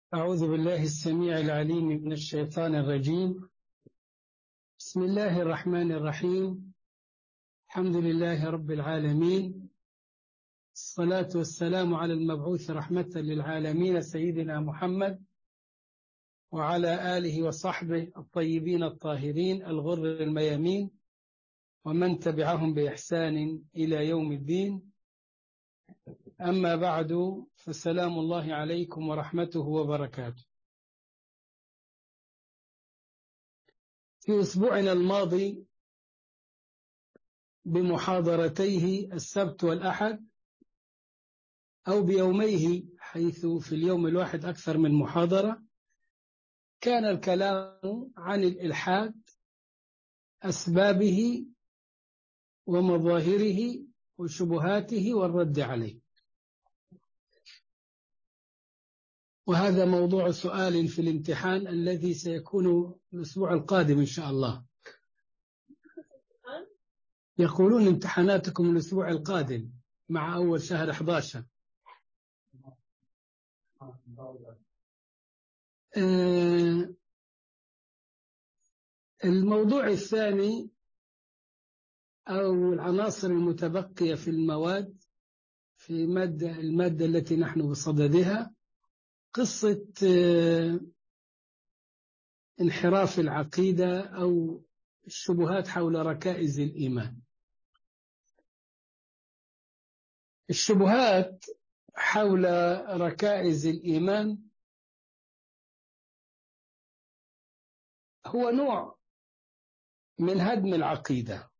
أعوذ بالله السميع العليم من الشيطان الرجيم. بسم الله الرحمن الرحيم. الحمد لله رب العالمين، الصلاة والسلام على المبعوث رحمة للعالمين سيدنا محمد وعلى آله وصحبه الطيبين الطاهرين الغر الميامين ومن تبعهم بإحسان إلى يوم الدين. أما بعد، فسلام الله عليكم ورحمته وبركاته. في أسبوعنا الماضي بمحاضرتيه السبت والأحد، أو بيوميه، حيث في اليوم الواحد أكثر من محاضرة، كان الكلام عن الإلحاد، أسبابه ومظاهره وشبهاته والرد عليه. وهذا موضوع سؤال في الامتحان الذي سيكون الأسبوع القادم إن شاء الله. يقولون امتحاناتكم الأسبوع القادم مع أول شهر 11. الموضوع الثاني أو العناصر المتبقية في المواد، في المادة التي نحن بصددها، قصة انحراف العقيدة أو الشبهات حول ركائز الإيمان. الشبهات حول ركائز الإيمان هو نوع من هدم العقيدة،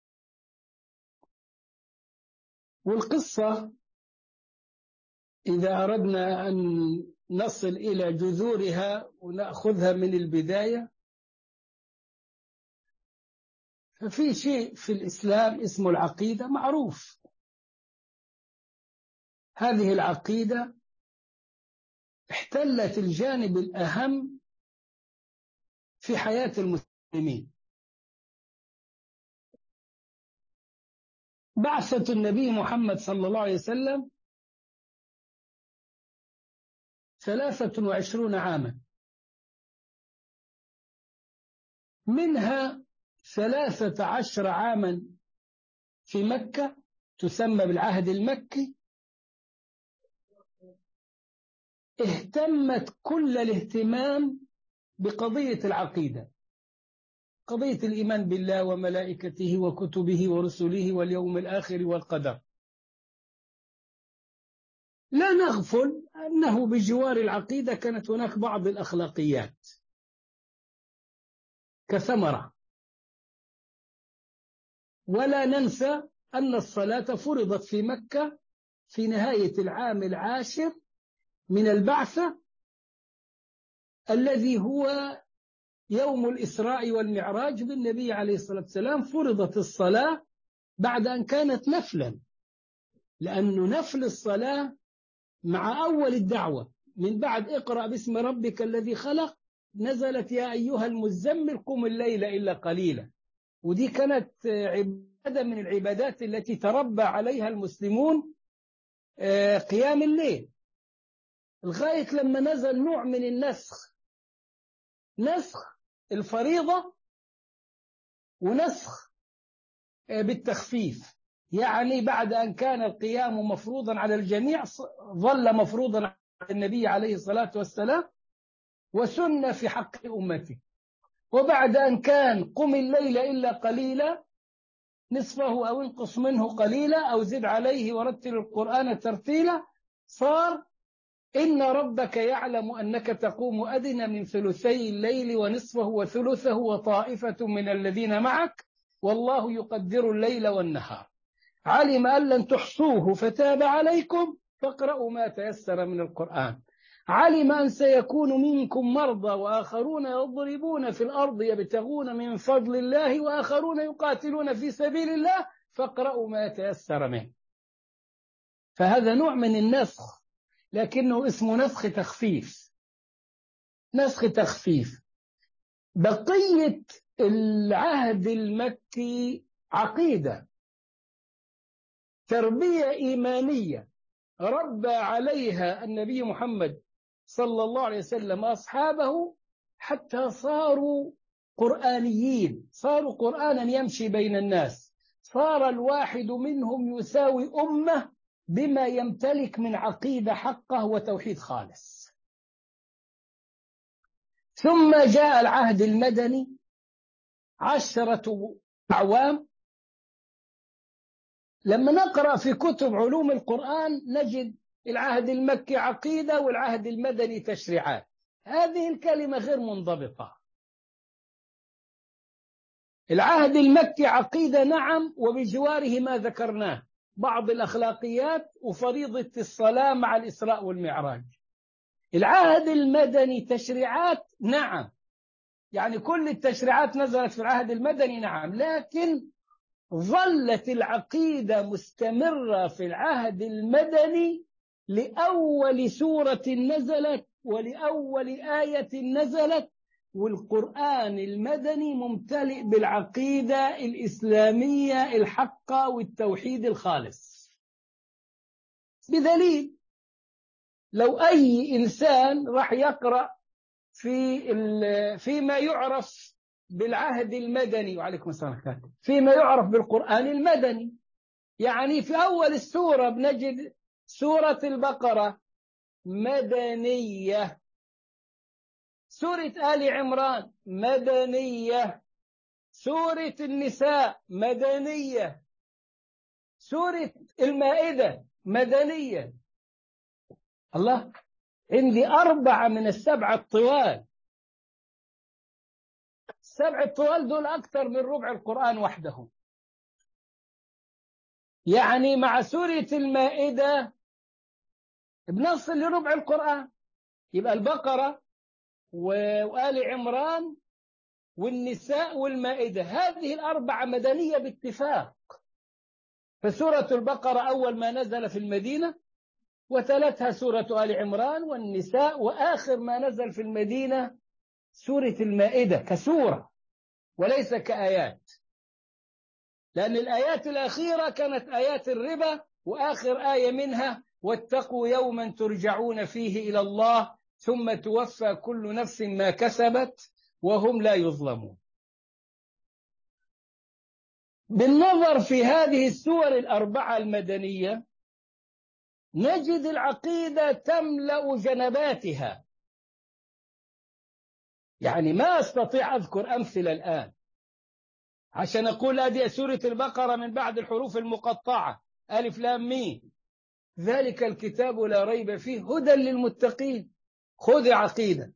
والقصة إذا أردنا أن نصل إلى جذورها ونأخذها من البداية، ففي شيء في الإسلام اسمه العقيدة معروف. هذه العقيدة احتلت الجانب الأهم في حياة المسلمين. بعثة النبي محمد صلى الله عليه وسلم 23 عاما، منها 13 عاما في مكة تسمى بالعهد المكي، اهتمت كل الاهتمام بقضية العقيدة، قضية الإيمان بالله وملائكته وكتبه ورسله واليوم الآخر والقدر. لا نغفل أنه بجوار العقيدة كانت هناك بعض الأخلاقيات كثمرة، ولا ننسى أن الصلاة فرضت في مكة في نهاية العام 10 من البعثة، الذي هو يوم الإسراء والمعراج بالنبي عليه الصلاة والسلام. فرضت الصلاة بعد أن كانت نفلا، لأن نفل الصلاة مع أول الدعوة من بعد اقرأ باسم ربك الذي خلق نزلت يا أيها المزمل قم الليل إلا قليلا، ودي كانت عبادة من العبادات التي تربى عليها المسلمون، قيام الليل، لغاية لما نزل نوع من النسخ، نسخ الفريضة ونسخ بالتخفيف. يعني بعد أن كان القيام مفروضا على الجميع ظل مفروضا على النبي عليه الصلاة والسلام وسنة في حق أمته، وبعد أن كان قم الليل إلا قليلا نصفه أو انقص منه قليلا أو زد عليه ورتل القرآن ترتيلا، صار إن ربك يعلم أنك تقوم أدنى من ثلثي الليل ونصفه وثلثه وطائفة من الذين معك والله يقدر الليل والنهار، علم أن لن تحصوه فتاب عليكم فاقرأوا ما تيسر من القرآن، علم أن سيكون منكم مرضى وآخرون يضربون في الأرض يبتغون من فضل الله وآخرون يقاتلون في سبيل الله فاقرأوا ما تيسر منه. فهذا نوع من النسخ، لكنه اسمه نسخ تخفيف. نسخ تخفيف. بقية العهد المكي عقيدة، تربية إيمانية ربى عليها النبي محمد صلى الله عليه وسلم أصحابه حتى صاروا قرآنيين، صاروا قرآنا يمشي بين الناس، صار الواحد منهم يساوي أمة بما يمتلك من عقيدة حقه وتوحيد خالص. ثم جاء العهد المدني 10 أعوام. لما نقرأ في كتب علوم القرآن نجد العهد المكي عقيدة والعهد المدني تشريعات. هذه الكلمة غير منضبطة. العهد المكي عقيدة نعم، وبجواره ما ذكرناه، بعض الأخلاقيات وفريضة الصلاة مع الإسراء والمعراج. العهد المدني تشريعات نعم، يعني كل التشريعات نزلت في العهد المدني نعم، لكن ظلت العقيدة مستمرة في العهد المدني لأول سورة نزلت ولأول آية نزلت، والقرآن المدني ممتلئ بالعقيدة الإسلامية الحقة والتوحيد الخالص. بدليل لو أي إنسان راح يقرأ فيما يعرف بالعهد المدني، وعليكم السلام، فيما يعرف بالقرآن المدني، يعني في أول السورة بنجد سورة البقرة مدنية، سورة آل عمران مدنية، سورة النساء مدنية، سورة المائدة مدنية. الله، عندي 4 من ال7 الطوال. 7 الطوال دول أكثر من ربع القرآن وحدهم، يعني مع سورة المائدة بنصل لربع القرآن. يبقى البقرة وآل عمران والنساء والمائدة، هذه ال4 مدنية باتفاق. فسورة البقرة أول ما نزل في المدينة، وتلتها سورة آل عمران والنساء، وآخر ما نزل في المدينة سورة المائدة كسورة وليس كآيات، لأن الآيات الأخيرة كانت آيات الربا، وآخر آية منها واتقوا يوما ترجعون فيه إلى الله ثم توفى كل نفس ما كسبت وهم لا يظلمون. بالنظر في هذه السور ال4 المدنية نجد العقيدة تملأ جنباتها، يعني ما أستطيع أذكر أمثلة الآن عشان أقول هذه سورة البقرة من بعد الحروف المقطعة ألف لام ميم، ذلك الكتاب لا ريب فيه هدى للمتقين. خذ عقيدة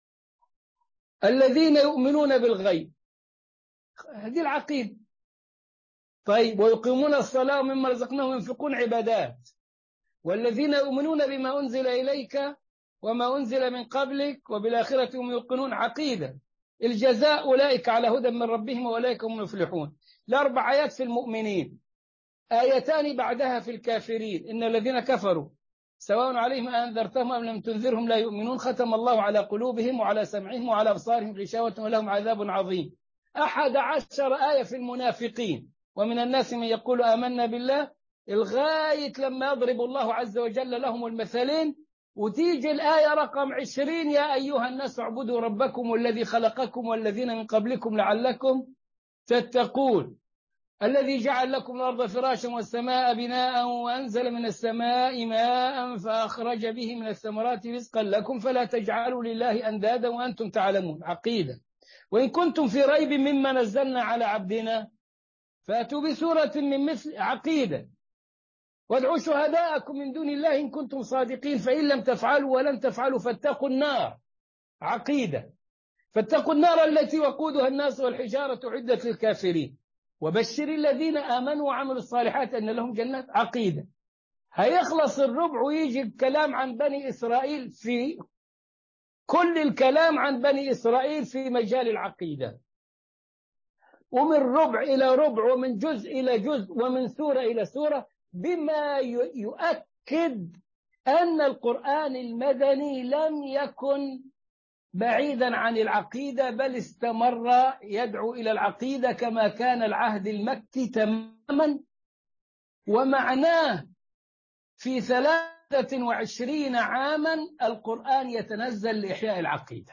الذين يؤمنون بالغيب، هذه العقيدة. طيب، ويقيمون الصلاة ومما رزقناهم ينفقون عبادات، والذين يؤمنون بما أنزل إليك وما أنزل من قبلك وبالآخرة هم يوقنون، عقيدة. الجزاء أولئك على هدى من ربهم وأولئك هم المفلحون. ال4 آيات في المؤمنين، آيتان بعدها في الكافرين، إن الذين كفروا سواء عليهم أنذرتهم أم لم تنذرهم لا يؤمنون، ختم الله على قلوبهم وعلى سمعهم وعلى أبصارهم غشاوة ولهم عذاب عظيم. 11 آية في المنافقين، ومن الناس من يقول آمنا بالله، الغاية لما يضرب الله عز وجل لهم المثلين، وتيجي الآية رقم 20 يا أيها الناس اعبدوا ربكم الذي خلقكم والذين من قبلكم لعلكم تتقون، الذي جعل لكم الأرض فراشا والسماء بناء وأنزل من السماء ماء فأخرج به من الثمرات رزقا لكم فلا تجعلوا لله أندادا وأنتم تعلمون، عقيدة. وإن كنتم في ريب مما نزلنا على عبدنا فأتوا بسورة من مثل، عقيدة. وادعوا شهداءكم من دون الله إن كنتم صادقين فإن لم تفعلوا ولن تفعلوا فاتقوا النار، عقيدة. فاتقوا النار التي وقودها الناس والحجارة أعدت للكافرين وبشر الذين آمنوا وعملوا الصالحات أن لهم جنات، عقيدة. هيخلص الربع ويجي الكلام عن بني إسرائيل، في كل الكلام عن بني إسرائيل في مجال العقيدة، ومن ربع إلى ربع ومن جزء إلى جزء ومن سورة إلى سورة، بما يؤكد أن القرآن المدني لم يكن بعيدا عن العقيدة، بل استمر يدعو إلى العقيدة كما كان العهد المكي تماما. ومعناه في 3 23 عاما القرآن يتنزل لإحياء العقيدة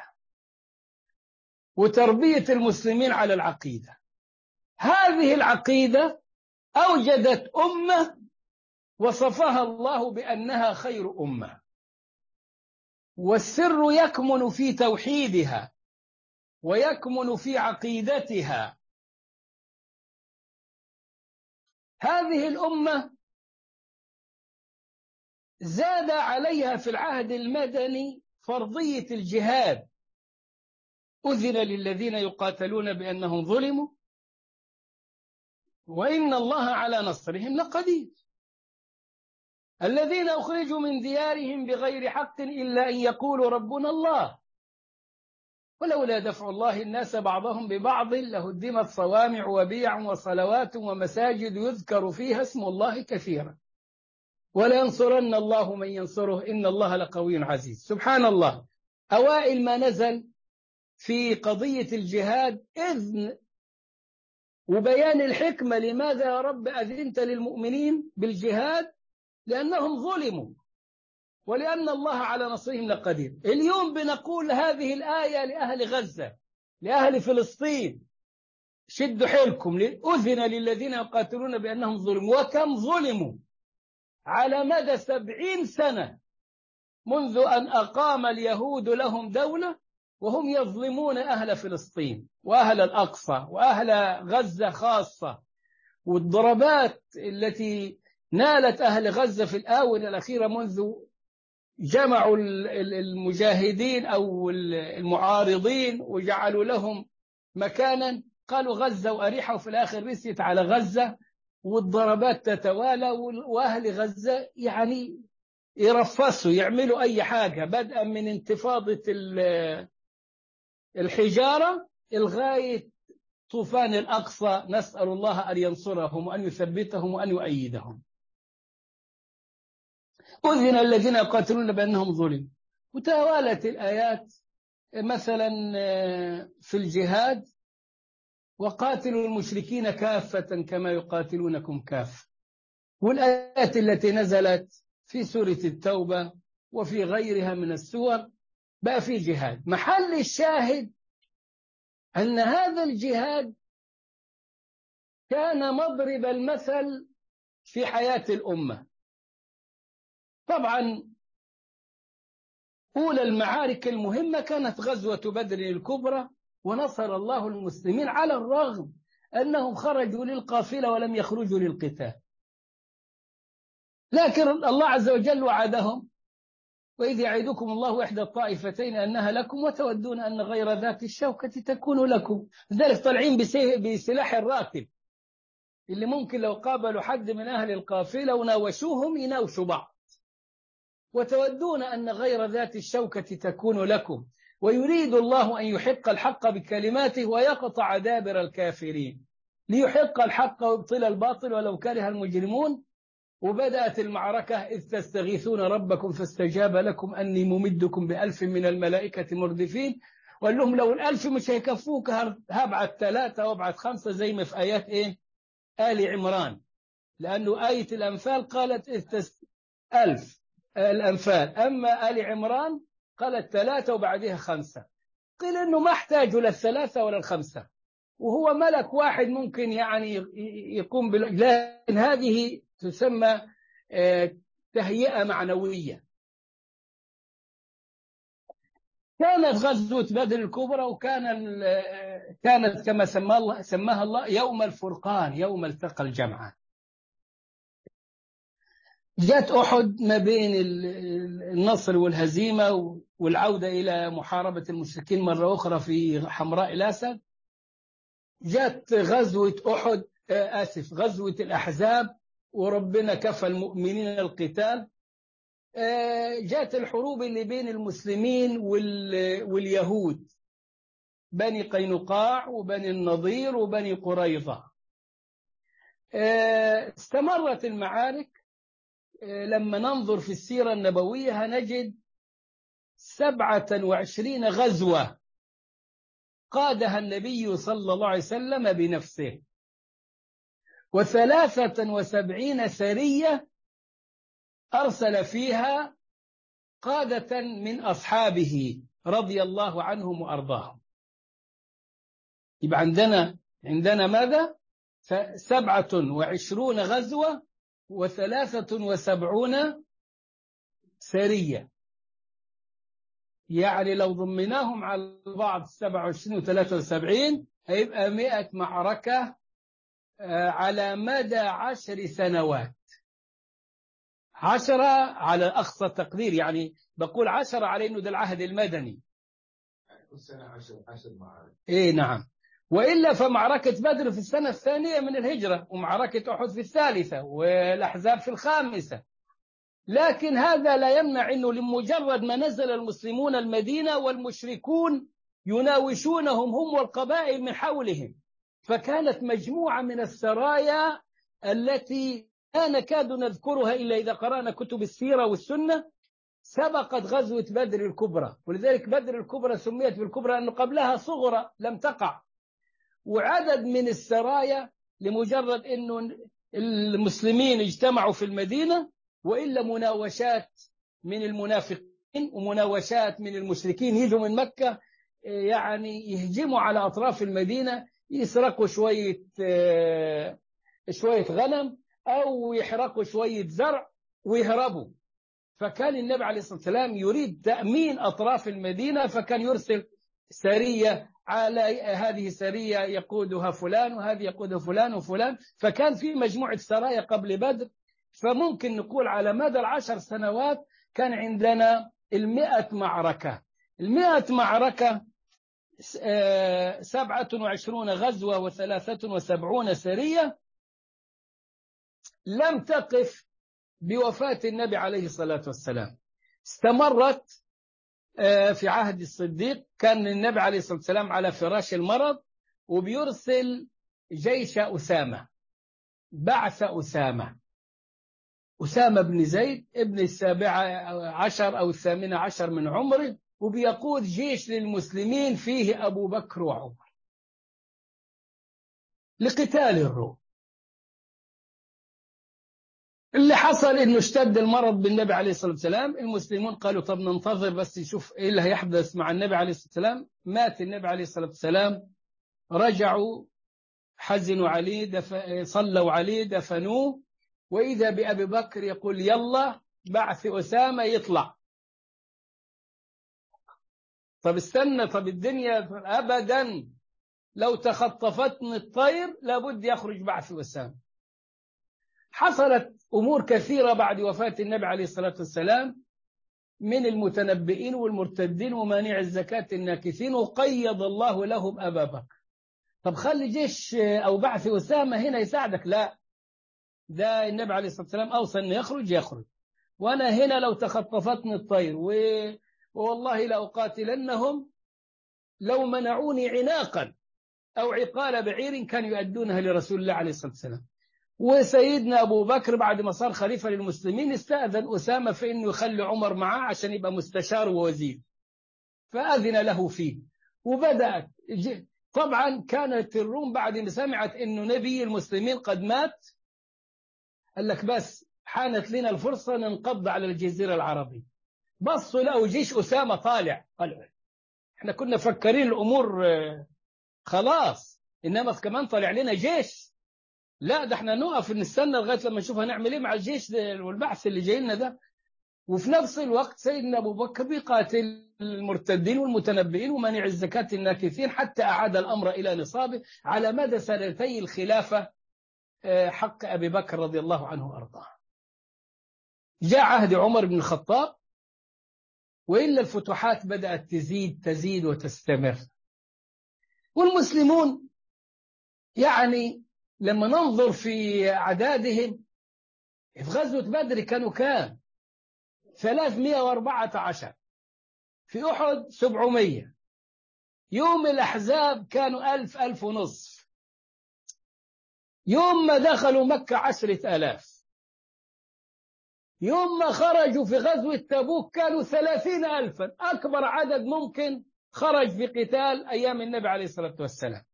وتربية المسلمين على العقيدة. هذه العقيدة أوجدت أمة وصفها الله بأنها خير أمة، والسر يكمن في توحيدها ويكمن في عقيدتها. هذه الأمة زاد عليها في العهد المدني فرضية الجهاد، أذن للذين يقاتلون بأنهم ظلموا وإن الله على نصرهم لقدير. الذين أخرجوا من ديارهم بغير حق إلا أن يقولوا ربنا الله ولولا دفع الله الناس بعضهم ببعض لهدمت صوامع وبيع وصلوات ومساجد يذكر فيها اسم الله كثيرا ولينصرن الله من ينصره إن الله لقوي عزيز. سبحان الله، أوائل ما نزل في قضية الجهاد إذن وبيان الحكمة. لماذا يا رب أذنت للمؤمنين بالجهاد؟ لأنهم ظلموا ولأن الله على نصرهم لقدير. اليوم بنقول هذه الآية لأهل غزة، لأهل فلسطين، شدوا حيلكم، أذن للذين يقاتلون بأنهم ظلموا. وكم ظلموا على مدى 70 سنة منذ أن أقام اليهود لهم دولة وهم يظلمون أهل فلسطين وأهل الأقصى وأهل غزة خاصة. والضربات التي نالت أهل غزة في الآونة الأخيرة منذ جمعوا المجاهدين أو المعارضين وجعلوا لهم مكانا، قالوا غزة وأريحة، وفي الآخر رسيت على غزة والضربات تتوالى. وأهل غزة يعني يرفصوا يعملوا أي حاجة، بدءا من انتفاضة الحجارة لغاية طوفان الأقصى. نسأل الله أن ينصرهم وأن يثبتهم وأن يؤيدهم. أذن الذين يقاتلون بأنهم ظلموا. وتوالت الآيات مثلا في الجهاد وقاتلوا المشركين كافة كما يقاتلونكم كافة. والآيات التي نزلت في سورة التوبة وفي غيرها من السور بقى في جهاد. محل الشاهد أن هذا الجهاد كان مضرب المثل في حياة الأمة. طبعا أولى المعارك المهمة كانت غزوة بدر الكبرى، ونصر الله المسلمين على الرغم أنهم خرجوا للقافلة ولم يخرجوا للقتال. لكن الله عز وجل وعدهم: وإذ يعدكم الله إحدى الطائفتين أنها لكم وتودون أن غير ذات الشوكة تكون لكم. لذلك طالعين بسلاح الراكب اللي ممكن لو قابلوا حد من أهل القافلة وناوشوهم يناوشوا بعض. وتودون أن غير ذات الشوكة تكون لكم ويريد الله أن يحق الحق بكلماته ويقطع دابر الكافرين ليحق الحق ويبطل الباطل ولو كره المجرمون. وبدأت المعركة: إذ تستغيثون ربكم فاستجاب لكم أني ممدكم ب1000 من الملائكة مردفين. وقال لهم لو 1000 مش هيكفوك هبعت 3 وابعت 5 زي ما في آيات آل عمران، لأنه آية الأنفال قالت 1000 الأنفال، أما آل عمران قالت 3 وبعدها 5. قيل إنه ما احتاجوا لل3 ولا ال5، وهو ملك واحد ممكن يعني يقوم لكن هذه تسمى تهيئة معنوية. كانت غزوة بدر الكبرى كانت كما سماها الله يوم الفرقان، يوم التقى الجمعان. جاءت أحد ما بين النصر والهزيمة والعودة إلى محاربة المشركين مرة أخرى في حمراء الأسد. جاءت غزوة أحد غزوة الأحزاب وربنا كفى المؤمنين القتال. جاءت الحروب اللي بين المسلمين واليهود، بني قينقاع وبني النضير وبني قريظة. استمرت المعارك. لما ننظر في السيرة النبوية هنجد 27 غزوة قادها النبي صلى الله عليه وسلم بنفسه، و73 سرية أرسل فيها قادة من أصحابه رضي الله عنهم وأرضاهم. يبقى عندنا ماذا؟ 27 غزوة و73 سرية. يعني لو ضمناهم على بعض 27 و73 هيبقى 100 معركة على مدى 10 سنوات. 10 على أقصى تقدير، يعني بقول 10 على إنه ده العهد المدني. السنة 10 معارك. إيه نعم. وإلا فمعركة بدر في السنة الثانية من الهجرة، ومعركة أحد في الثالثة، والأحزاب في الخامسة. لكن هذا لا يمنع أنه لمجرد ما نزل المسلمون المدينة والمشركون يناوشونهم هم والقبائل من حولهم، فكانت مجموعة من السرايا التي لا نكاد نذكرها إلا إذا قرأنا كتب السيرة والسنة سبقت غزوة بدر الكبرى. ولذلك بدر الكبرى سميت بالكبرى أنه قبلها صغرى لم تقع. وعدد من السرايا لمجرد أنه المسلمين اجتمعوا في المدينة، وإلا مناوشات من المنافقين ومناوشات من المشركين يجوا من مكة، يعني يهجموا على أطراف المدينة، يسرقوا شوية غنم أو يحرقوا شوية زرع ويهربوا. فكان النبي عليه الصلاة والسلام يريد تأمين أطراف المدينة، فكان يرسل سرية، على هذه سرية يقودها فلان وهذه يقودها فلان وفلان. فكان في مجموعة سرايا قبل بدر. فممكن نقول على مدى 10 سنوات كان عندنا 100 معركة. 100 معركة 27 غزوة و73 سرية لم تقف بوفاة النبي عليه الصلاة والسلام، استمرت في عهد الصديق. كان النبي عليه الصلاة والسلام على فراش المرض، وبيرسل جيش أسامة، بعث أسامة بن زيد ابن 17 أو 18 من عمره، وبيقود جيش للمسلمين فيه أبو بكر وعمر لقتال الروم. اللي حصل إنه اشتد المرض بالنبي عليه الصلاة والسلام. المسلمون قالوا طب ننتظر بس نشوف إيه اللي هيحدث مع النبي عليه الصلاة والسلام. مات النبي عليه الصلاة والسلام، رجعوا حزنوا عليه، صلوا عليه، دفنوه. وإذا بأبي بكر يقول يلا بعث أسامة يطلع. طب استنى، طب الدنيا أبدا، لو تخطفتني الطير لابد يخرج بعث أسامة. حصلت أمور كثيرة بعد وفاة النبي عليه الصلاة والسلام من المتنبئين والمرتدين ومانع الزكاة الناكثين، وقيض الله لهم أبا بكر. طب خلي جيش أو بعث أسامة هنا يساعدك. لا، ده النبي عليه الصلاة والسلام أوصى أن يخرج، وأنا هنا لو تخطفتني الطير والله لأقاتلنهم لو منعوني عناقا أو عقال بعير كانوا يؤدونها لرسول الله عليه الصلاة والسلام. وسيدنا أبو بكر بعد ما صار خليفة للمسلمين استأذن أسامة في أنه يخلي عمر معه عشان يبقى مستشار ووزير، فأذن له فيه. وبدأت طبعا كانت الروم بعد ما سمعت أنه نبي المسلمين قد مات، قال لك بس حانت لنا الفرصة ننقض على الجزيرة العربية. بصوا لقوا جيش أسامة طالع، قالوا احنا كنا فكرين الأمور خلاص، إنما كمان طالع لنا جيش. لا، ده احنا نقف نستنى لغاية لما نشوف هنعمل ايه مع الجيش والبعث اللي جاي لنا ده. وفي نفس الوقت سيدنا أبو بكر بيقاتل المرتدين والمتنبئين ومانع الزكاة الناكثين حتى أعاد الأمر إلى نصابه على مدى سنتي الخلافة حق أبي بكر رضي الله عنه وأرضاه. جاء عهد عمر بن الخطاب، وإلا الفتوحات بدأت تزيد وتستمر. والمسلمون يعني لما ننظر في أعدادهم في غزوة بدر كانوا كام؟ 314، في أحد 700، يوم الأحزاب كانوا 1000 ونصف، يوم ما دخلوا مكة 10,000، يوم ما خرجوا في غزوة تبوك كانوا 30,000، أكبر عدد ممكن خرج في قتال أيام النبي عليه الصلاة والسلام.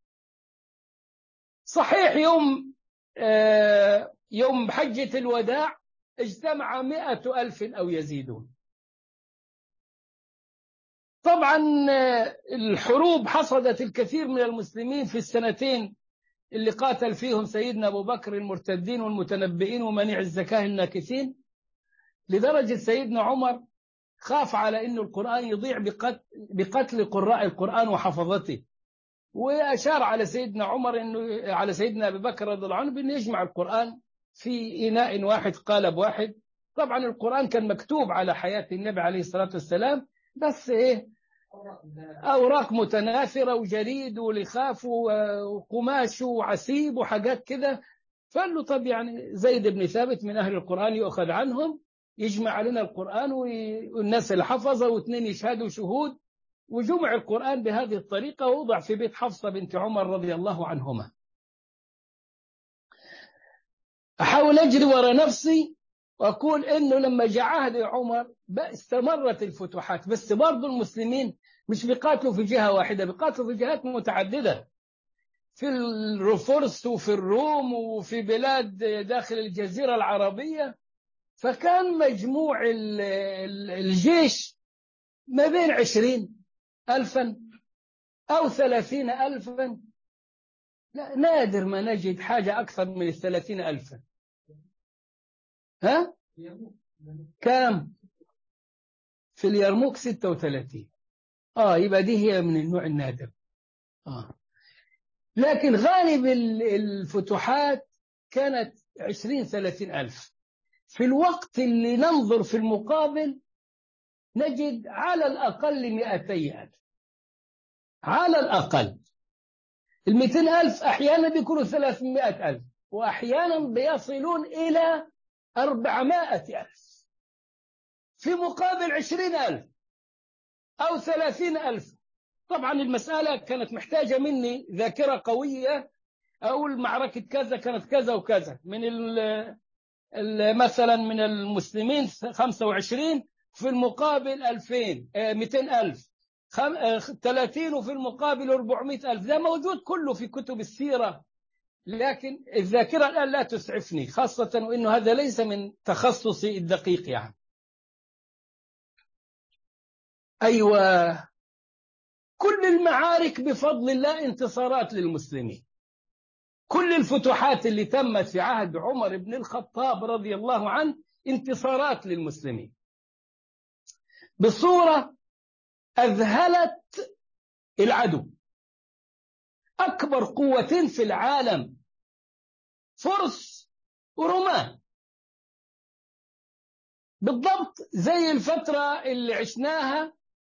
صحيح يوم حجة الوداع اجتمع 100,000 أو يزيدون. طبعا الحروب حصدت الكثير من المسلمين في السنتين اللي قاتل فيهم سيدنا أبو بكر المرتدين والمتنبئين ومنيع الزكاة الناكثين، لدرجة سيدنا عمر خاف على أن القرآن يضيع بقتل قراء القرآن وحفظته، وأشار على سيدنا عمر إنه على سيدنا أبي بكر رضي الله عنه بأنه يجمع القرآن في إناء واحد قالب واحد. طبعا القرآن كان مكتوب على حياة النبي عليه الصلاة والسلام، بس أوراق متناثرة وجريد ولخاف وقماش وعسيب وحاجات كده. فقال له طب يعني زيد بن ثابت من أهل القرآن يؤخذ عنهم يجمع لنا القرآن والناس اللي حفظه واثنين يشهدوا شهود، وجمع القرآن بهذه الطريقة ووضع في بيت حفصة بنت عمر رضي الله عنهما. أحاول أجري وراء نفسي وأقول إنه لما جاء عهد عمر استمرت الفتوحات، بس برضو المسلمين مش بيقاتلوا في جهة واحدة، بيقاتلوا في جهات متعددة، في الفرس وفي الروم وفي بلاد داخل الجزيرة العربية. فكان مجموع الجيش ما بين 20,000 أو 30,000. لا، نادر ما نجد حاجة أكثر من 30,000. ها؟ كام؟ في اليرموك 36. يبقى دي هي من النوع النادر. لكن غالب الفتوحات كانت 20-30,000. في الوقت اللي ننظر في المقابل نجد على الأقل 200,000، على الأقل. 200,000 أحيانا بيكونوا 300,000، وأحيانا بيصلون إلى 400,000 في مقابل 20,000 أو 30,000. طبعا المسألة كانت محتاجة مني ذاكرة قوية، أقول معركة كذا كانت كذا وكذا، من مثلا من المسلمين 25 في المقابل 200,000، 30 وفي المقابل 400,000. ده موجود كله في كتب السيرة، لكن الذاكرة الآن لا تسعفني، خاصة وإنه هذا ليس من تخصصي الدقيق يعني. أيوة، كل المعارك بفضل الله انتصارات للمسلمين. كل الفتوحات اللي تمت في عهد عمر بن الخطاب رضي الله عنه انتصارات للمسلمين بصورة أذهلت العدو. أكبر قوتين في العالم فرس ورومان، بالضبط زي الفترة اللي عشناها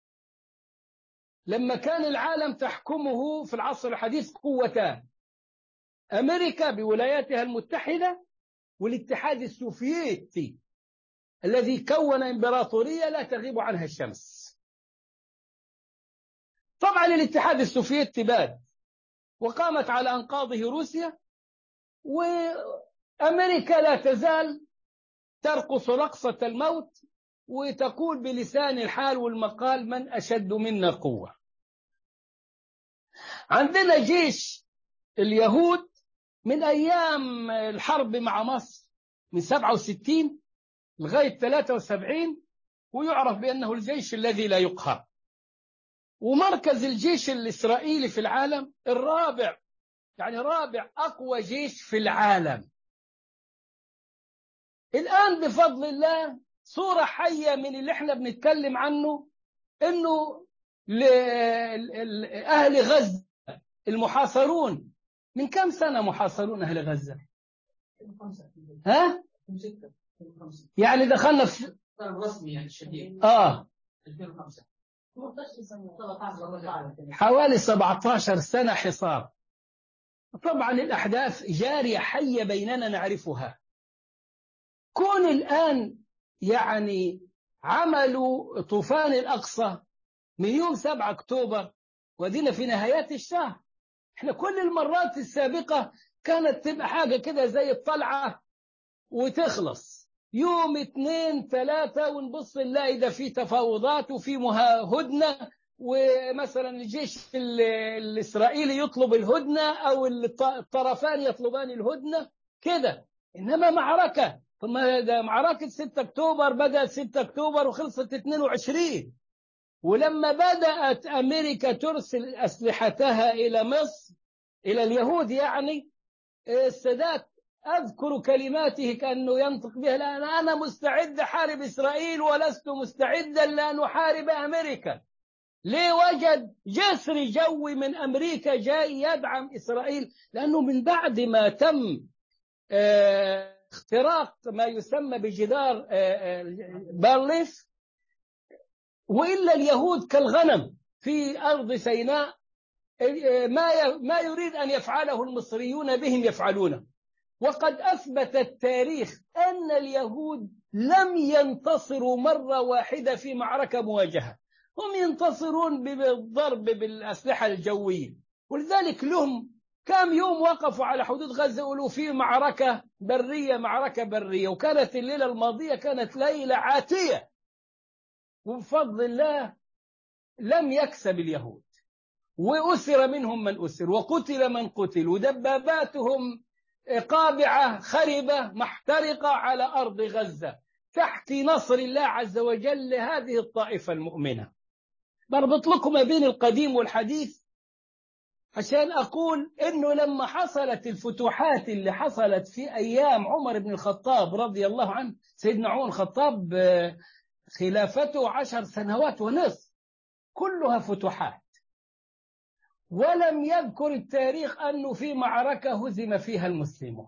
لما كان العالم تحكمه في العصر الحديث قوتان: أمريكا بولاياتها المتحدة، والاتحاد السوفيتي الذي كون إمبراطورية لا تغيب عنها الشمس. طبعا الاتحاد السوفيتي باد وقامت على أنقاضه روسيا، وأمريكا لا تزال ترقص رقصة الموت وتقول بلسان الحال والمقال: من أشد منا قوة. عندنا جيش اليهود من أيام الحرب مع مصر من 67 لغاية 73، ويعرف بأنه الجيش الذي لا يقهر، ومركز الجيش الإسرائيلي في العالم الرابع، يعني رابع أقوى جيش في العالم. الآن بفضل الله صورة حية من اللي احنا بنتكلم عنه، إنه أهل غزة المحاصرون من كم سنة محاصرون أهل غزة؟ ها؟ يعني دخلنا في الرسمي يعني الشديد 2005 حوالي 17 سنة حصار. طبعا الأحداث جارية حية بيننا نعرفها. كون الآن يعني عملوا طوفان الأقصى من يوم 7 أكتوبر ودينا في نهايات الشهر. احنا كل المرات السابقة كانت تبقى حاجة كده زي الطلعة وتخلص يوم 2-3 ونبص نلاقي ده في تفاوضات وفي هدنة، ومثلا الجيش الإسرائيلي يطلب الهدنة أو الطرفان يطلبان الهدنة كده. إنما معركة ثم معركة 6 أكتوبر بدأت 6 أكتوبر وخلصت 22. ولما بدأت أمريكا ترسل أسلحتها إلى مصر، إلى اليهود يعني، السادات أذكر كلماته كأنه ينطق بها الآن: أنا مستعد أحارب إسرائيل ولست مستعدا لأن أحارب أمريكا. ليه؟ وجد جسر جوي من أمريكا جاي يدعم إسرائيل، لأنه من بعد ما تم اختراق ما يسمى بجدار بارليف، وإلا اليهود كالغنم في أرض سيناء، ما يريد أن يفعله المصريون بهم يفعلونه. وقد أثبت التاريخ أن اليهود لم ينتصروا مرة واحدة في معركة مواجهة، هم ينتصرون بالضرب بالأسلحة الجوية. ولذلك لهم كم يوم وقفوا على حدود غزة يقولوا في معركة برية، وكانت الليلة الماضية كانت ليلة عاتية، وبفضل الله لم يكسب اليهود، وأسر منهم من أسر، وقتل من قتل، ودباباتهم قابعة خربة محترقة على أرض غزة تحت نصر الله عز وجل لهذه الطائفة المؤمنة. بربط لكم ما بين القديم والحديث عشان أقول إنه لما حصلت الفتوحات اللي حصلت في أيام عمر بن الخطاب رضي الله عنه، سيدنا عمر الخطاب خلافته 10 سنوات ونصف كلها فتوحات، ولم يذكر التاريخ أنه في معركة هزم فيها المسلمون.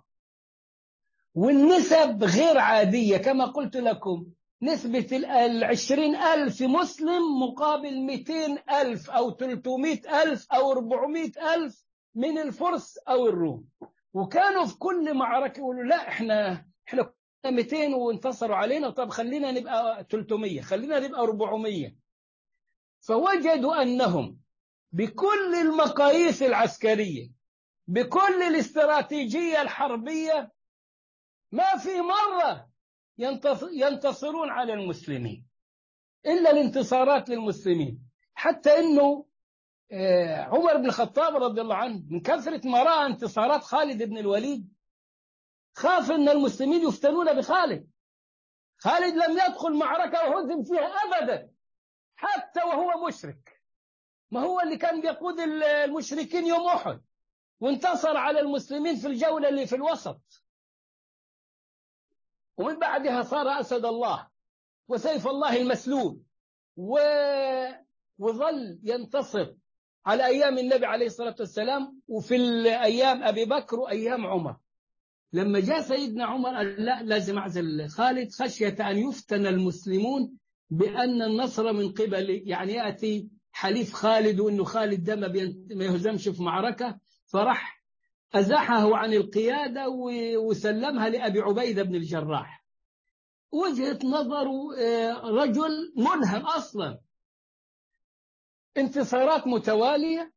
والنسب غير عادية كما قلت لكم، نسبة 20,000 مسلم مقابل 200,000 أو 300,000 أو 400,000 من الفرس أو الروم. وكانوا في كل معركة يقولوا لا إحنا كنا 200 وانتصروا علينا، طب خلينا نبقى 300، خلينا نبقى 400. فوجدوا أنهم بكل المقاييس العسكرية، بكل الاستراتيجية الحربية، ما في مرة ينتصرون على المسلمين إلا الانتصارات للمسلمين. حتى إنه عمر بن الخطاب رضي الله عنه من كثرة ما رأى انتصارات خالد بن الوليد خاف أن المسلمين يفتنون بخالد. خالد لم يدخل معركة وهزم فيها أبدا حتى وهو مشرك، ما هو اللي كان بيقود المشركين يوم أحد وانتصر على المسلمين في الجولة اللي في الوسط، ومن بعدها صار أسد الله وسيف الله المسلول، وظل ينتصر على أيام النبي عليه الصلاة والسلام وفي أيام أبي بكر وأيام عمر. لما جاء سيدنا عمر قال لا، لازم أعزل خالد خشية أن يفتن المسلمون بأن النصر من قبل، يعني يأتي حليف خالد وأنه خالد ده ما يهزمش في معركة، فرح أزاحه عن القيادة وسلمها لأبي عبيدة بن الجراح. وجهة نظر رجل ملهم أصلا، انتصارات متوالية.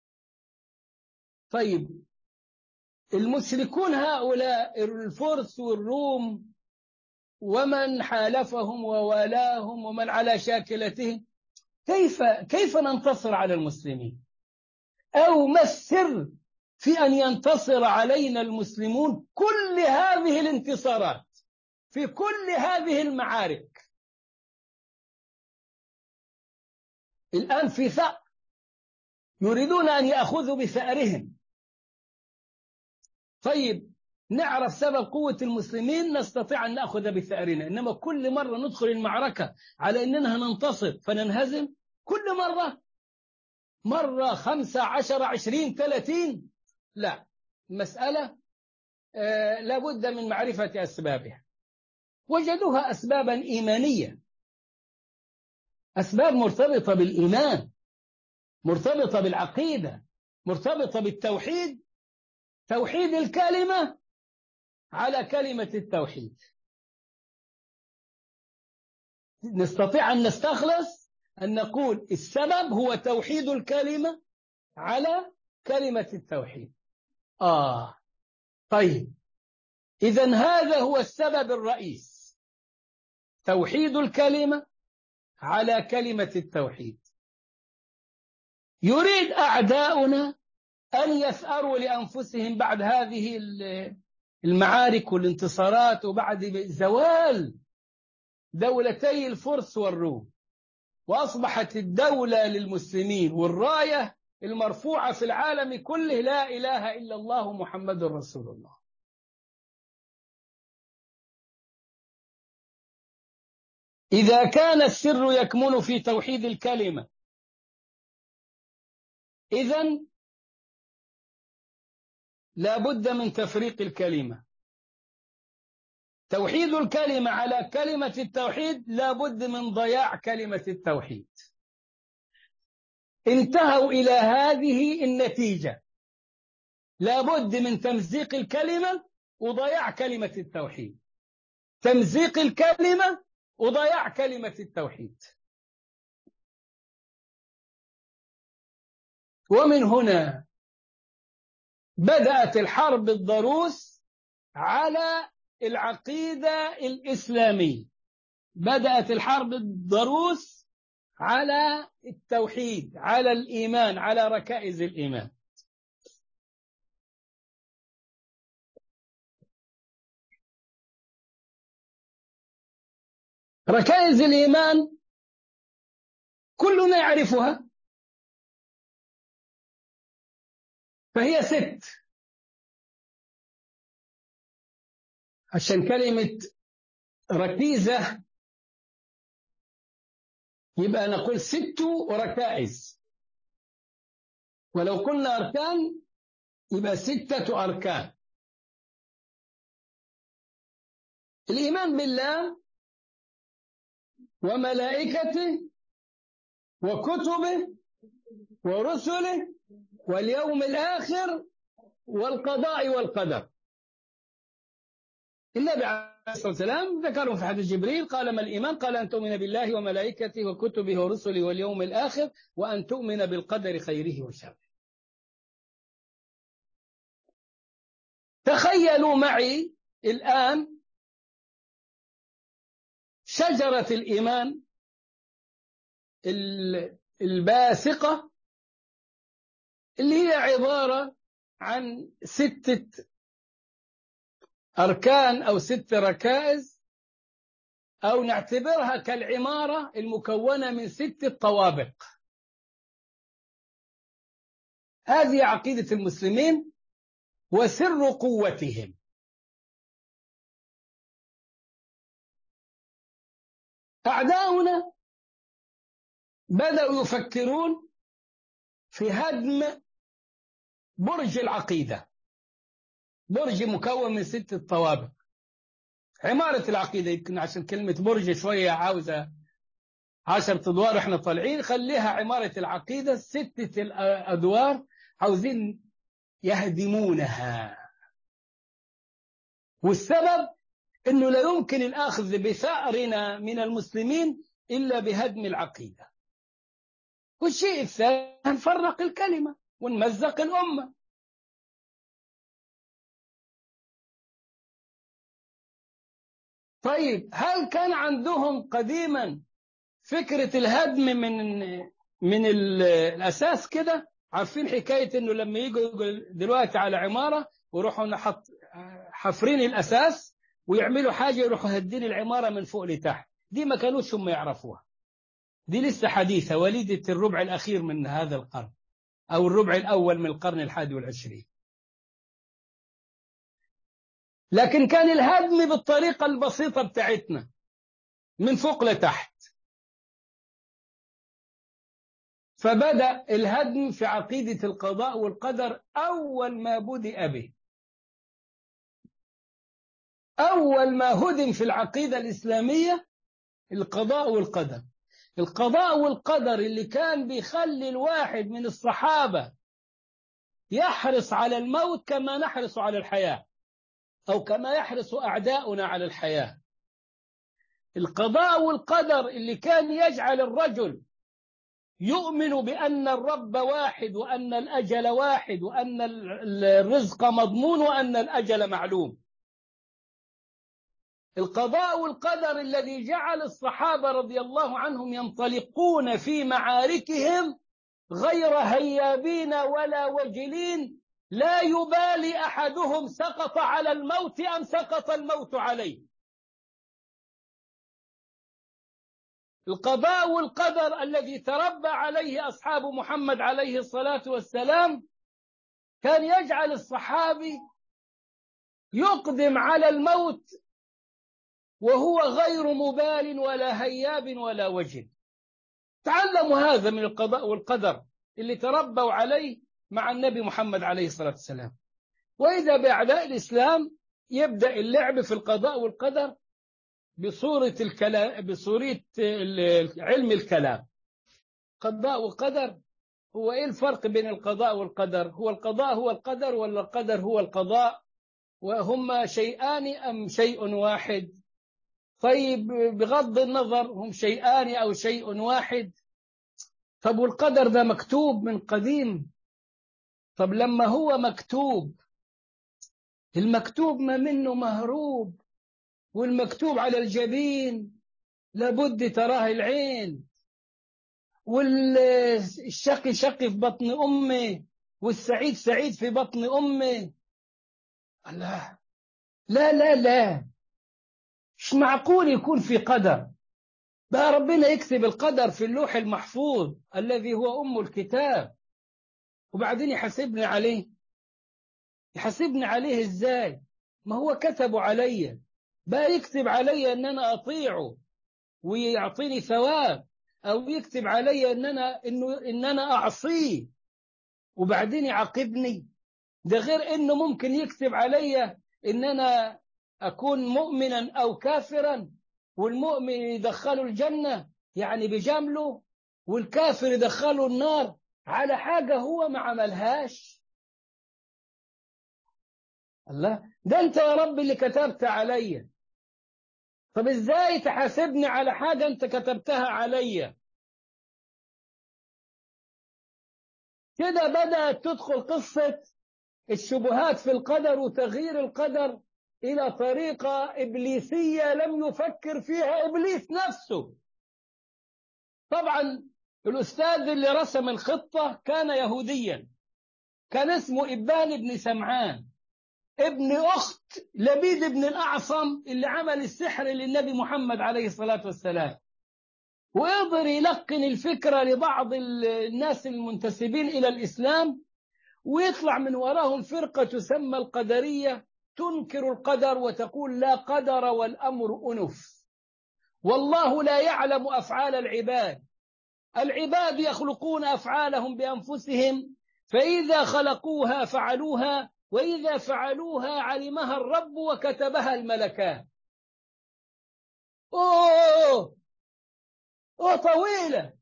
طيب المشركون هؤلاء الفرس والروم ومن حالفهم ووالاهم ومن على شاكلتهم، كيف ننتصر على المسلمين؟ أو ما السر في أن ينتصر علينا المسلمون كل هذه الانتصارات في كل هذه المعارك؟ الآن في ثأر يريدون أن يأخذوا بثأرهم. طيب نعرف سبب قوة المسلمين نستطيع أن نأخذ بثأرنا، إنما كل مرة ندخل المعركة على أننا ننتصر فننهزم، كل مرة 5 10 20 30، لا، مسألة لابد من معرفة أسبابها. وجدوها أسبابا إيمانية، أسباب مرتبطة بالإيمان، مرتبطة بالعقيدة، مرتبطة بالتوحيد، توحيد الكلمة على كلمة التوحيد. نستطيع أن نستخلص أن نقول السبب هو توحيد الكلمة على كلمة التوحيد. طيب إذن هذا هو السبب الرئيس، توحيد الكلمة على كلمة التوحيد. يريد أعداؤنا أن يثأروا لأنفسهم بعد هذه المعارك والانتصارات وبعد زوال دولتي الفرس والروم، وأصبحت الدولة للمسلمين والراية المرفوعة في العالم كله لا إله إلا الله محمد رسول الله. إذا كان السر يكمن في توحيد الكلمة، إذن لا بد من تفريق الكلمة. توحيد الكلمة على كلمة التوحيد لا بد من ضياع كلمة التوحيد. انتهوا إلى هذه النتيجة، لا بد من تمزيق الكلمة وضياع كلمة التوحيد، تمزيق الكلمة وضياع كلمة التوحيد. ومن هنا بدأت الحرب الضروس على العقيدة الإسلامية، بدأت الحرب الضروس على التوحيد، على الإيمان، على ركائز الإيمان. ركائز الإيمان كلنا يعرفها، فهي 6. عشان كلمة ركيزة يبقى نقول 6 ركائز، ولو قلنا أركان يبقى 6 أركان. الإيمان بالله وملائكته وكتبه ورسله واليوم الآخر والقضاء والقدر. النبي عليه الصلاة والسلام ذكرهم في حديث جبريل، قال: ما الإيمان؟ قال: أن تؤمن بالله وملائكته وكتبه ورسله واليوم الآخر وأن تؤمن بالقدر خيره وشره. تخيلوا معي الآن شجرة الإيمان الباسقة اللي هي عبارة عن 6 أركان أو 6 ركائز، أو نعتبرها كالعمارة المكونة من 6 طوابق. هذه عقيدة المسلمين وسر قوتهم. أعداؤنا بدأوا يفكرون في هدم برج العقيدة، برج مكون من 6 طوابق. عمارة العقيدة يمكن عشان كلمة برج شوية عاوزة 10 أدوار، احنا طالعين خليها عمارة العقيدة 6 أدوار، عاوزين يهدمونها. والسبب أنه لا يمكن الأخذ بثأرنا من المسلمين إلا بهدم العقيدة. والشيء الثاني نفرق الكلمة ونمزق الأمة. طيب، هل كان عندهم قديما فكرة الهدم من الأساس كده؟ عارفين حكاية أنه لما يجوا دلوقتي على عمارة ويروحوا حفرين الأساس ويعملوا حاجة يروحوا هدين العمارة من فوق لتحت؟ دي ما كانوش هم يعرفوها، دي لسه حديثة وليدة الربع الأخير من هذا القرن أو الربع الأول من القرن 21. لكن كان الهدم بالطريقة البسيطة بتاعتنا من فوق لتحت. فبدأ الهدم في عقيدة القضاء والقدر أول ما بدأ به. أول ما هدم في العقيدة الإسلامية القضاء والقدر. القضاء والقدر اللي كان بيخلي الواحد من الصحابة يحرص على الموت كما نحرص على الحياة، أو كما يحرص أعداؤنا على الحياة. القضاء والقدر اللي كان يجعل الرجل يؤمن بأن الرب واحد وأن الأجل واحد وأن الرزق مضمون وأن الأجل معلوم. القضاء والقدر الذي جعل الصحابة رضي الله عنهم ينطلقون في معاركهم غير هيابين ولا وجلين لا يبالي أحدهم سقط على الموت أم سقط الموت عليه. القضاء والقدر الذي تربى عليه أصحاب محمد عليه الصلاة والسلام كان يجعل الصحابي يقدم على الموت وهو غير مبال ولا هياب ولا وجل. تعلموا هذا من القضاء والقدر اللي تربوا عليه مع النبي محمد عليه الصلاة والسلام. وإذا بأعداء الإسلام يبدأ اللعب في القضاء والقدر بصورة الكلام، بصورة علم الكلام. قضاء وقدر، هو إيه الفرق بين القضاء والقدر؟ هو القضاء هو القدر ولا القدر هو القضاء؟ وهما شيئان أم شيء واحد؟ طيب بغض النظر هم شيئان أو شيء واحد. طب والقدر ده مكتوب من قديم. طب لما هو مكتوب، المكتوب ما منه مهروب، والمكتوب على الجبين لابد تراه العين، والشقي شقي في بطن أمه، والسعيد سعيد في بطن أمه. الله، لا لا لا، مش معقول يكون في قدر. بقى ربنا يكتب القدر في اللوح المحفوظ الذي هو أم الكتاب، وبعدين يحاسبني عليه. يحاسبني عليه إزاي؟ ما هو كتبه علي، بقى يكتب علي أن أنا أطيعه ويعطيني ثواب، أو يكتب علي إن أنا أعصيه وبعدين يعاقبني. ده غير إنه ممكن يكتب علي إن أنا أكون مؤمنا أو كافرا، والمؤمن يدخله الجنة يعني بجمله، والكافر يدخله النار على حاجة هو ما عملهاش. الله، ده أنت يا رب اللي كتبت علي، طب إزاي تحاسبني على حاجة أنت كتبتها علي؟ كده بدأت تدخل قصة الشبهات في القدر وتغيير القدر إلى طريقة إبليسية لم يفكر فيها إبليس نفسه. طبعا الأستاذ اللي رسم الخطة كان يهوديا، كان اسمه إبان بن سمعان، ابن أخت لبيد بن الأعصم اللي عمل السحر للنبي محمد عليه الصلاة والسلام، ويقدر يلقن الفكرة لبعض الناس المنتسبين إلى الإسلام، ويطلع من وراهم فرقة تسمى القدرية تنكر القدر وتقول لا قدر والأمر أنف، والله لا يعلم أفعال العباد، العباد يخلقون أفعالهم بأنفسهم، فإذا خلقوها فعلوها، وإذا فعلوها علمها الرب وكتبها الملكان. أوه طويلة.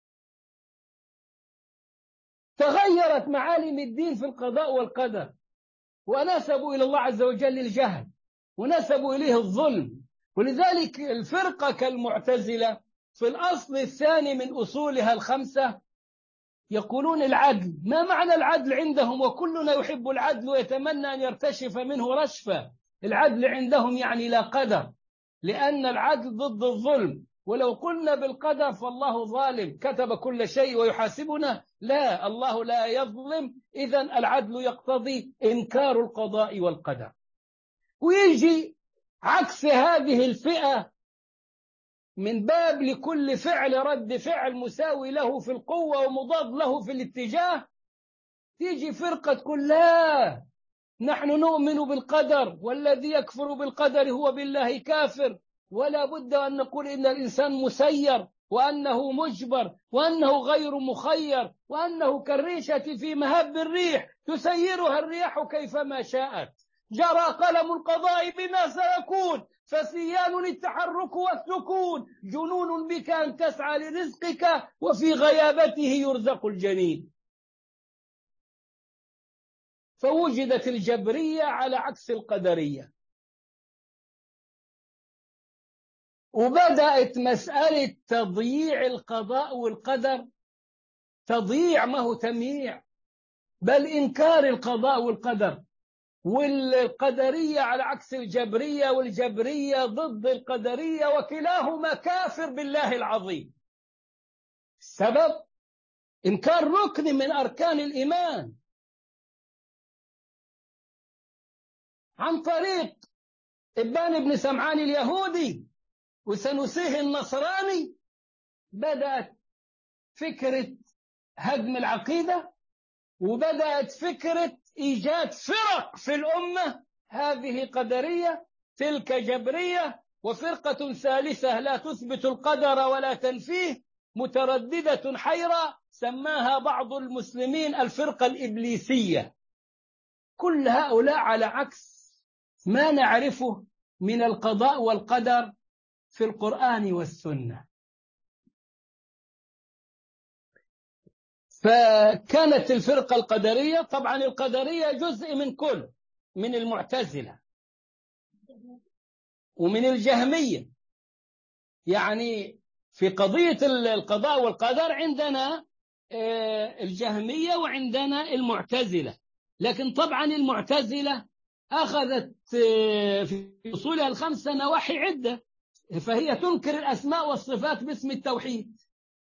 تغيرت معالم الدين في القضاء والقدر، ونسبوا إلى الله عز وجل الجهل، ونسبوا إليه الظلم. ولذلك الفرقة كالمعتزلة في الأصل الثاني من أصولها الخمسة يقولون العدل. ما معنى العدل عندهم؟ وكلنا يحب العدل ويتمنى أن يرتشف منه رشفة. العدل عندهم يعني لا قدر، لأن العدل ضد الظلم. ولو قلنا بالقدر فالله ظالم كتب كل شيء ويحاسبنا، لا، الله لا يظلم. إذن العدل يقتضي إنكار القضاء والقدر. ويجي عكس هذه الفئة من باب لكل فعل رد فعل مساوي له في القوة ومضاد له في الاتجاه، تيجي فرقة تقول لا، نحن نؤمن بالقدر، والذي يكفر بالقدر هو بالله كافر، ولا بد أن نقول إن الإنسان مسير، وأنه مجبر، وأنه غير مخير، وأنه كالريشة في مهب الريح تسيرها الرياح كيفما شاءت، جرى قلم القضاء بما سيكون، فسيان التحرك والسكون، جنون بك أن تسعى لرزقك، وفي غيابته يرزق الجنين. فوجدت الجبرية على عكس القدرية، وبدأت مسألة تضييع القضاء والقدر. تضييع ما هو تمييع، بل إنكار القضاء والقدر. والقدرية على عكس الجبرية، والجبرية ضد القدرية، وكلاهما كافر بالله العظيم. السبب إنكار ركن من أركان الإيمان. عن طريق إبان بن سمعان اليهودي وسنوسيه النصراني بدأت فكرة هدم العقيدة، وبدأت فكرة إيجاد فرق في الأمة، هذه قدرية، تلك جبرية، وفرقة ثالثة لا تثبت القدر ولا تنفيه، مترددة حيرة، سماها بعض المسلمين الفرقة الإبليسية. كل هؤلاء على عكس ما نعرفه من القضاء والقدر في القرآن والسنة. فكانت الفرقة القدرية، طبعا القدرية جزء من المعتزلة ومن الجهمية. يعني في قضية القضاء والقدر عندنا الجهمية وعندنا المعتزلة، لكن طبعا المعتزلة أخذت في أصولها الخمسة نواحي عدة، فهي تنكر الأسماء والصفات باسم التوحيد،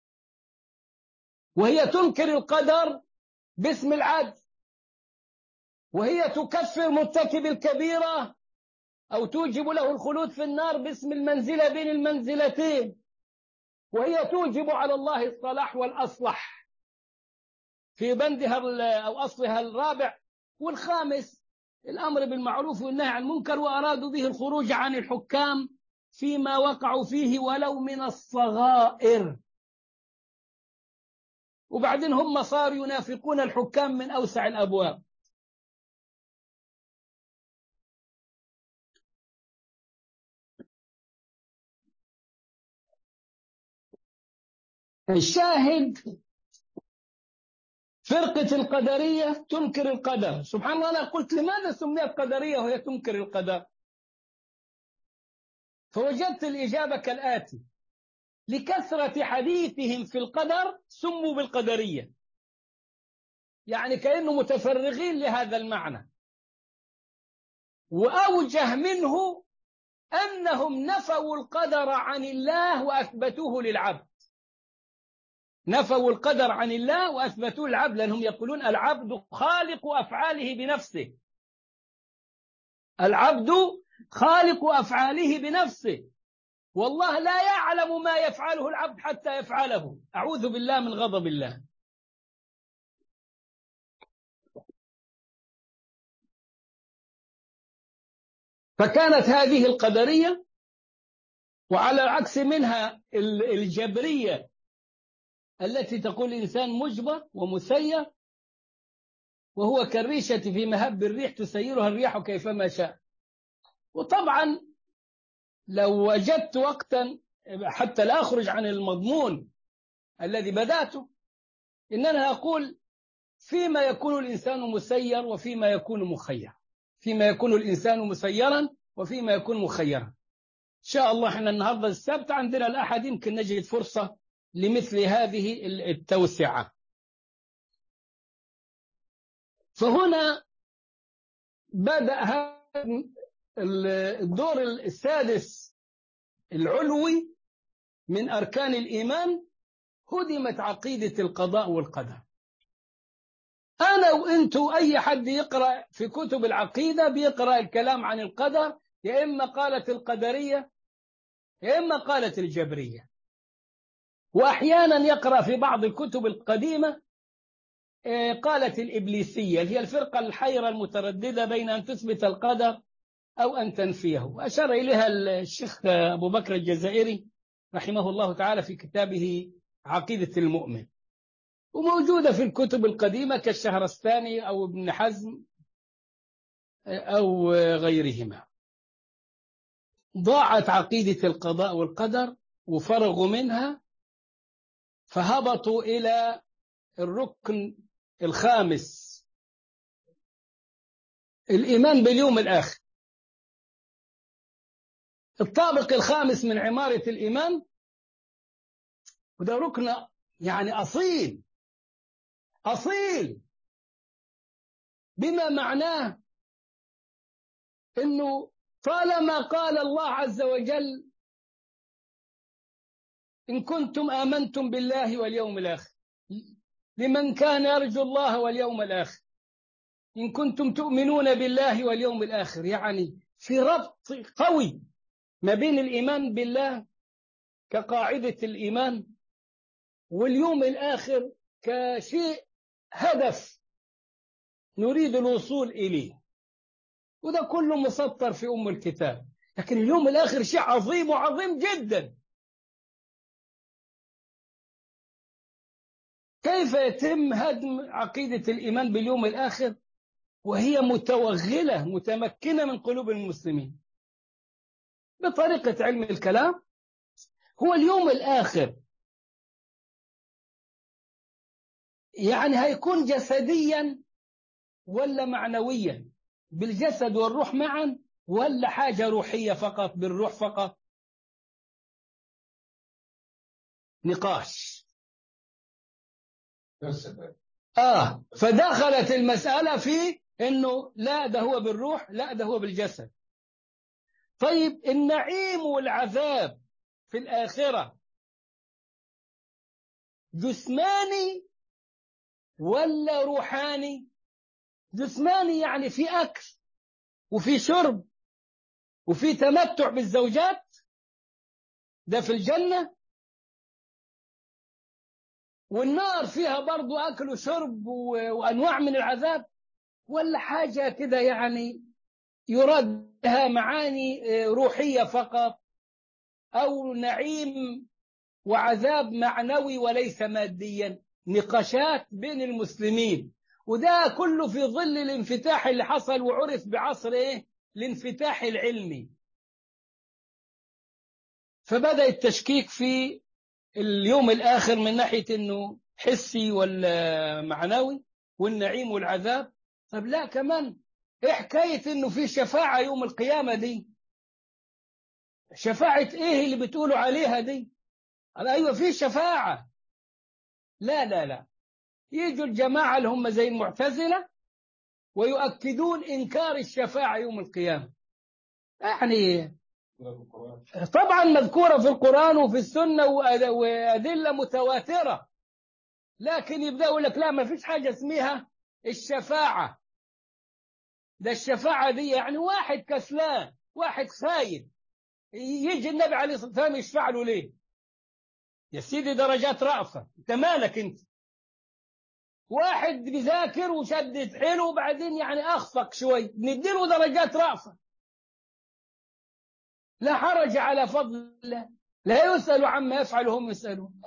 وهي تنكر القدر باسم العدل، وهي تكفر مرتكب الكبيرة أو توجب له الخلود في النار باسم المنزلة بين المنزلتين، وهي توجب على الله الصلاح والأصلح في بندها أو أصلها الرابع. والخامس الأمر بالمعروف والنهي عن المنكر، وأرادوا به الخروج عن الحكام فيما وقعوا فيه ولو من الصغائر. وبعدين هم صاروا ينافقون الحكام من أوسع الأبواب. الشاهد فرقة القدرية تنكر القدر. سبحان الله، أنا قلت لماذا سميت قدرية وهي تنكر القدر؟ فوجدت الإجابة كالآتي: لكثرة حديثهم في القدر سموا بالقدرية، يعني كأنه متفرغين لهذا المعنى. وأوجه منه أنهم نفوا القدر عن الله وأثبتوه للعبد. نفوا القدر عن الله وأثبتوه للعبد، لأنهم يقولون العبد خالق أفعاله بنفسه، العبد خالق أفعاله بنفسه، والله لا يعلم ما يفعله العبد حتى يفعله. أعوذ بالله من غضب الله. فكانت هذه القدرية، وعلى العكس منها الجبرية التي تقول الإنسان مجبر ومسير، وهو كالريشة في مهب الريح تسيرها الرياح كيفما شاء. وطبعا لو وجدت وقتا حتى لا أخرج عن المضمون الذي بدأته، إننا أقول فيما يكون الإنسان مسير وفيما يكون مخير، فيما يكون الإنسان مسيرا وفيما يكون مخيرا. إن شاء الله إحنا النهاردة السبت، عندنا الأحد يمكن نجد فرصة لمثل هذه التوسعة. فهنا بدأ الدور السادس العلوي من أركان الإيمان، هدمت عقيدة القضاء والقدر. أنا وإنتو أي حد يقرأ في كتب العقيدة بيقرأ الكلام عن القدر، يا إما قالت القدرية يا إما قالت الجبرية، وأحيانا يقرأ في بعض الكتب القديمة قالت الإبليسية، اللي هي الفرقة الحيرة المترددة بين أن تثبت القدر أو أن تنفيه. وأشار إليها الشيخ أبو بكر الجزائري رحمه الله تعالى في كتابه عقيدة المؤمن، وموجودة في الكتب القديمة كالشهرستاني أو ابن حزم أو غيرهما. ضاعت عقيدة القضاء والقدر وفرغوا منها، فهبطوا إلى الركن الخامس، الإيمان باليوم الآخر. الطابق الخامس من عمارة الإيمان، وده ركن يعني أصيل بما معناه أنه طالما قال الله عز وجل إن كنتم آمنتم بالله واليوم الآخر، لمن كان يرجو الله واليوم الآخر، إن كنتم تؤمنون بالله واليوم الآخر، يعني في ربط قوي ما بين الإيمان بالله كقاعدة الإيمان واليوم الآخر كشيء هدف نريد الوصول إليه، وده كله مسطر في أم الكتاب. لكن اليوم الآخر شيء عظيم وعظيم جدا. كيف يتم هدم عقيدة الإيمان باليوم الآخر وهي متوغلة متمكنة من قلوب المسلمين؟ بطريقة علم الكلام، هو اليوم الآخر يعني هيكون جسديا ولا معنويا، بالجسد والروح معا، ولا حاجة روحية فقط بالروح فقط؟ نقاش. فدخلت المسألة في إنه لا ده هو بالروح، لا ده هو بالجسد. طيب النعيم والعذاب في الآخرة جسماني ولا روحاني؟ جسماني يعني في أكل وفي شرب وفي تمتع بالزوجات، ده في الجنة. والنار فيها برضو أكل وشرب وأنواع من العذاب، ولا حاجة كده يعني يراد لها معاني روحية فقط، أو نعيم وعذاب معنوي وليس ماديا؟ نقاشات بين المسلمين، وده كله في ظل الانفتاح اللي حصل وعرف بعصر الانفتاح العلمي. فبدأ التشكيك في اليوم الآخر من ناحية أنه حسي ولا معنوي، والنعيم والعذاب. طب لا، كمان إيه حكاية أنه في شفاعة يوم القيامة دي؟ شفاعة إيه اللي بتقولوا عليها دي؟ أيوة في شفاعة. لا لا لا، يجوا الجماعة اللي هم زي المعتزلة ويؤكدون إنكار الشفاعة يوم القيامة. يعني طبعا مذكورة في القرآن وفي السنة وأدلة متواترة، لكن يبدأوا لك لا، ما فيش حاجة اسمها الشفاعة. ده الشفاعة دي يعني واحد كسلان، واحد خايب، يجي النبي عليه الصلاة والسلام يشفع له ليه؟ يا سيدي درجات رأفة، انت مالك انت؟ واحد بيذاكر وشدد حلو وبعدين يعني أخفق شوي، نديله درجات رأفة. لا حرج على فضل الله، لا يسأل عما يفعل هم يسألون.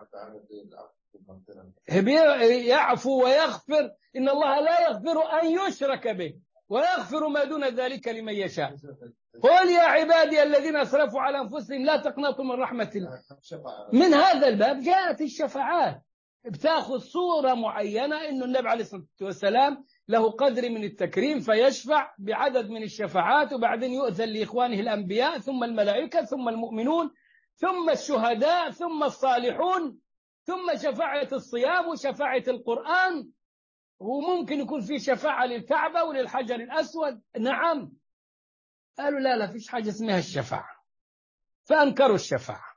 يعفو ويغفر، إن الله لا يغفر أن يشرك به ويغفر ما دون ذلك لمن يشاء. قل يا عبادي الذين أسرفوا على أنفسهم لا تقنطوا من رحمة الله. من هذا الباب جاءت الشفاعات، بتاخذ صورة معينة إنه النبي عليه الصلاة والسلام له قدر من التكريم فيشفع بعدد من الشفاعات، وبعدين يؤذن لإخوانه الأنبياء ثم الملائكة ثم المؤمنون ثم الشهداء ثم الصالحون ثم شفاعة الصيام وشفاعة القرآن، وممكن يكون في شفاعة للكعبة وللحجر الأسود. نعم. قالوا لا لا فيش حاجة اسمها الشفاعة، فأنكروا الشفاعة.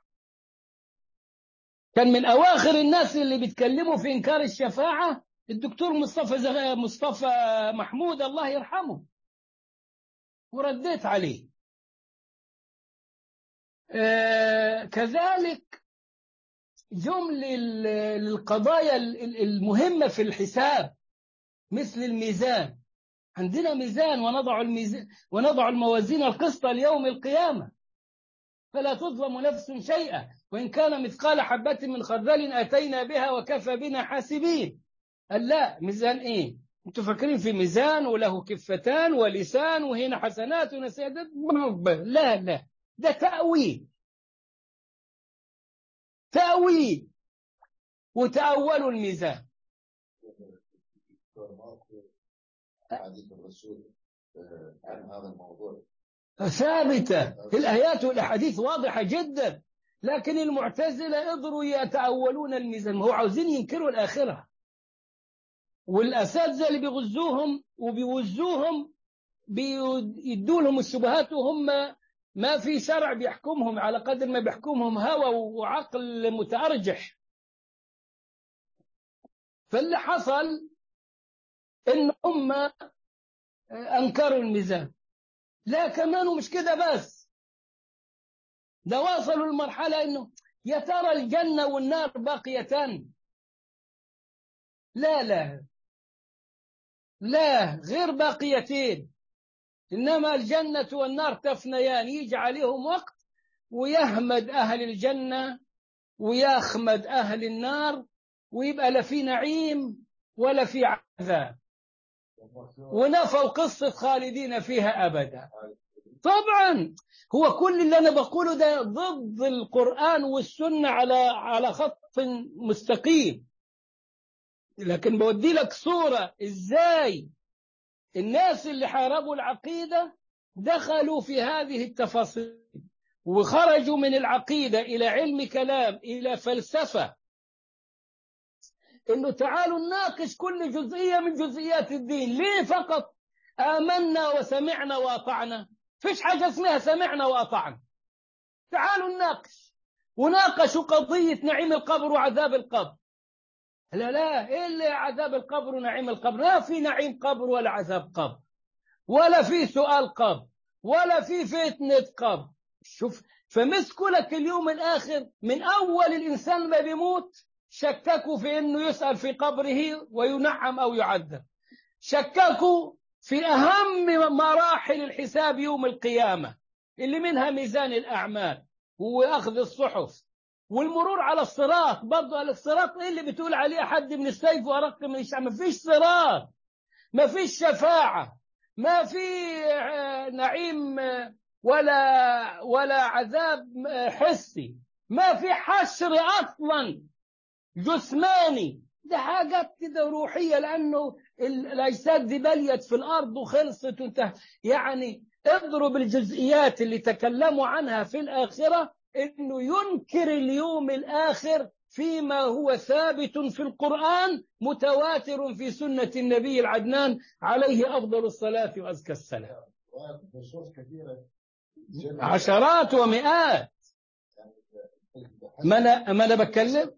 كان من أواخر الناس اللي بيتكلموا في إنكار الشفاعة الدكتور مصطفى محمود الله يرحمه، ورديت عليه. كذلك جمل للقضايا المهمة في الحساب مثل الميزان. عندنا ميزان ونضع الموازين القسط ليوم القيامة فلا تظلم نفس شيئا وإن كان مثقال حبة من خردل أتينا بها وكفى بنا حاسبين. قال لا، ميزان إيه؟ أنتوا فاكرين في ميزان وله كفتان ولسان وهنا حسنات ونسيئات؟ لا لا، ده تأويل وتأولوا الميزان. حديث الرسول عن هذا الموضوع ثابتة في الآيات والأحاديث واضحة جدا، لكن المعتزلة قدروا يتأولون الميزان، هو عاوزين ينكروا الآخرة. والأساتذة اللي بيغزوهم وبيوزوهم بيدوا لهم الشبهات، وهم ما في شرع بيحكمهم على قدر ما بيحكمهم هوى وعقل متأرجح. فاللي حصل إن هم أنكروا الميزان. لا كمان ومش كده بس، ده وصلوا للمرحلة إنه يا ترى الجنة والنار باقيتان. لا لا لا، غير باقيتين، إنما الجنة والنار تفنيان، يجي عليهم وقت ويهمد أهل الجنة ويخمد أهل النار، ويبقى لا في نعيم ولا في عذاب، ونفوا قصة خالدين فيها أبدا. طبعا هو كل اللي أنا بقوله ده ضد القرآن والسنة على خط مستقيم، لكن بودي لك صورة إزاي الناس اللي حاربوا العقيدة دخلوا في هذه التفاصيل وخرجوا من العقيدة إلى علم كلام، إلى فلسفة، إنه تعالوا نناقش كل جزئية من جزئيات الدين. ليه فقط آمنا وسمعنا وأطعنا؟ فيش حاجة اسمها سمعنا وأطعنا. تعالوا نناقش، وناقشوا قضية نعيم القبر وعذاب القبر. لا إيه اللي عذاب القبر ونعيم القبر؟ لا في نعيم قبر ولا عذاب قبر، ولا في سؤال قبر، ولا في فتنة قبر. شوف، فمسكوا لك اليوم الآخر من أول الإنسان ما بيموت، شككوا في أنه يسأل في قبره وينعم أو يعذب، شككوا في أهم مراحل الحساب يوم القيامة اللي منها ميزان الأعمال وأخذ الصحف والمرور على الصراط. برضو على الصراط إيه اللي بتقول عليه حد من السيف وأرق من الشعب؟ ما فيش صراط، ما فيش شفاعة، ما في نعيم ولا عذاب حسي، ما في حشر أصلا جسماني، ده حاجات كده روحية، لأنه الأجساد دي بليت في الأرض وخلصت وانتهى. يعني اضرب الجزئيات اللي تكلموا عنها في الآخرة، إنه ينكر اليوم الآخر فيما هو ثابت في القرآن متواتر في سنة النبي العدنان عليه أفضل الصلاة وأزكى السلام. عشرات ومئات. ما أنا بتكلم.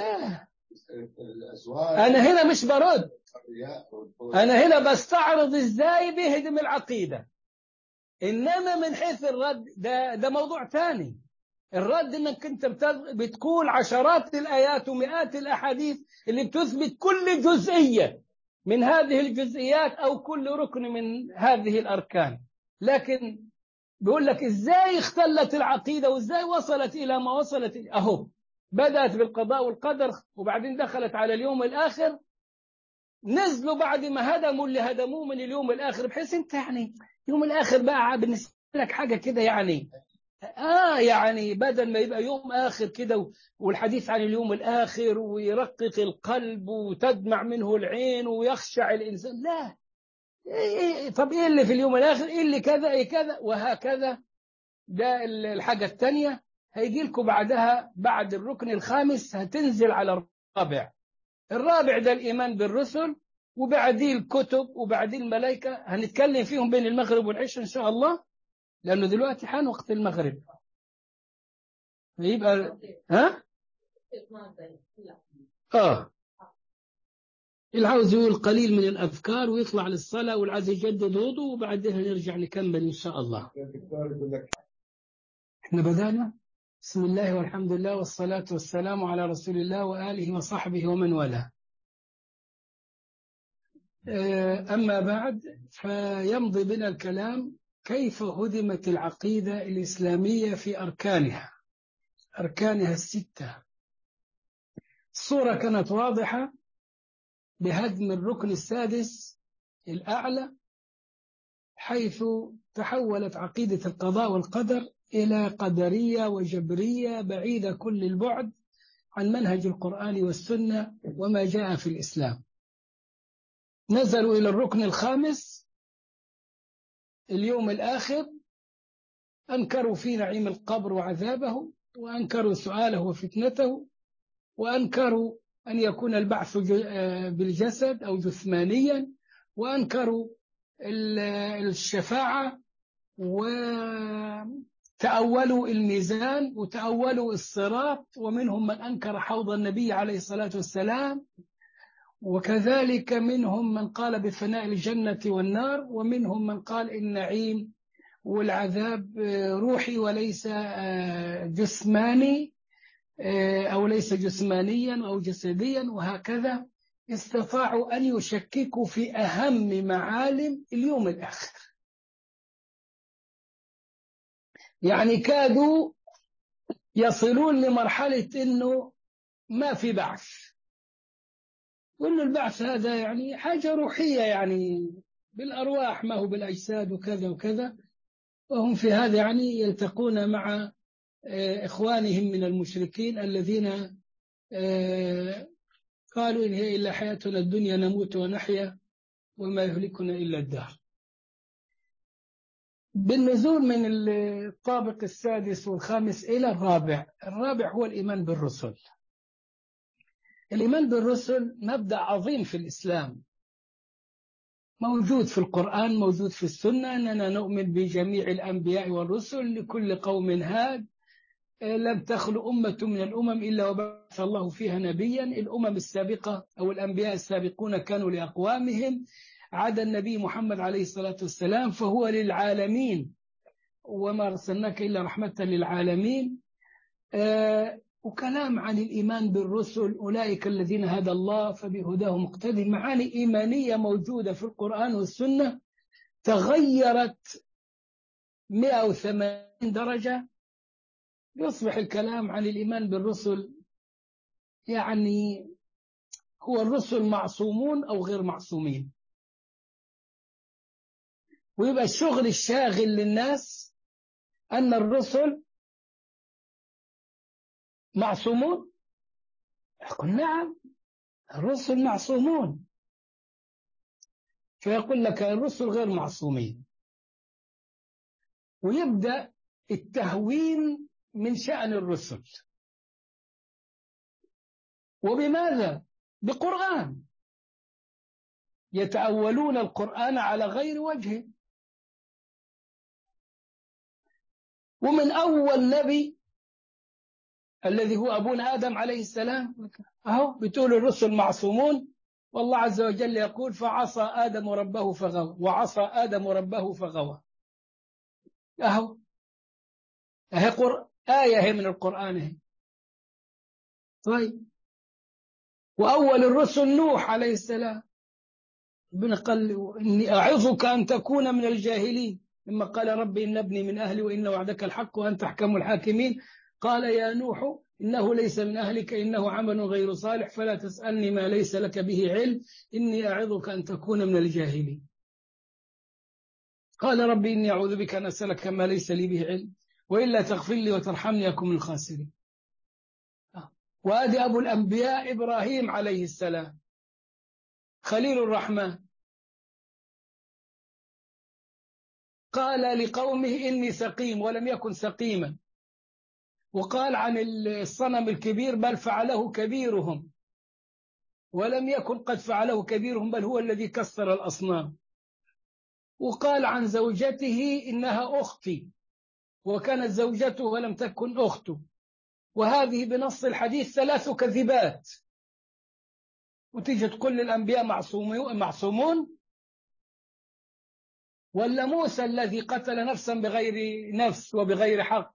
أنا هنا مش برد، أنا هنا بستعرض إزاي بيهدم العقيدة. إنما من حيث الرد ده موضوع تاني. الرد إنك أنت بتقول عشرات الآيات ومئات الأحاديث اللي بتثبت كل جزئية من هذه الجزئيات أو كل ركن من هذه الأركان، لكن بيقول لك إزاي اختلت العقيدة وإزاي وصلت إلى ما وصلت. أهو بدأت بالقضاء والقدر، وبعدين دخلت على اليوم الآخر، نزلوا بعد ما هدموا اللي هدموه من اليوم الآخر، بحيث أنت يعني يوم الآخر بقى بالنسبة لك حاجة كده يعني يعني بدل ما يبقى يوم آخر كده والحديث عن اليوم الآخر ويرقق القلب وتدمع منه العين ويخشع الإنسان، لا طب إيه اللي في اليوم الآخر؟ إيه اللي كذا إيه كذا وهكذا. ده الحاجة الثانية هيجي لكم بعدها، بعد الركن الخامس هتنزل على الرابع ده الإيمان بالرسل، وبعديه الكتب، وبعديه الملائكة. هنتكلم فيهم بين المغرب والعشاء إن شاء الله، لأنه دلوقتي حان وقت المغرب. يبقى العاوز يقول قليل من الأذكار ويطلع للصلاة، والعاوز يجدد وضوء، وبعدها نرجع نكمل إن شاء الله. احنا بدأنا. بسم الله والحمد لله والصلاة والسلام على رسول الله وآله وصحبه ومن والاه. أما بعد، فيمضي بنا الكلام كيف هدمت العقيدة الإسلامية في أركانها الستة. الصورة كانت واضحة بهدم الركن السادس الأعلى، حيث تحولت عقيدة القضاء والقدر إلى قدرية وجبرية بعيدة كل البعد عن منهج القرآن والسنة وما جاء في الإسلام. نزلوا إلى الركن الخامس اليوم الآخر، أنكروا في نعيم القبر وعذابه، وأنكروا سؤاله وفتنته، وأنكروا أن يكون البعث بالجسد أو جثمانيا، وأنكروا الشفاعة، وتأولوا الميزان، وتأولوا الصراط، ومنهم من أنكر حوض النبي عليه الصلاة والسلام، وكذلك منهم من قال بفناء الجنة والنار، ومنهم من قال النعيم والعذاب روحي وليس جسماني، أو ليس جسمانيا أو جسديا، وهكذا استطاعوا أن يشككوا في أهم معالم اليوم الآخر. يعني كادوا يصلون لمرحلة أنه ما في بعث، وأن البعث هذا يعني حاجة روحية، يعني بالأرواح ما هو بالأجساد وكذا وكذا. وهم في هذا يعني يلتقون مع إخوانهم من المشركين الذين قالوا إن هي إلا حياتنا الدنيا نموت ونحيا وما يهلكنا إلا الدهر. بالنزول من الطابق السادس والخامس إلى الرابع، الرابع هو الإيمان بالرسل. الإيمان بالرسل مبدأ عظيم في الإسلام، موجود في القرآن، موجود في السنة، أننا نؤمن بجميع الأنبياء والرسل لكل قوم هاد، لم تخلو أمة من الأمم إلا وبعث الله فيها نبيا. الأمم السابقة أو الأنبياء السابقون كانوا لأقوامهم، عدا النبي محمد عليه الصلاة والسلام فهو للعالمين، وما أرسلناك إلا رحمة للعالمين. وكلام عن الإيمان بالرسل، أولئك الذين هدى الله فبهداه مقتدي، معاني إيمانية موجودة في القرآن والسنة تغيرت 180 درجة. يصبح الكلام عن الإيمان بالرسل يعني هو الرسل معصومون أو غير معصومين، ويبقى الشغل الشاغل للناس أن الرسل معصومون. يقول نعم الرسل معصومون، فيقول لك الرسل غير معصومين، ويبدأ التهوين من شأن الرسل. وبماذا؟ بقرآن، يتأولون القرآن على غير وجهه. ومن أول نبي الذي هو أبونا آدم عليه السلام، أهو بتقول الرسل معصومون، والله عز وجل يقول فعصى آدم ربه فغوى، وعصى آدم ربه فغوى. أهو أهي آية هي من القرآن هي. طيب، وأول الرسل نوح عليه السلام، ربنا قال إني أعظك أن تكون من الجاهلين، لما قال ربي إن ابني من أهلي وإن وعدك الحق وأنت أحكم الحاكمين. قال يا نوح إنه ليس من أهلك إنه عمل غير صالح فلا تسألني ما ليس لك به علم إني أعظك أن تكون من الجاهلين. قال ربي إني أعوذ بك أن أسألك ما ليس لي به علم وإلا تغفر لي وترحمني أكن من الخاسرين. وآدي أبو الأنبياء إبراهيم عليه السلام خليل الرحمن، قال لقومه إني سقيم ولم يكن سقيما. وقال عن الصنم الكبير بل فعله كبيرهم ولم يكن قد فعله كبيرهم بل هو الذي كسر الأصنام. وقال عن زوجته إنها أختي وكانت زوجته ولم تكن أخته. وهذه بنص الحديث 3 كذبات. وتيجي تقول الأنبياء معصومون؟ ولا موسى الذي قتل نفسا بغير نفس وبغير حق؟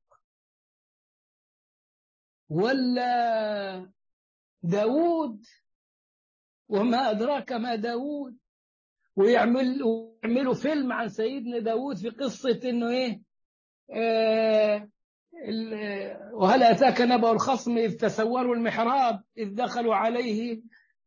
ولا داود وما أدراك ما داود؟ ويعملوا فيلم عن سيدنا داود في قصة إنه إيه وهل أتاك نبأ الخصم إذ تسوروا المحراب إذ دخلوا عليه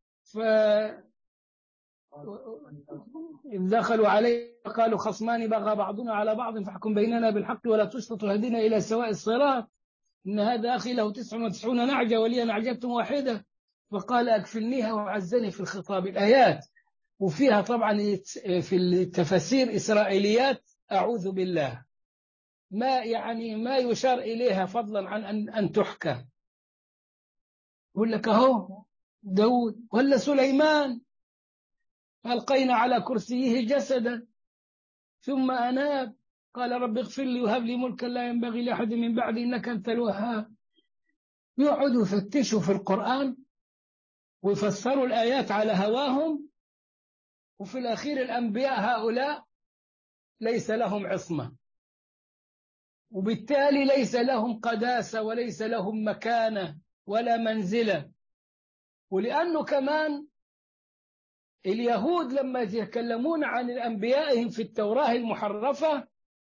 إذ دخلوا عليه قالوا خصمان بغى بعضنا على بعض فاحكم بيننا بالحق ولا تشطط وهدنا إلى سواء الصراط إن هذا أخي له 99 نعجة ولي نعجة واحدة فقال أكفلنيها وعزني في الخطاب. الآيات وفيها طبعا في التفاسير إسرائيليات أعوذ بالله ما يشار إليها فضلا عن أن تحكى. يقول لك أهو داود ولا سليمان ألقينا على كرسيه جسدا ثم أناب قال رب اغفر لي وهب لي ملكا لا ينبغي لأحد من بعدي إنك أنت الوهاب. يقعدوا يفتشوا في القرآن ويفسروا الآيات على هواهم، وفي الأخير الأنبياء هؤلاء ليس لهم عصمة، وبالتالي ليس لهم قداسة وليس لهم مكانة ولا منزلة. ولأنه كمان اليهود لما يتكلمون عن أنبيائهم في التوراة المحرفة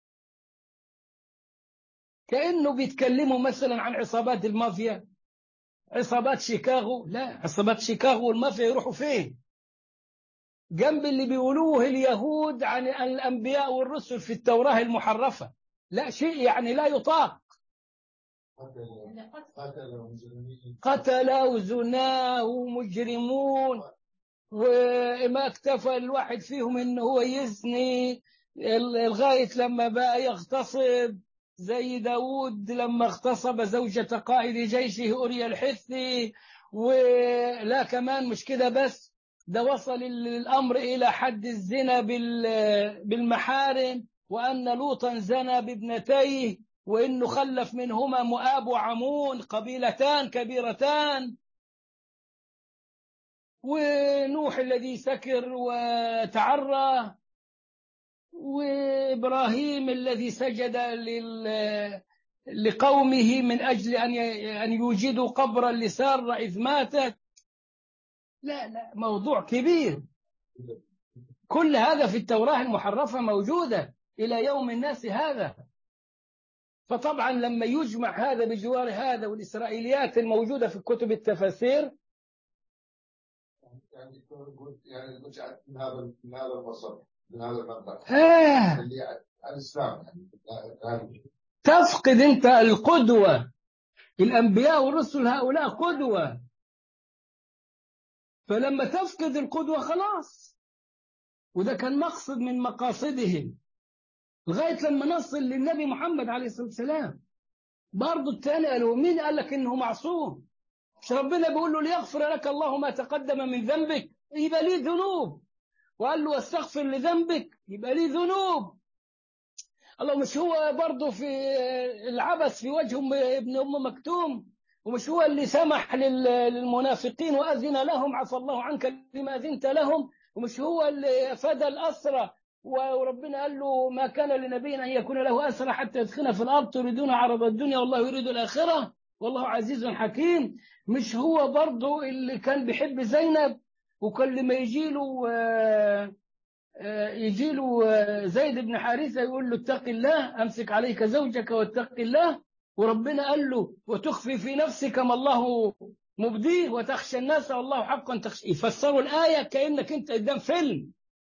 كأنه بيتكلموا مثلا عن عصابات المافيا، عصابات شيكاغو. لا، عصابات شيكاغو والمافيا يروحوا فين جنب اللي بيقولوه اليهود عن الأنبياء والرسل في التوراة المحرفة؟ لا شيء يعني لا يطاق. قتل وزنا ومجرمون، وما اكتفى الواحد فيهم انه هو يزني لغاية لما بقى يغتصب، زي داود لما اغتصب زوجة قائد جيشه أوريا الحثي. ولا كمان مش كده بس، ده وصل الأمر إلى حد الزنا بالمحارم، وأن لوطا زنى بابنتيه، وإنه خلف منهما مؤاب وعمون، قبيلتان كبيرتان. ونوح الذي سكر وتعرى، وإبراهيم الذي سجد لقومه من أجل أن يوجدوا قبرا لسارة إذ ماتت. لا موضوع كبير. كل هذا في التوراة المحرفة موجودة إلى يوم الناس هذا. فطبعا لما يجمع هذا بجوار هذا والإسرائيليات الموجودة في كتب التفاسير، يعني من هذا المصدر، من هذا المنبع الإسلام يعني تفقد أنت القدوة. الأنبياء والرسل هؤلاء قدوة، فلما تفقد القدوة خلاص. وده كان مقصد من مقاصدهم لغاية لما نصل للنبي محمد عليه الصلاة والسلام. برضو التاني قالوا مين قال لك إنه معصوم؟ مش ربنا بيقول له ليغفر لك الله ما تقدم من ذنبك، يبقى ليه ذنوب. وقال له واستغفر لذنبك، يبقى ليه ذنوب. الله مش هو برضو في العبث في وجه ابن أم مكتوم؟ ومش هو اللي سمح للمنافقين وأذن لهم عفى الله عنك لما أذنت لهم؟ ومش هو اللي فدى الأسرى وربنا قال له ما كان لنبي أن يكون له أسرى حتى يدخل في الأرض تريدون عرض الدنيا والله يريد الآخرة والله عزيز حكيم؟ مش هو برضو اللي كان بيحب زينب وكل ما يجي له زيد بن حارثة يقول له اتق الله أمسك عليك زوجك واتق الله، وربنا قال له وتخفي في نفسك ما الله مبديه وتخشى الناس والله حقا تخشى. يفسروا الآية كأنك أنت قدام فيلم.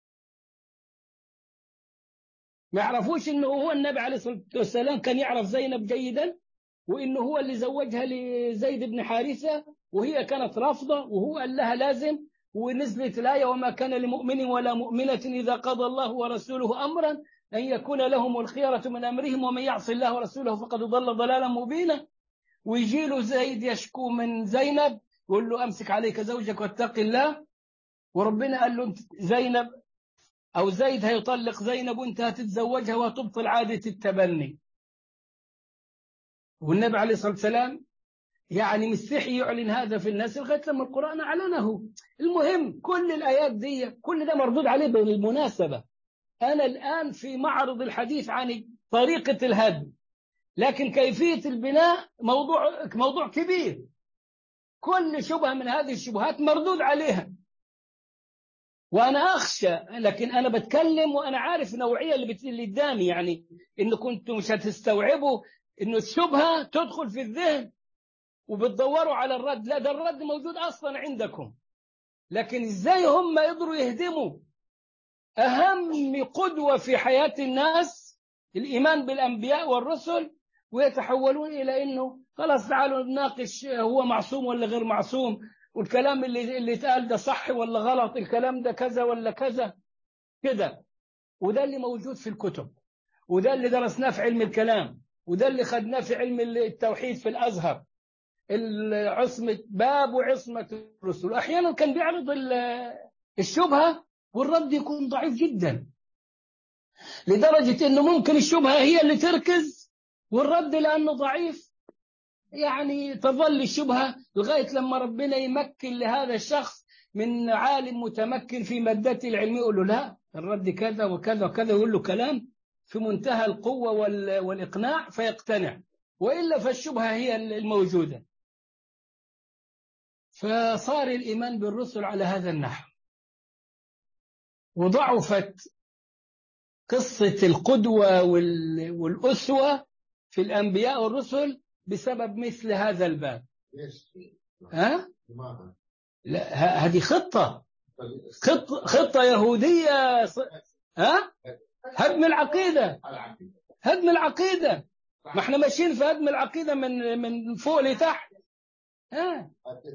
ما يعرفوش إنه هو النبي عليه الصلاة والسلام كان يعرف زينب جيدا، وإنه هو اللي زوجها لزيد بن حارثة وهي كانت رافضة، وهو قال لها لازم. ونزلت الآية وما كان لمؤمن ولا مؤمنة إذا قضى الله ورسوله أمرا أن يكون لهم الخيرة من أمرهم ومن يعص الله ورسوله فقد ضل ضلالا مبينا. ويجي له زيد يشكو من زينب يقول له أمسك عليك زوجك واتق الله، وربنا قال له زينب أو زيد هيطلق زينب وانت هتتزوجها وتبطل عادة التبني. والنبي عليه الصلاة والسلام يعني مستحي يعلن هذا في الناس لغاية لما القرآن أعلنه. المهم كل الآيات دي كل ده مردود عليه. بالمناسبة أنا الآن في معرض الحديث عن طريقة الهدم، لكن كيفية البناء موضوع كبير. كل شبهة من هذه الشبهات مردود عليها، وأنا أخشى، لكن أنا بتكلم وأنا عارف نوعية اللي قدامي، يعني إن كنتم مش هتستوعبوا إنه الشبهة تدخل في الذهن وبتدوروا على الرد. لا، ده الرد موجود أصلا عندكم، لكن إزاي هم يقدروا يهدموا أهم قدوة في حياة الناس الإيمان بالأنبياء والرسل ويتحولون إلى إنه خلاص تعالوا نناقش هو معصوم ولا غير معصوم، والكلام اللي اتقال ده صح ولا غلط، الكلام ده كذا ولا كذا كده. وده اللي موجود في الكتب، وده اللي درسناه في علم الكلام، وده اللي خدناه في علم التوحيد في الأزهر، العصمة باب وعصمة الرسل. أحيانا كان بيعرض الشبهة والرد يكون ضعيف جدا، لدرجة أنه ممكن الشبهة هي اللي تركز والرد لأنه ضعيف يعني تظل الشبهة لغاية لما ربنا يمكن لهذا الشخص من عالم متمكن في مادته العلمية يقول له لا الرد كذا وكذا وكذا، يقول له كلام في منتهى القوة والإقناع فيقتنع، وإلا فالشبهة هي الموجودة. فصار الإيمان بالرسل على هذا النحو، وضعفت قصة القدوة والأسوة في الأنبياء والرسل بسبب مثل هذا الباب. ها؟ لا، هذه خطة يهودية. ها؟ هدم العقيدة. هدم العقيدة. ما احنا ماشيين في هدم العقيدة من فوق لتحت. ها؟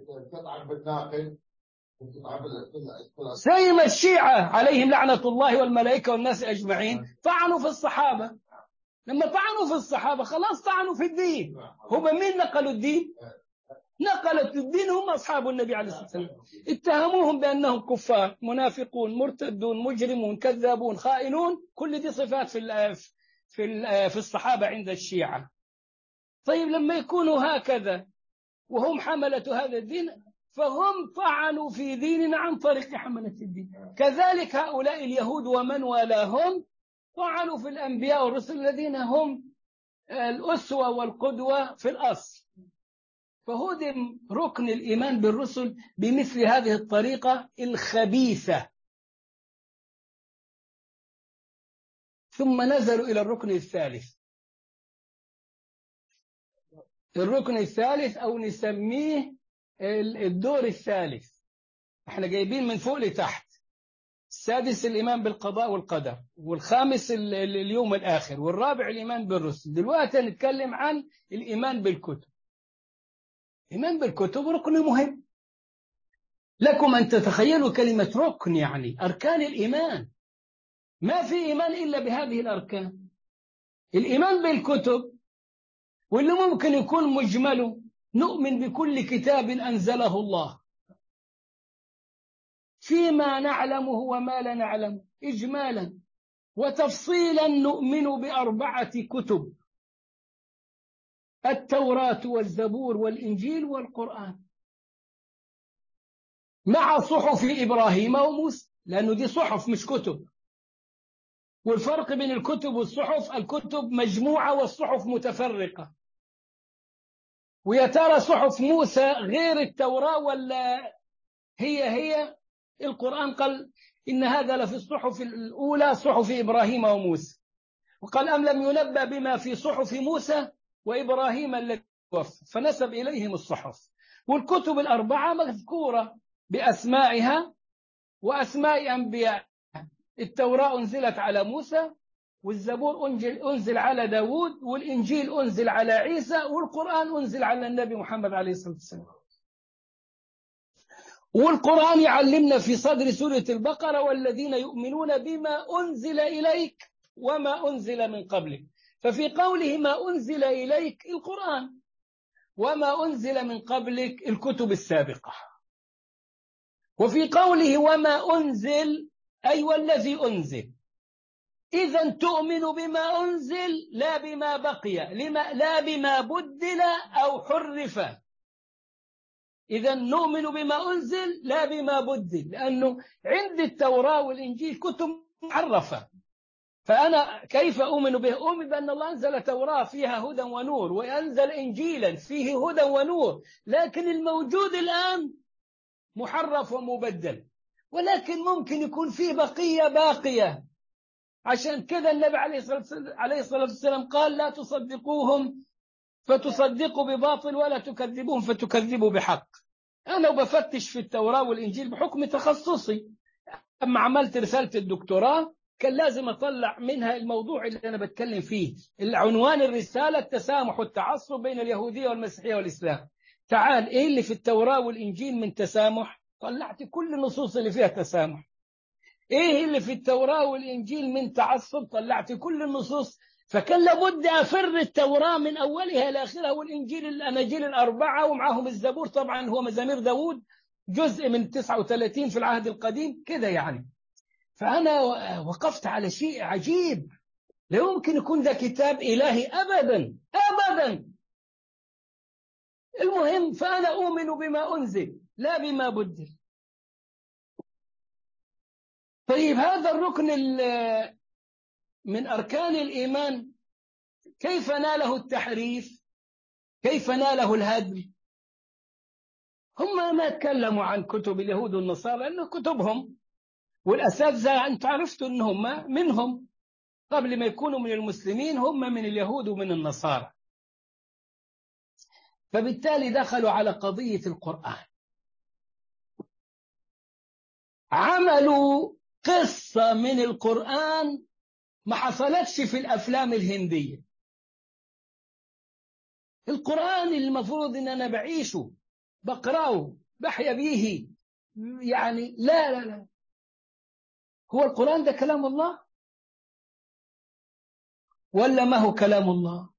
زي ما الشيعة عليهم لعنة الله والملائكة والناس أجمعين طعنوا في الصحابة، لما طعنوا في الصحابة خلاص طعنوا في الدين. هم مين نقلوا الدين؟ نقلت الدين هم أصحاب النبي عليه الصلاة والسلام، اتهموهم بأنهم كفار منافقون مرتدون مجرمون كذابون خائنون، كل دي صفات في الصحابة عند الشيعة. طيب لما يكونوا هكذا وهم حملة هذا الدين فهم طعنوا في ديننا عن طريق حملة الدين. كذلك هؤلاء اليهود ومن والاهم طعنوا في الأنبياء والرسل الذين هم الأسوة والقدوة في الأصل. فهدم ركن الإيمان بالرسل بمثل هذه الطريقة الخبيثة. ثم نزلوا إلى الركن الثالث. الركن الثالث أو نسميه الدور الثالث، احنا جايبين من فوق لتحت. السادس الإيمان بالقضاء والقدر، والخامس اليوم الآخر، والرابع الإيمان بالرسل. دلوقتي نتكلم عن الإيمان بالكتب. الإيمان بالكتب ركن مهم. لكم أن تتخيلوا كلمة ركن يعني أركان الإيمان. ما في إيمان إلا بهذه الأركان. الإيمان بالكتب واللي ممكن يكون مجمله نؤمن بكل كتاب أنزله الله فيما نعلمه وما لا نعلمه إجمالا، وتفصيلا نؤمن ب4 كتب: التوراة والزبور والإنجيل والقرآن، مع صحف إبراهيم وموسى، لأنه دي صحف مش كتب. والفرق بين الكتب والصحف، الكتب مجموعة والصحف متفرقة. ويا ترى صحف موسى غير التوراة ولا هي القرآن قال إن هذا لفي الصحف الأولى صحف إبراهيم وموسى، وقال أم لم ينبأ بما في صحف موسى وإبراهيم الذي وفى، فنسب إليهم الصحف. والكتب 4 مذكورة بأسمائها وأسماء أنبياء. التوراة أنزلت على موسى، والزبور أنزل على داود، والإنجيل أنزل على عيسى، والقرآن أنزل على النبي محمد عليه الصلاة والسلام. والقرآن يعلمنا في صدر سورة البقرة والذين يؤمنون بما أنزل إليك وما أنزل من قبلك. ففي قوله ما أنزل إليك القرآن، وما أنزل من قبلك الكتب السابقة. وفي قوله وما أنزل أي والذي أنزل. إذن تؤمن بما أنزل لا بما بقي، لا بما بدل أو حرف. إذن نؤمن بما أنزل لا بما بدل، لأنه عند التوراة والإنجيل كتب محرفة. فأنا كيف أؤمن به؟ أؤمن بأن الله أنزل توراة فيها هدى ونور، وأنزل إنجيلا فيه هدى ونور، لكن الموجود الآن محرف ومبدل، ولكن ممكن يكون فيه بقية باقية. عشان كذا النبي عليه الصلاة والسلام قال لا تصدقوهم فتصدقوا بباطل ولا تكذبوهم فتكذبوا بحق. أنا بفتش في التوراة والإنجيل بحكم تخصصي. أما عملت رسالة الدكتوراه كان لازم أطلع منها الموضوع اللي أنا بتكلم فيه. العنوان الرسالة التسامح والتعصب بين اليهودية والمسيحية والإسلام. تعال إيه اللي في التوراة والإنجيل من تسامح؟ طلعت كل النصوص اللي فيها تسامح. إيه اللي في التوراة والإنجيل من تعصب؟ طلعت كل النصوص. فكان لابد أفر التوراة من أولها إلى آخرها، والإنجيل الأناجيل 4 ومعهم الزبور طبعا هو مزامير داود جزء من 39 في العهد القديم كده يعني. فأنا وقفت على شيء عجيب، لا يمكن يكون ده كتاب إلهي أبدا أبدا. المهم فأنا أؤمن بما أنزل لا بما بدل. طيب هذا الركن من أركان الإيمان كيف ناله التحريف؟ كيف ناله الهدم؟ هم ما تكلموا عن كتب اليهود والنصارى لأنه كتبهم، والأساتذة أنت عرفتوا أنهم منهم قبل ما يكونوا من المسلمين، هم من اليهود ومن النصارى. فبالتالي دخلوا على قضية القرآن، عملوا قصة من القرآن ما حصلتش في الأفلام الهندية. القرآن المفروض أن أنا بعيشه بقرأه بحيا به، يعني لا لا لا، هو القرآن ده كلام الله ولا ما هو كلام الله؟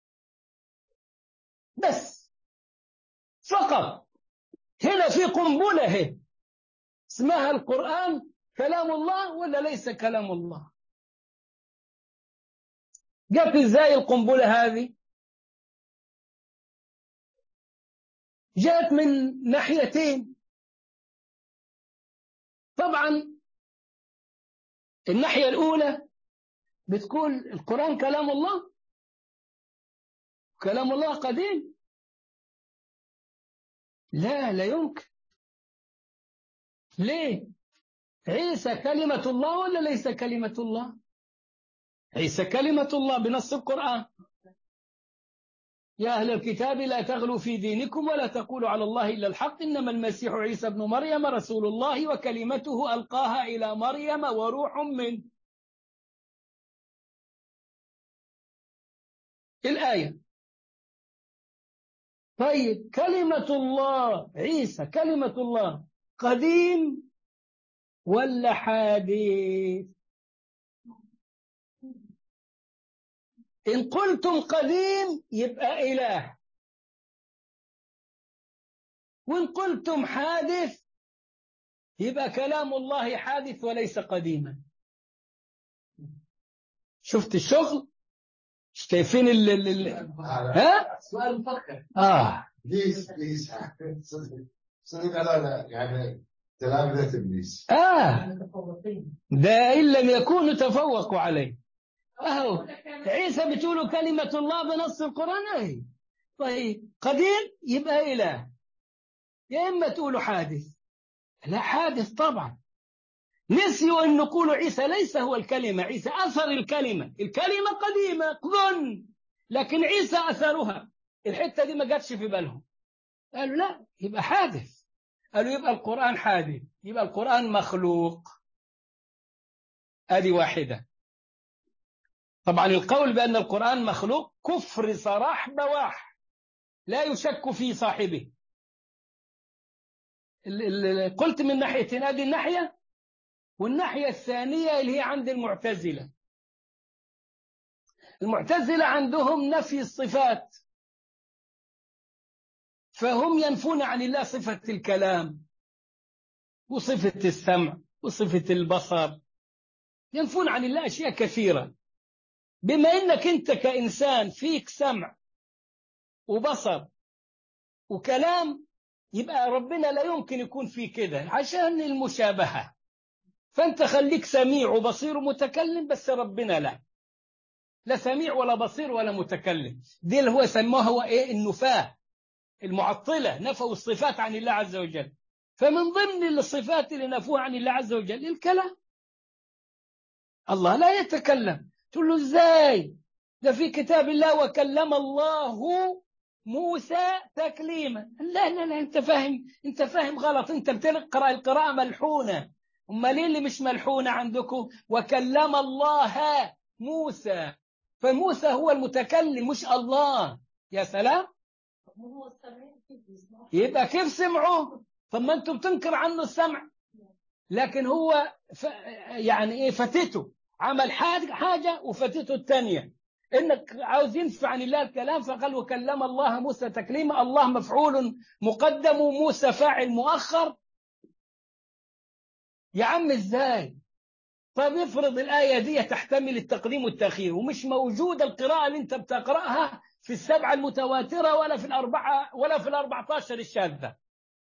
بس فقط هنا في قنبلة اسمها القرآن كلام الله ولا ليس كلام الله؟ جت ازاي القنبلة هذه؟ جاءت من ناحيتين. طبعا الناحية الأولى بتقول القرآن كلام الله، كلام الله قديم. لا لا يمكن. ليه؟ عيسى كلمة الله ولا ليس كلمة الله؟ عيسى كلمة الله بنص القرآن. يا أهل الكتاب لا تغلوا في دينكم ولا تقولوا على الله إلا الحق، إنما المسيح عيسى بن مريم رسول الله وكلمته ألقاها إلى مريم وروح منه. الآية. طيب كلمة الله عيسى كلمة الله قديم ولا حادث؟ إن قلتم قديم يبقى إله، وإن قلتم حادث يبقى كلام الله حادث وليس قديما. شفت الشغل؟ شايفين ها؟ سؤال مفكر. بليز صدق لا يعني تلامذة إبليس. ده إن لم يكونوا تفوقوا عليه. أهو عيسى بتقولوا كلمة الله بنص القرآن. طيب قديم يبقى إله، يا إما تقولوا حادث. لا حادث طبعا. نسيوا أن نقول عيسى ليس هو الكلمة، عيسى أثر الكلمة. الكلمة قديمة ظن، لكن عيسى أثرها. الحتة دي ما جاتش في بالهم، قالوا لا يبقى حادث. قالوا يبقى القرآن حادث، يبقى القرآن مخلوق. هذه واحدة. طبعا القول بأن القرآن مخلوق كفر صراح بواح لا يشك في صاحبه. قلت من ناحيتين، هذه الناحية، والناحية الثانية اللي هي عند المعتزلة. المعتزلة عندهم نفي الصفات، فهم ينفون عن الله صفة الكلام وصفة السمع وصفة البصر، ينفون عن الله أشياء كثيرة. بما أنك أنت كإنسان فيك سمع وبصر وكلام، يبقى ربنا لا يمكن يكون فيه كده عشان المشابهة. فأنت خليك سميع وبصير ومتكلم، بس ربنا لا سميع ولا بصير ولا متكلم. دي اللي هو سموه هو إيه؟ النفاة. المعطلة نفوا الصفات عن الله عز وجل. فمن ضمن الصفات اللي نفوها عن الله عز وجل الكلام. الله لا يتكلم. تقول له ازاي؟ ده في كتاب الله وكلم الله موسى تكليما. لا لا لا، انت فاهم غلط. انت بتقرأ القراءة ملحونة. امال ليه اللي مش ملحونة عندكم؟ وكلم الله موسى، فموسى هو المتكلم مش الله. يا سلام. يبقى كيف سمعه؟ طب ما انتم بتنكر عنه السمع، لكن هو يعني ايه فتته، عمل حاجة وفتته الثانية. انك عاوز ينفع عن الله الكلام، فقال وكلم الله موسى تكليما. الله مفعول مقدم وموسى فاعل مؤخر. يا عم ازاي؟ طب افرض الآية دي تحتمل التقديم والتأخير ومش موجودة القراءة اللي انت بتقرأها في السبعة المتواترة ولا في الأربعة ولا في 14 الشاذة.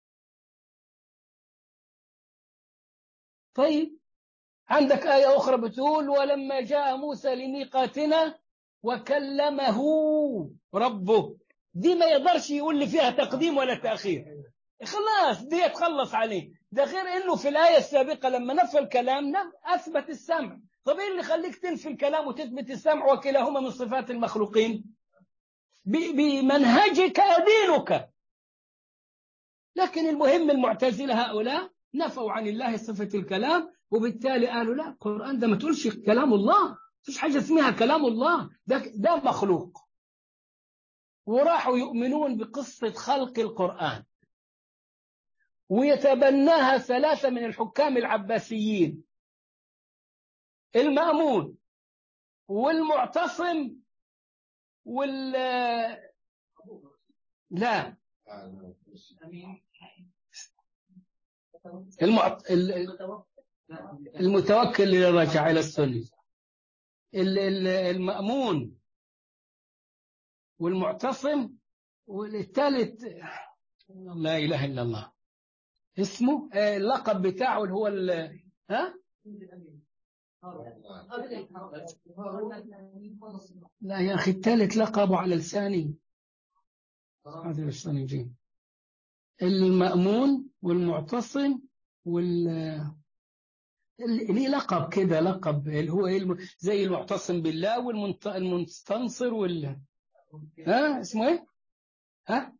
طيب عندك آية أخرى بتقول ولما جاء موسى لميقاتنا وكلمه ربه، دي ما يقدرش يقول لي فيها تقديم ولا تأخير، خلاص دي تخلص عليه. ده غير انه في الآية السابقة لما نفى الكلام أثبت السمع. طب ايه اللي يخليك تنفي الكلام وتثبت السمع وكلاهما من صفات المخلوقين؟ بمنهجك أدينك. لكن المهم المعتزلة هؤلاء نفوا عن الله صفة الكلام، وبالتالي قالوا لا، القرآن ده ما تقولش كلام الله، مفيش حاجة اسمها كلام الله، ده مخلوق. وراحوا يؤمنون بقصة خلق القرآن، ويتبناها 3 من الحكام العباسيين: المأمون والمعتصم لا المتوكل اللي رجع إلى السنة، المأمون والمعتصم والثالث لا إله إلا الله اسمه، اللقب بتاعه اللي هو ها لا يا أخي، الثالث لقبه على لساني، هذا لساني جيد. المأمون والمعتصم ليه لقب كده، لقب اللي هو زي المعتصم بالله والمستنصر ها اسمه ايه؟ ها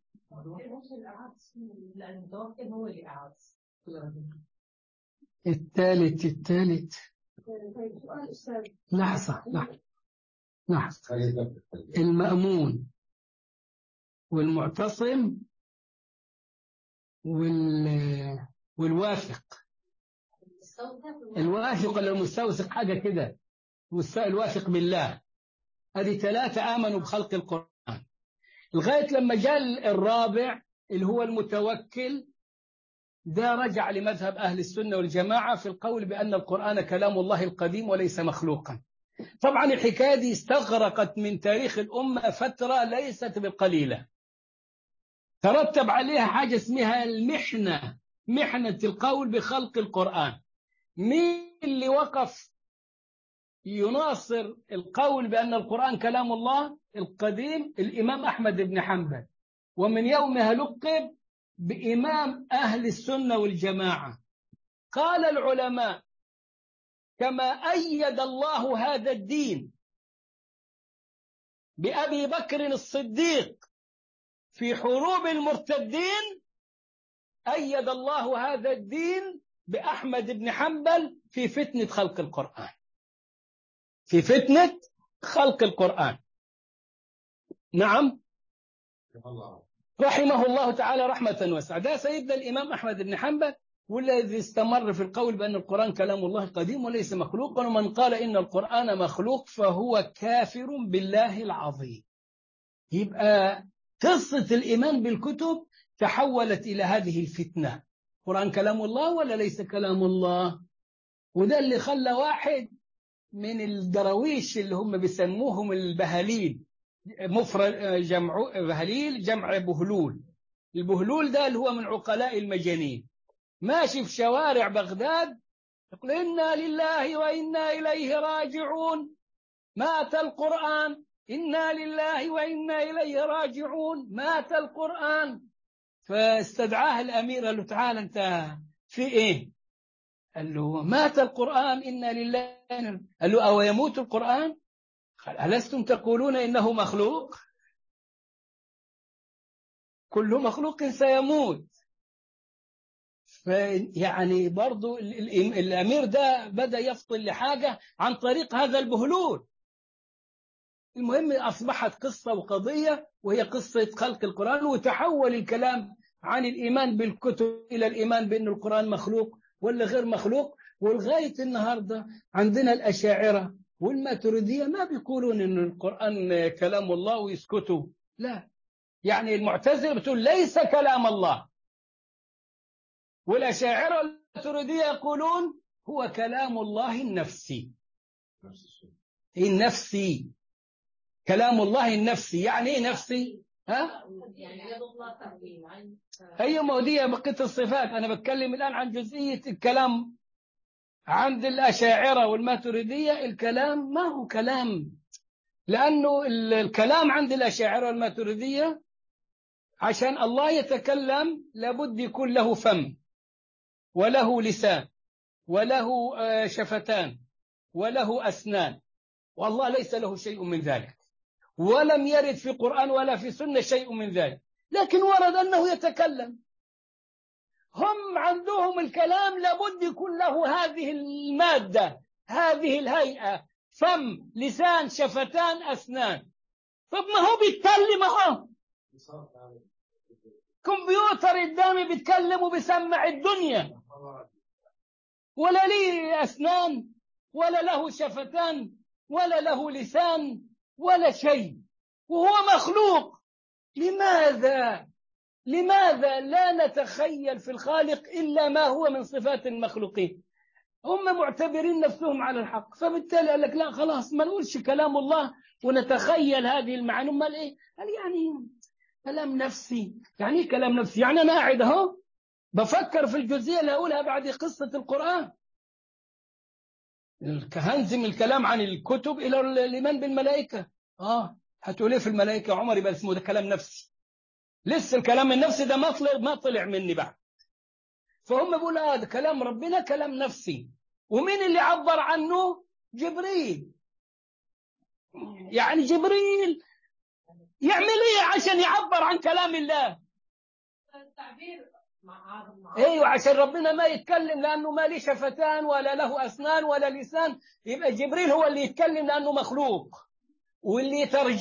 الثالث لحظة المأمون والمعتصم والواثق. الواثق ولا المستوثق حاجة كده، الواثق بالله. هذه 3 آمنوا بخلق القرآن، لغاية لما جاء الرابع اللي هو المتوكل، ده رجع لمذهب أهل السنة والجماعة في القول بأن القرآن كلام الله القديم وليس مخلوقا. طبعا الحكاية دي استغرقت من تاريخ الأمة فترة ليست بالقليلة، ترتب عليها حاجة اسمها محنة القول بخلق القرآن. مين اللي وقف يناصر القول بأن القرآن كلام الله القديم؟ الإمام أحمد بن حنبل، ومن يومها لقب بإمام أهل السنة والجماعة. قال العلماء: كما أيد الله هذا الدين بأبي بكر الصديق في حروب المرتدين، أيد الله هذا الدين بأحمد بن حنبل في فتنة خلق القرآن، في فتنة خلق القرآن. نعم، رحمه الله تعالى رحمة واسعة. ده سيدنا الإمام أحمد بن حنبل، والذي استمر في القول بأن القرآن كلام الله قديم وليس مخلوقا، ومن قال إن القرآن مخلوق فهو كافر بالله العظيم. يبقى قصة الإيمان بالكتب تحولت إلى هذه الفتنة: القرآن كلام الله ولا ليس كلام الله؟ وده اللي خلى واحد من الدرويش اللي هم بيسموهم البهاليل، مفرد جمع بهليل جمع بهلول، البهلول ده اللي هو من عقلاء المجانين، ماشي في شوارع بغداد يقول إنا لله وإنا إليه راجعون، مات القرآن، إنا لله وإنا إليه راجعون، مات القرآن. فاستدعاه الأمير قال له: تعال أنت في إيه؟ قال له: مات القرآن، إنا لله. قال له: أو يموت القرآن؟ قال: ألستم تقولون إنه مخلوق؟ كل مخلوق سيموت. يعني برضو الأمير ده بدأ يفطن لحاجة عن طريق هذا البهلول. المهم أصبحت قصة وقضية، وهي قصة خلق القرآن، وتحول الكلام عن الإيمان بالكتب إلى الإيمان بأن القرآن مخلوق ولا غير مخلوق. ولغاية النهاردة عندنا الأشاعرة والماتريدية ما بيقولون أن القرآن كلام الله ويسكتوا، لا، يعني المعتزلة بتقول ليس كلام الله، والأشاعرة والماتريدية يقولون هو كلام الله النفسي. النفسي كلام الله النفسي. يعني إيه نفسي؟ ها؟ هي مودية بقية الصفات. أنا بتكلم الآن عن جزئية الكلام. عند الأشاعرة والماتريدية الكلام ما هو كلام، لأنه الكلام عند الأشاعرة والماتريدية عشان الله يتكلم لابد يكون له فم وله لسان وله شفتان وله أسنان، والله ليس له شيء من ذلك، ولم يرد في القرآن ولا في سنة شيء من ذلك، لكن ورد أنه يتكلم. هم عندهم الكلام لابد يكون له هذه المادة، هذه الهيئة، فم لسان شفتان أسنان. طب ما هو بيتكلم اهو، كمبيوتر قدامي بيتكلم وبيسمع الدنيا، ولا ليه أسنان ولا له شفتان ولا له لسان ولا شيء، وهو مخلوق. لماذا لا نتخيل في الخالق إلا ما هو من صفات المخلوقين؟ هم معتبرين نفسهم على الحق، فبالتالي قال لك لا خلاص ما نقولش كلام الله ونتخيل هذه المعاني. امال ايه؟ قال يعني كلام نفسي. يعني ايه كلام نفسي؟ يعني انا قاعد اهو بفكر في الجزئيه اللي هقولها بعد قصه القران. هنزم الكلام عن الكتب الى الايمان بالملائكه. هتقول ايه في الملائكه يا عمر؟ يبقى اسمه ده كلام نفسي. لسه الكلام النفسي ده ما طلع مني بعد. فهم بيقولوا ده كلام ربنا كلام نفسي. ومين اللي عبر عنه؟ جبريل. يعني جبريل يعمل ايه عشان يعبر عن كلام الله؟ التعبير ايوه، عشان ربنا ما يتكلم لانه ما له شفتان ولا له اسنان ولا لسان، يبقى جبريل هو اللي يتكلم لانه مخلوق، واللي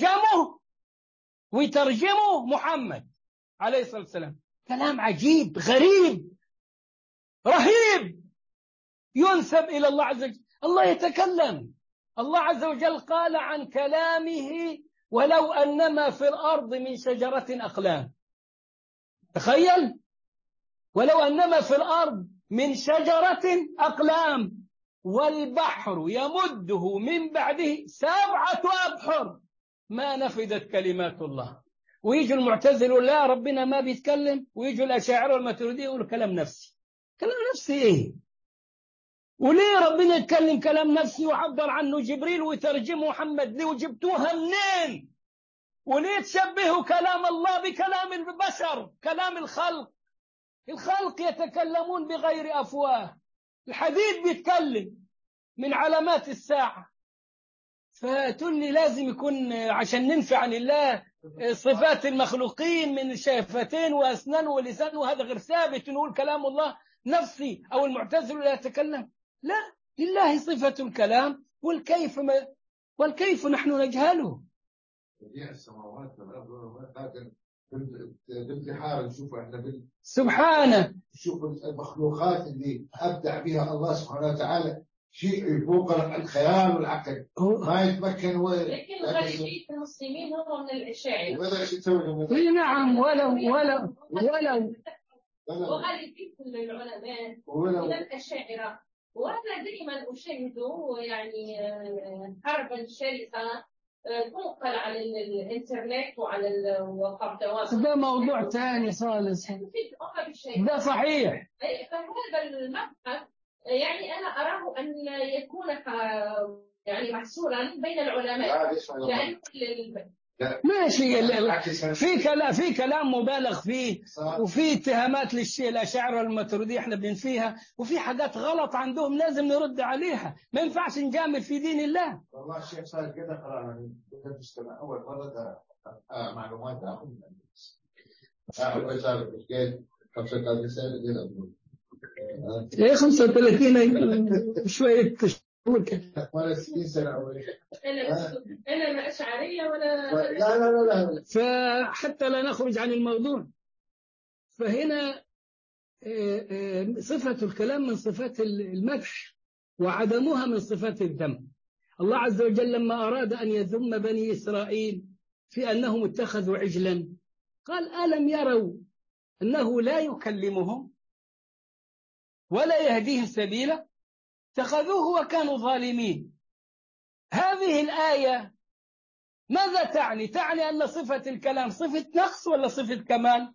يترجمه محمد عليه الصلاه والسلام. كلام عجيب غريب رهيب ينسب الى الله عز وجل. الله يتكلم. الله عز وجل قال عن كلامه ولو أنما في الأرض من شجرة أقلام. تخيل، ولو أنما في الأرض من شجرة أقلام والبحر يمده من بعده 7 أبحر ما نفدت كلمات الله. ويجوا المعتزلة لا ربنا ما بيتكلم، ويجوا الأشاعرة والماتريدية يقولوا كلام نفسي. كلام نفسي إيه؟ وليه ربنا يتكلم كلام نفسي وعبر عنه جبريل ويترجمه محمد؟ ليه وجبتوها منين؟ وليه تشبهوا كلام الله بكلام البشر، كلام الخلق؟ الخلق يتكلمون بغير أفواه. الحديد بيتكلم من علامات الساعة. فتقول لي لازم يكون عشان ننفي عن الله صفات المخلوقين من شفتين وأسنان ولسان، وهذا غير ثابت. نقول كلام الله نفسي أو المعتزلة لا يتكلم. لا، لله صفة الكلام، والكيف نحن نجهله. بديع السماوات والأرض لكن بالبحار نشوف احنا سبحانه، نشوف المخلوقات اللي أبدع بها الله سبحانه وتعالى شيء فوق الخيال والعقل ما يتمكن هو. لكن غالبية المسلمين هم من الأشاعرة. وماذا يسوي؟ نعم، ولو وغالبية العلماء من الأشاعرة. وأنا دائما أشاهده يعني حربا شرسة تنقل على الإنترنت وعلى مواقع التواصل. ده موضوع ثاني خالص. ده صحيح. فهذا المبحث يعني أنا أراه أن يكون يعني محصورا بين العلماء. ماشي، في كلام مبالغ فيه، وفي اتهامات الأشاعرة والماتريدية احنا بننفيها، وفي حاجات غلط عندهم لازم نرد عليها. ما ينفعش نجامل في دين الله. والله الشيخ صار كده قرأنا تستمع أول مرة معلومات أخذ من الناس. أول صار كده 35 سنة كده. ايه 35 شوية شهور كده. ولا 60 سنة أول. أنا ما أشعرية ولا لا. فحتى لا نخرج عن الموضوع، فهنا صفة الكلام من صفات المدح، وعدمها من صفات الذم. الله عز وجل لما أراد أن يذم بني إسرائيل في أنهم اتخذوا عجلا قال ألم يروا أنه لا يكلمهم ولا يهديهم سبيلا اتخذوه وكانوا ظالمين. هذه الآية ماذا تعني؟ تعني أن صفة الكلام صفة نقص ولا صفة كمال؟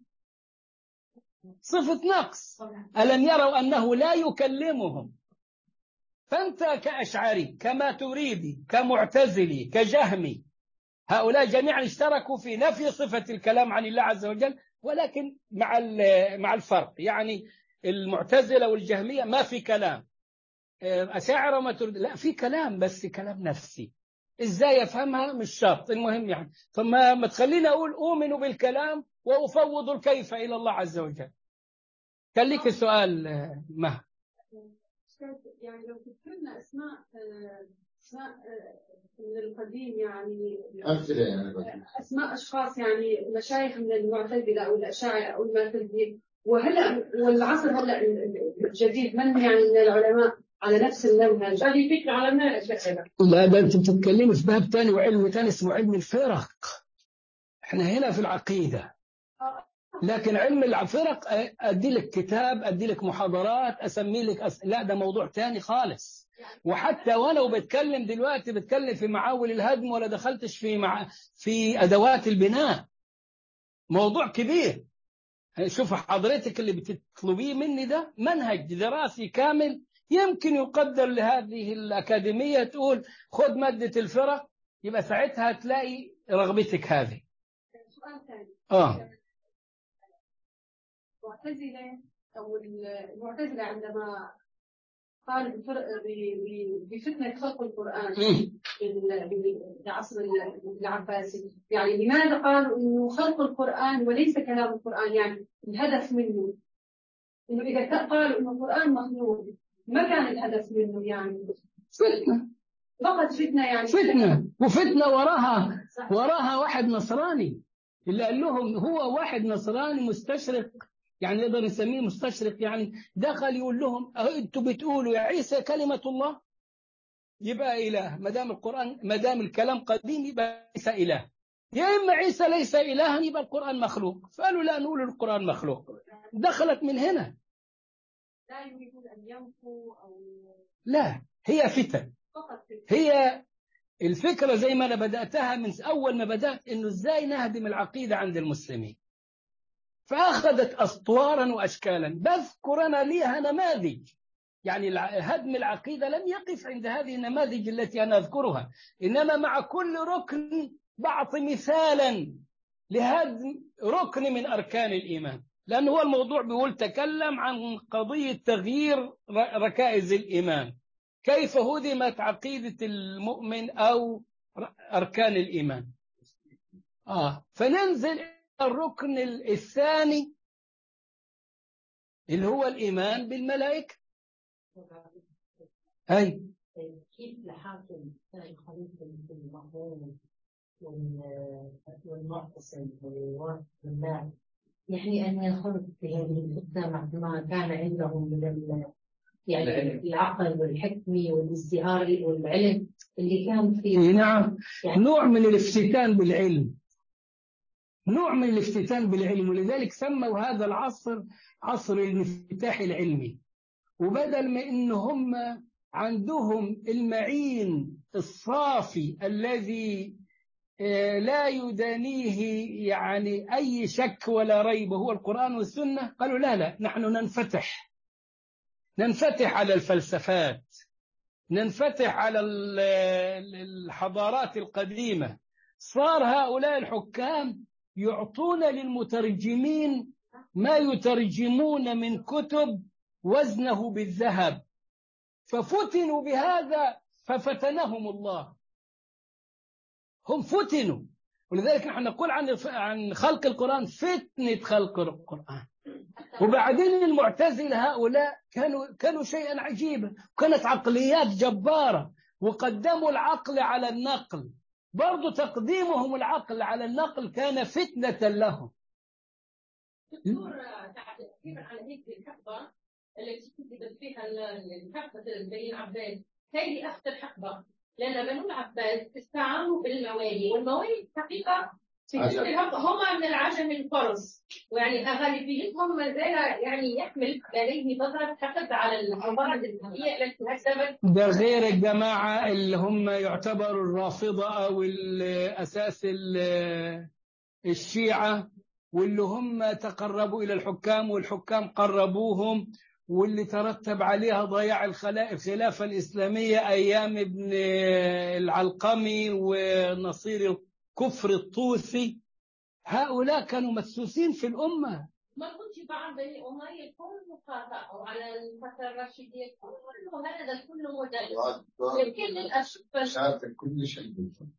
صفة نقص. ألم يروا أنه لا يكلمهم؟ فأنت كأشعري، كماتريدي، كمعتزلي، كجهمي، هؤلاء جميعا اشتركوا في نفي صفة الكلام عن الله عز وجل، ولكن مع الفرق. يعني المعتزلة والجهمية ما في كلام، أشاعرة وماتريدي لا، في كلام بس كلام نفسي، إزاي يفهمها مش شرط، المهم يعني. فما تخليني أقول أؤمن بالكلام وأفوض الكيف إلى الله عز وجل. كان لك السؤال ما يعني لو تذكرنا أسماء من القديم، يعني أمثلة يعني أسماء أشخاص، يعني مشايخ من المعتزلة أو الأشاعرة أو الماتريدية، وهلا والعصر هلا الجديد من يعني من العلماء على نفس المنهج. هذه فكرة علماء الأشاعرة. لا، ده أنت بتتكلمي في باب تاني وعلم تاني اسمه علم الفرق. إحنا هنا في العقيدة، لكن علم الفرق أدي لك كتاب، أدي لك محاضرات، أسمي لك لا، ده موضوع تاني خالص. وحتى ولو بتكلم دلوقتي بتكلم في معاول الهدم ولا دخلتش في أدوات البناء، موضوع كبير. شوف حضرتك اللي بتطلبيه مني ده منهج دراسي كامل، يمكن يقدر لهذه الأكاديمية تقول خذ مادة الفرق، يبقى ساعتها تلاقي رغبتك هذه. سؤال ثاني. المعتزلة عندما قال بفتنة خلق القرآن في عصر العباسي، يعني لماذا قالوا إنه خلق القرآن وليس كلام القرآن؟ يعني الهدف منه إنه إذا قالوا إنه القرآن مخلوق، ما كان الهدف منه؟ يعني فتنة، فقط فتنة، يعني فتنة، وفتنة وراها واحد نصراني اللي قال لهم، هو واحد نصراني مستشرق، يعني نقدر نسميه مستشرق، يعني دخل يقول لهم انتوا بتقولوا يا عيسى كلمة الله يبقى إله، ما دام الكلام قديم يبقى عيسى إله، يا إما عيسى ليس إلها يبقى القرآن مخلوق. فقالوا لا، نقول القرآن مخلوق. دخلت من هنا. لا يريدون أن ينفوا أو لا، هي فتن. هي الفكرة زي ما أنا بدأتها من أول ما بدأت، إنه إزاي نهدم العقيدة عند المسلمين، فأخذت أسطوارا وأشكالا. بذكر أنا ليها نماذج، يعني هدم العقيدة لم يقف عند هذه النماذج التي أنا أذكرها، إنما مع كل ركن بعطي مثالا لهدم ركن من أركان الإيمان، لأن هو الموضوع بيقول تكلم عن قضية تغيير ركائز الإيمان، كيف هدمت عقيدة المؤمن أو أركان الإيمان. فننزل الركن الثاني اللي هو الإيمان بالملائكة. أي كيف لحاكم الخليفة المأمون والمعتصم والله، يعني أن يخرج في هذه الفتنة ما كان عندهم من يعني العقل والحكمة والازدهار والعلم اللي كان فيه. نعم، يعني نوع من الافتتان بالعلم، نوع من الافتتان بالعلم، ولذلك سموا هذا العصر عصر الانفتاح العلمي. وبدل ما إن هم عندهم المعين الصافي الذي لا يدانيه يعني أي شك ولا ريب هو القرآن والسنة، قالوا لا، نحن ننفتح على الفلسفات، ننفتح على الحضارات القديمة. صار هؤلاء الحكام يعطون للمترجمين ما يترجمون من كتب وزنه بالذهب، ففتنوا بهذا ففتنهم الله، هم فتنوا. ولذلك نحن نقول عن خلق القرآن فتنة خلق القرآن. وبعدين المعتزلة هؤلاء كانوا شيئا عجيبا، كانت عقليات جبارة، وقدموا العقل على النقل، برضو تقديمهم العقل على النقل كان فتنة لهم. دكتور تعقيبا على هيك الحقبة التي كتبت فيها الحقبة بني العباس، هذه أخطر حقبة، لأن بنو العباس استعانوا بالموالي، والموالي حقيقة هم من العجم الفرس، ويعني غالبيتهم ما زال يعني يحمل لديه بذرة حقد على العبارة الدينية التي هدمت. ده غير الجماعة اللي هم يعتبروا الرافضة أو الأساس الشيعة، واللي هم تقربوا إلى الحكام والحكام قربوهم، واللي ترتب عليها ضياع الخلافة الإسلامية أيام ابن العلقمي ونصير الكفر الطوسي. هؤلاء كانوا مسوسين في الأمة. ما كنت بعد بني أمية كل مقاطعة على الفترة الراشدية كله هذا كله مدرس، يمكن للأسف شاف كل شيء.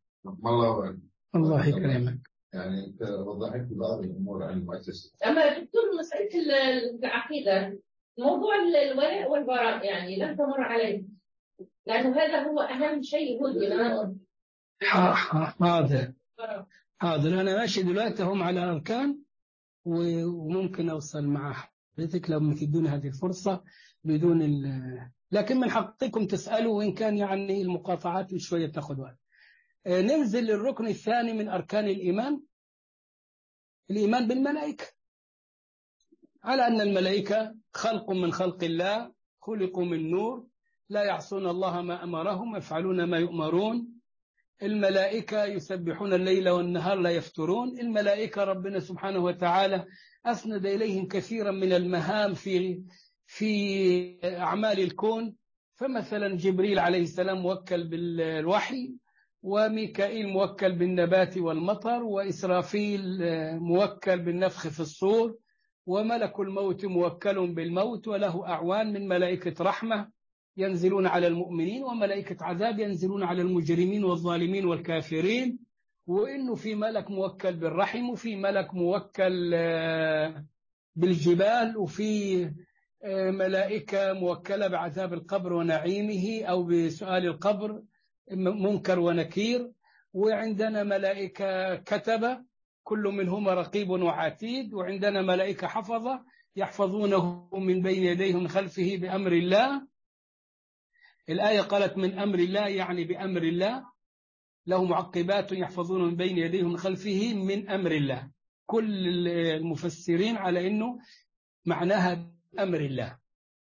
الله يكرمك. يعني أنت وضحت بعض الأمور عن المؤسسة. أما دكتور مسألة العقيدة، موضوع الولاء والبراء يعني لم تمر عليه، لأنه هذا هو أهم شيء هدم. حاضر أنا ماشي دلوقتي هم على أركان، وممكن أوصل مع حضرتك لو تدوني هذه الفرصة بدون لكن من حقكم تسألوا، وإن كان يعني المقاطعات شوية تأخذ وقت. ننزل للركن الثاني من أركان الإيمان، الإيمان بالملائكة، على أن الملائكة خلق من خلق الله، خلقوا من نور، لا يعصون الله ما أمرهم ويفعلون ما يؤمرون. الملائكة يسبحون الليل والنهار لا يفترون. الملائكة ربنا سبحانه وتعالى أسند إليهم كثيرا من المهام في أعمال الكون. فمثلا جبريل عليه السلام موكل بالوحي، وميكائيل موكل بالنبات والمطر، وإسرافيل موكل بالنفخ في الصور، وملك الموت موكل بالموت، وله أعوان من ملائكة رحمة ينزلون على المؤمنين، وملائكة عذاب ينزلون على المجرمين والظالمين والكافرين. وإنه في ملك موكل بالرحم، وفي ملك موكل بالجبال، وفي ملائكة موكلة بعذاب القبر ونعيمه أو بسؤال القبر منكر ونكير. وعندنا ملائكة كتبة كل منهما رقيب وعتيد، وعندنا ملائكة حفظة يحفظونه من بين يديه من خلفه بأمر الله. الآية قالت من أمر الله، يعني بأمر الله، له معقبات يحفظون من بين يديه من خلفه من أمر الله. كل المفسرين على أنه معناها أمر الله.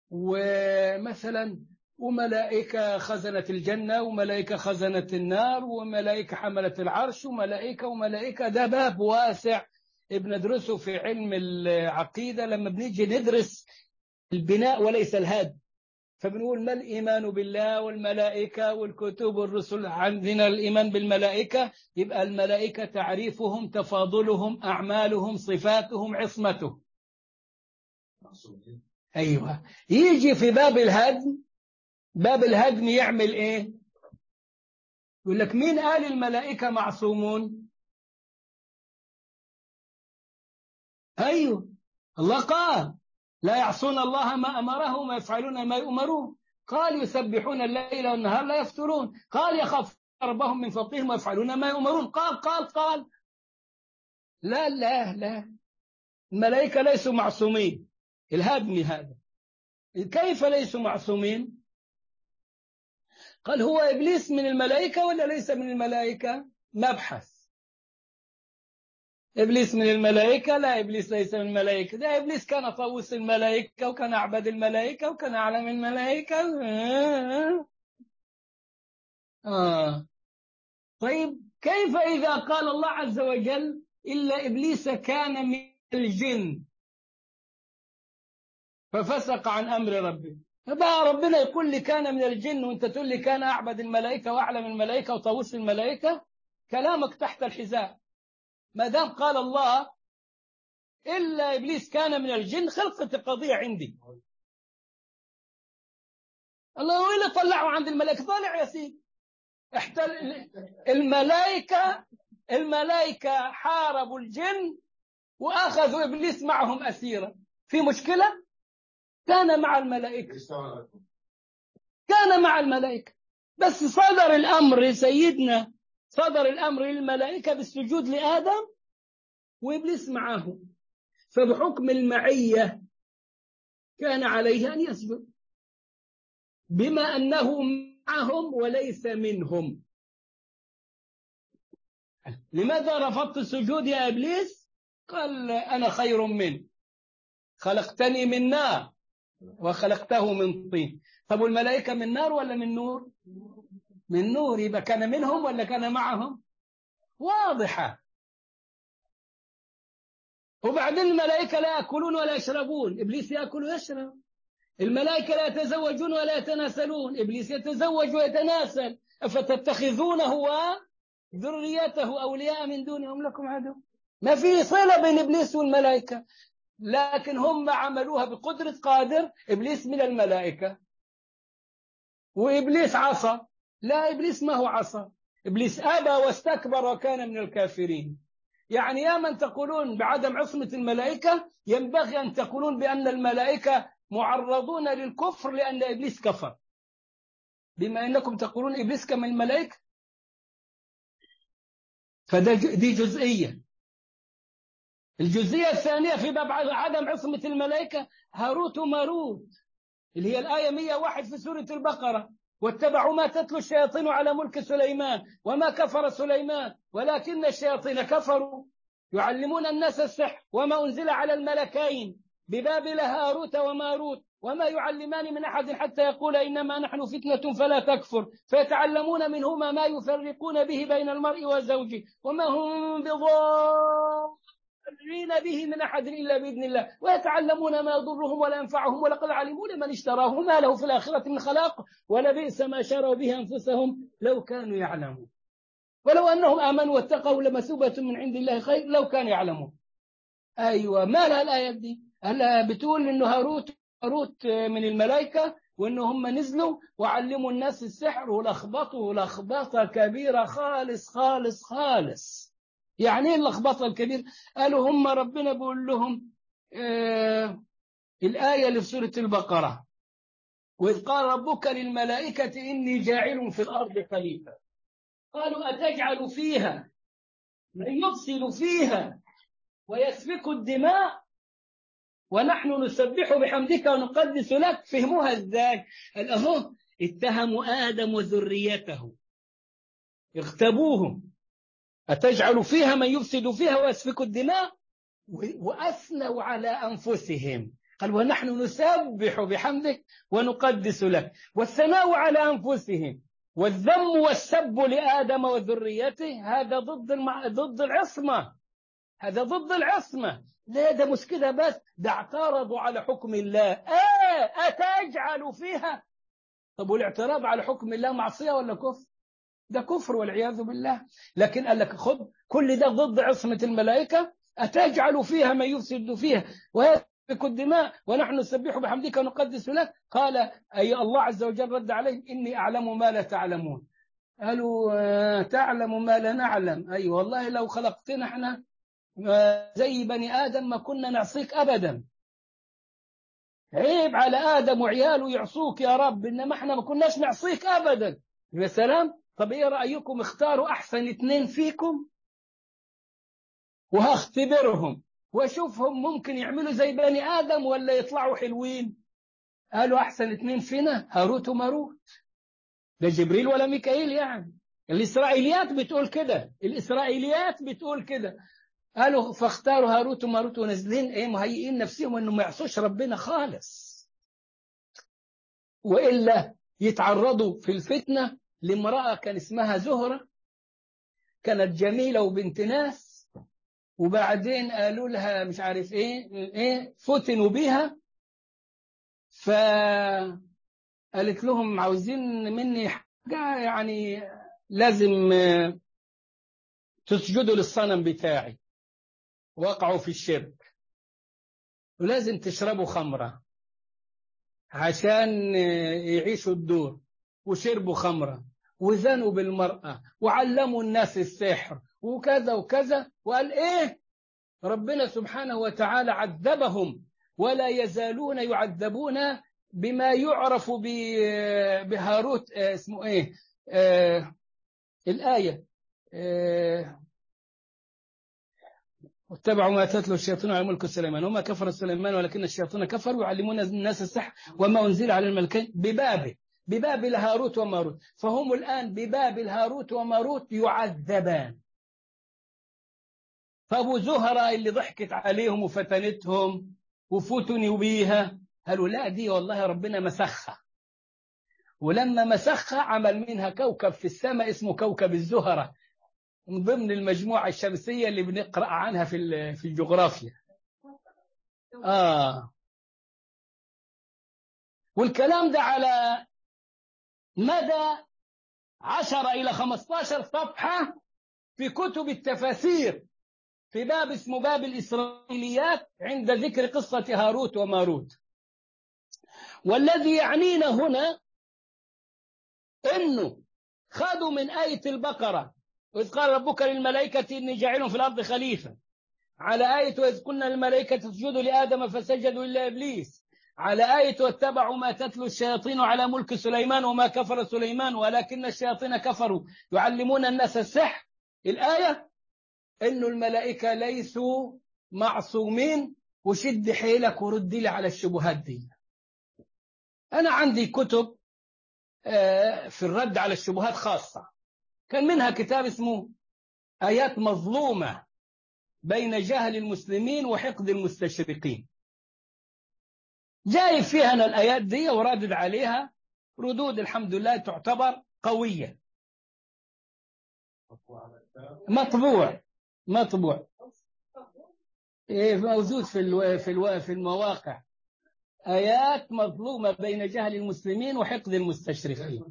ومثلا وملائكة خزنة الجنة، وملائكة خزنة النار، وملائكة حملة العرش، وملائكة. ده باب واسع بندرسه في علم العقيدة لما بنيجي ندرس البناء وليس الهدم. فبنقول ما الإيمان بالله والملائكة والكتب والرسل. عندنا الإيمان بالملائكة، يبقى الملائكة تعريفهم، تفاضلهم، أعمالهم، صفاتهم، عصمتهم. أيوة. يجي في باب الهدم، باب الهدم يعمل إيه؟ يقول لك مين قال الملائكة معصومون؟ أيوة، الله قال لا يعصون الله ما أمرهم ويفعلون ما يؤمرون. قال يسبحون الليل والنهار لا يفترون. قال يخافون ربهم من فوقهم ويفعلون ما يؤمرون. قال لا الملائكة ليسوا معصومين. الهدم هذا كيف ليسوا معصومين؟ قال هو إبليس من الملائكة ولا ليس من الملائكة؟ مبحث. إبليس من الملائكة؟ لا، إبليس ليس من الملائكة. ده إبليس كان طاووس الملائكة، وكان أعبد الملائكة، وكان أعلم الملائكة. طيب كيف إذا قال الله عز وجل إلا إبليس كان من الجن ففسق عن أمر ربه؟ بقى ربنا يقول لي كان من الجن وانت تقول لي كان أعبد الملائكة وأعلم الملائكة وطاووس الملائكة؟ كلامك تحت الحذاء. ما دام قال الله إلا إبليس كان من الجن، خلقت القضية عندي. الله هو اللي طلعه عند الملائكة. طالع يا سيدي. الملائكة حاربوا الجن وأخذوا إبليس معهم أسيرا. في مشكلة؟ كان مع الملائكة، كان مع الملائكة. بس صدر الأمر سيدنا، صدر الأمر للملائكة بالسجود لآدم وإبليس معهم. فبحكم المعية كان عليه أن يسجد بما أنه معهم وليس منهم. لماذا رفضت السجود يا إبليس؟ قال أنا خير منه، خلقتني من نار وخلقته من طين. طب والملائكة من نار ولا من نور؟ من نور، يبقى كان منهم ولا كان معهم؟ واضحة. وبعدين الملائكة لا يأكلون ولا يشربون، إبليس يأكل ويشرب. الملائكة لا يتزوجون ولا يتناسلون، إبليس يتزوج ويتناسل. أفتتخذونه وذريته أولياء من دونهم لكم عدو. ما في صلة بين إبليس والملائكة، لكن هم عملوها بقدرة قادر. إبليس من الملائكة وإبليس عصى. لا، إبليس ما هو عصى، إبليس أبى واستكبر وكان من الكافرين. يعني يا من تقولون بعدم عصمة الملائكة، ينبغي أن تقولون بأن الملائكة معرضون للكفر لأن إبليس كفر، بما أنكم تقولون إبليس كما الملائكة. دي جزئية. الجزئية الثانية في باب عدم عصمة الملائكة، هاروت وماروت، اللي هي الآية 101 في سورة البقرة. واتبعوا ما تتلو الشياطين على ملك سليمان وما كفر سليمان ولكن الشياطين كفروا يعلمون الناس السحر وما أنزل على الملكين ببابل هاروت وماروت وما يعلمان من أحد حتى يقول إنما نحن فتنة فلا تكفر فيتعلمون منهما ما يفرقون به بين المرء وزوجه وما هم بضارين به من أحد إلا بإذن الله ويتعلمون ما يضرهم ولا ينفعهم ولقد علموا لمن اشتراه ما له في الآخرة من خلاق ولبئس ما شروا به أنفسهم لو كانوا يعلمون ولو أنهم آمنوا واتقوا لمثوبة من عند الله خير لو كانوا يعلمون. أيوة، ما لها الآيات دي؟ هلا بتقول إنه هاروت من الملائكة وإنه هم نزلوا وعلموا الناس السحر ولخبطوا لخبطة كبيرة خالص خالص خالص. يعني إيه اللخبطة الكبيرة؟ قالوا هم ربنا بيقول لهم الآية اللي في سورة البقرة وإذ قال ربك للملائكة إني جاعل في الأرض خليفة قالوا أتجعل فيها من يفسد فيها ويسفك الدماء ونحن نسبح بحمدك ونقدس لك. فهموها ازاي؟ اهو اتهموا آدم وذريته اغتابوهم، أتجعل فيها من يفسد فيها ويسفك الدماء، وأثنوا على أنفسهم قال ونحن نسبح بحمدك ونقدس لك. والثناء على أنفسهم والذم والسب لآدم وذريته هذا ضد العصمة، هذا ضد العصمة. لا ده مش كده بس، ده اعترضوا على حكم الله. أتجعل فيها. طب والاعتراض على حكم الله معصية ولا كفر؟ ده كفر والعياذ بالله. لكن قال لك خذ كل ده ضد عصمة الملائكة. أتجعل فيها من يفسد فيها ويسفك الدماء ونحن نسبح بحمدك ونقدس لك. قال أي الله عز وجل رد عليه إني أعلم ما لا تعلمون. قالوا تعلم ما لا نعلم. أي والله لو خلقتنا احنا زي بني آدم ما كنا نعصيك أبدا. عيب على آدم وعياله يعصوك يا رب، إنما احنا ما كناش نعصيك أبدا. يا سلام. طب إيه رأيكم اختاروا أحسن 2 فيكم وهختبرهم واشوفهم ممكن يعملوا زي بني آدم ولا يطلعوا حلوين. قالوا أحسن 2 فينا هاروت وماروت. ده جبريل ولا ميكائيل يعني. الإسرائيليات بتقول كده، الإسرائيليات بتقول كده. قالوا فاختاروا هاروت وماروت ونازلين مهيئين نفسهم انه ما يعصوش ربنا خالص، والا يتعرضوا في الفتنه لامراه كان اسمها زهره، كانت جميله وبنت ناس، وبعدين قالوا لها مش عارف ايه فتنوا بها، فقالت لهم عاوزين مني حاجه يعني لازم تسجدوا للصنم بتاعي. وقعوا في الشرك، ولازم تشربوا خمرة عشان يعيشوا الدور، وشربوا خمرة وزنوا بالمرأة وعلموا الناس السحر وكذا وكذا. وقال ربنا سبحانه وتعالى عذبهم ولا يزالون يعذبون بما يعرف بهاروت اسمه الآية واتبعوا ما تتلو الشياطين على ملك سليمان وما كفر سليمان ولكن الشياطين كفروا يعلمون الناس السحر وما أنزل على الملكين ببابل هاروت وماروت. فهم الآن ببابل هاروت وماروت يعذبان. فأبو زهرة اللي ضحكت عليهم وفتنتهم وفتنوا بيها قالوا لا دي والله ربنا مسخها، ولما مسخها عمل منها كوكب في السماء اسمه كوكب الزهرة من ضمن المجموعة الشمسية اللي بنقرأ عنها في الجغرافيا. والكلام ده على مدى 10 إلى 15 صفحة في كتب التفاسير، في باب اسمه باب الإسرائيليات عند ذكر قصة هاروت وماروت. والذي يعنينا هنا إنه خذوا من آية البقرة وإذ قال ربك للملائكة إني جاعل في الأرض خليفة، على آية وإذ قلنا للملائكة اسجدوا لآدم فسجدوا إلا إبليس، على آية واتبعوا ما تتلو الشياطين على ملك سليمان وما كفر سليمان ولكن الشياطين كفروا يعلمون الناس السحر. الآية إنه الملائكة ليسوا معصومين، وشد حيلك ورد لي على الشبهات دي. أنا عندي كتب في الرد على الشبهات خاصة، كان منها كتاب اسمه آيات مظلومة بين جهل المسلمين وحقد المستشرقين، جايب فيها أنا الآيات دي وردد عليها ردود الحمد لله تعتبر قوية. مطبوع موجود في المواقع، آيات مظلومة بين جهل المسلمين وحقد المستشرقين.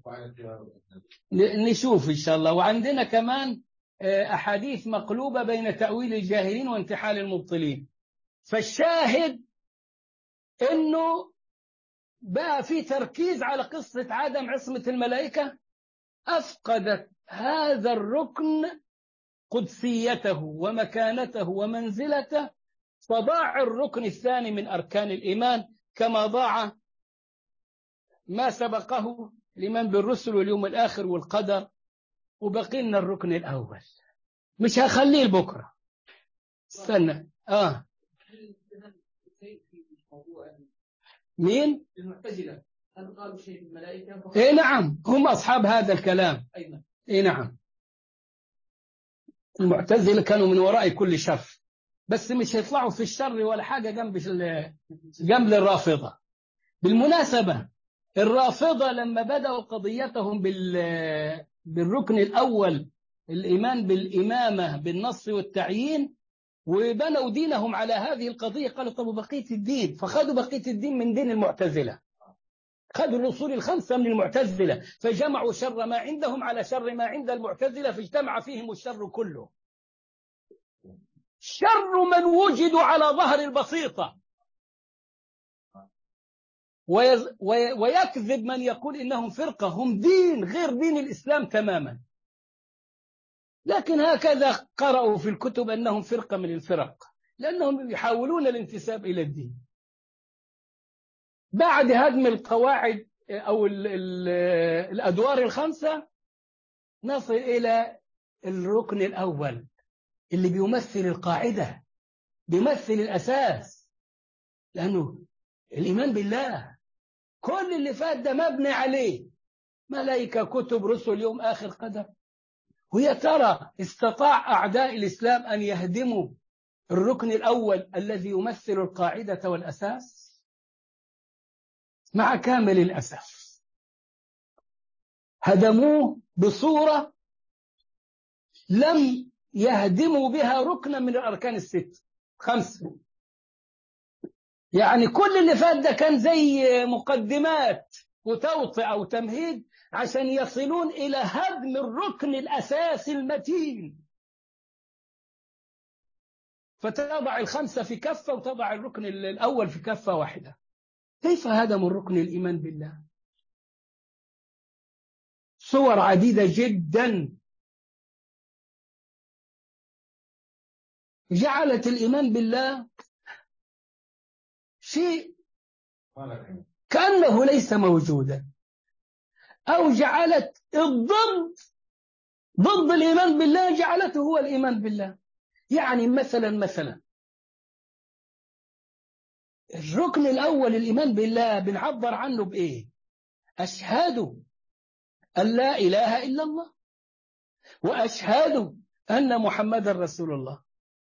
نشوف إن شاء الله. وعندنا كمان أحاديث مقلوبة بين تأويل الجاهلين وانتحال المبطلين. فالشاهد إنه بقى في تركيز على قصة عدم عصمة الملائكة، أفقدت هذا الركن قدسيته ومكانته ومنزلته، فضاع الركن الثاني من أركان الإيمان كما ضاع ما سبقه الإيمان بالرسل واليوم الآخر والقدر، وبقي لنا الركن الأول. مش هخليه لبكرة، استنى. مين؟ المعتزلة هل قالوا شيء في الملائكة؟ إيه نعم، هم أصحاب هذا الكلام. إيه نعم، المعتزلة كانوا من وراء كل شر، بس مش هيطلعوا في الشر ولا حاجة جنب الرافضة. بالمناسبة الرافضة لما بدأوا قضيتهم بالركن الأول الإيمان بالإمامة بالنص والتعيين، وبنوا دينهم على هذه القضية، قالوا طب بقية الدين، فخذوا بقية الدين من دين المعتزلة، خذوا الأصول الخمسة من المعتزلة، فجمعوا شر ما عندهم على شر ما عند المعتزلة، فاجتمع فيهم الشر كله. شر من وجدوا على ظهر البسيطة، ويكذب من يقول إنهم فرقة، هم دين غير دين الإسلام تماما، لكن هكذا قرأوا في الكتب أنهم فرقة من الفرق، لأنهم يحاولون الانتساب إلى الدين. بعد هدم القواعد أو الأدوار الخمسة نصل إلى الركن الأول اللي بيمثل القاعدة، بيمثل الأساس، لأنه الإيمان بالله كل اللي فات ده مبني عليه ملائكة كتب رسل يوم آخر قدر. ويا ترى استطاع أعداء الإسلام أن يهدموا الركن الأول الذي يمثل القاعدة والأساس؟ مع كامل الأسف هدموه بصورة لم يهدموا بها ركنا من الأركان خمسة. يعني كل اللي فات ده كان زي مقدمات وتوطئة وتمهيد عشان يصلون إلى هدم الركن الأساسي المتين، فتضع الخمسة في كفة وتضع الركن الأول في كفة واحدة. كيف هدموا الركن الإيمان بالله؟ صور عديدة جدا جعلت الإيمان بالله شيء كأنه ليس موجودا، أو جعلت ضد الإيمان بالله جعلته هو الإيمان بالله. يعني مثلا الركن الأول الإيمان بالله بنعبر عنه بإيه؟ أشهد أن لا إله إلا الله، وأشهد أن محمد رسول الله.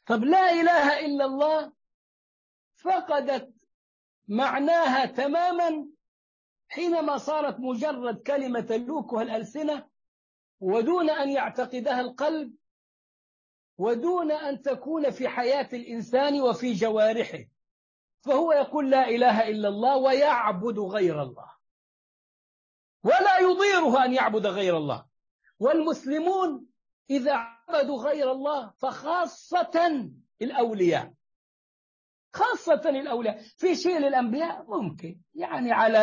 طب لا إله إلا الله فقدت معناها تماما حينما صارت مجرد كلمة تلوكها الألسنة ودون أن يعتقدها القلب ودون أن تكون في حياة الإنسان وفي جوارحه، فهو يقول لا إله إلا الله ويعبد غير الله ولا يضيره أن يعبد غير الله. والمسلمون إذا عبدوا غير الله فخاصة الأولياء، خاصة الأولياء، في شيء للأنبياء ممكن يعني على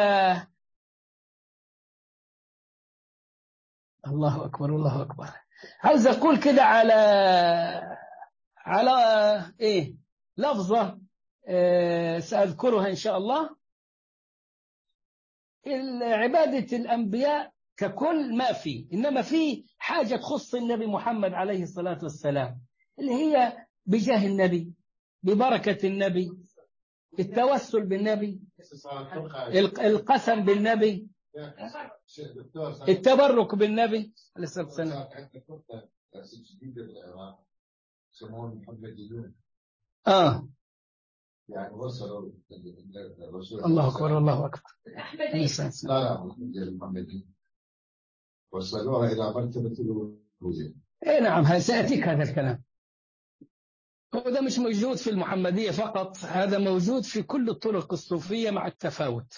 الله أكبر الله أكبر، عايز أقول كده على إيه لفظة سأذكرها إن شاء الله. عبادة الأنبياء ككل ما فيه، إنما في حاجة تخص النبي محمد عليه الصلاة والسلام اللي هي بجاه النبي، ببركة النبي، التوسل بالنبي، القسم بالنبي، التبرك بالنبي عليه الصلاة والسلام. يعني وصلوا الرسول الله أكبر الله أكبر. وصلوها إلى مرتبة الوجود. إيه نعم، سيأتيك هذا الكلام. وده مش موجود في المحمدية فقط، هذا موجود في كل الطرق الصوفية مع التفاوت.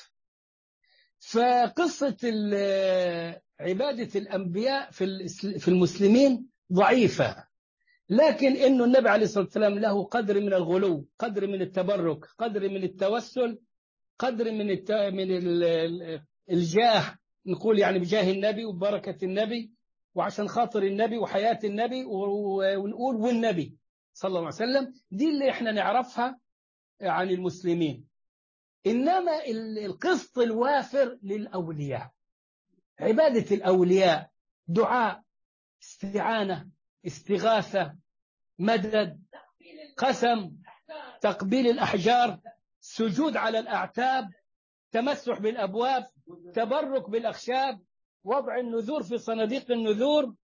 فقصة عبادة الأنبياء في المسلمين ضعيفة، لكن إنه النبي عليه الصلاة والسلام له قدر من الغلو، قدر من التبرك، قدر من التوسل، قدر من الجاه، نقول يعني بجاه النبي وبركة النبي وعشان خاطر النبي وحياة النبي، ونقول والنبي صلى الله عليه وسلم. دي اللي احنا نعرفها عن المسلمين. إنما القسط الوافر للأولياء، عبادة الأولياء، دعاء، استعانة، استغاثة، مدد، قسم، تقبيل الأحجار، سجود على الأعتاب، تمسح بالأبواب، تبرك بالأخشاب، وضع النذور في صناديق النذور،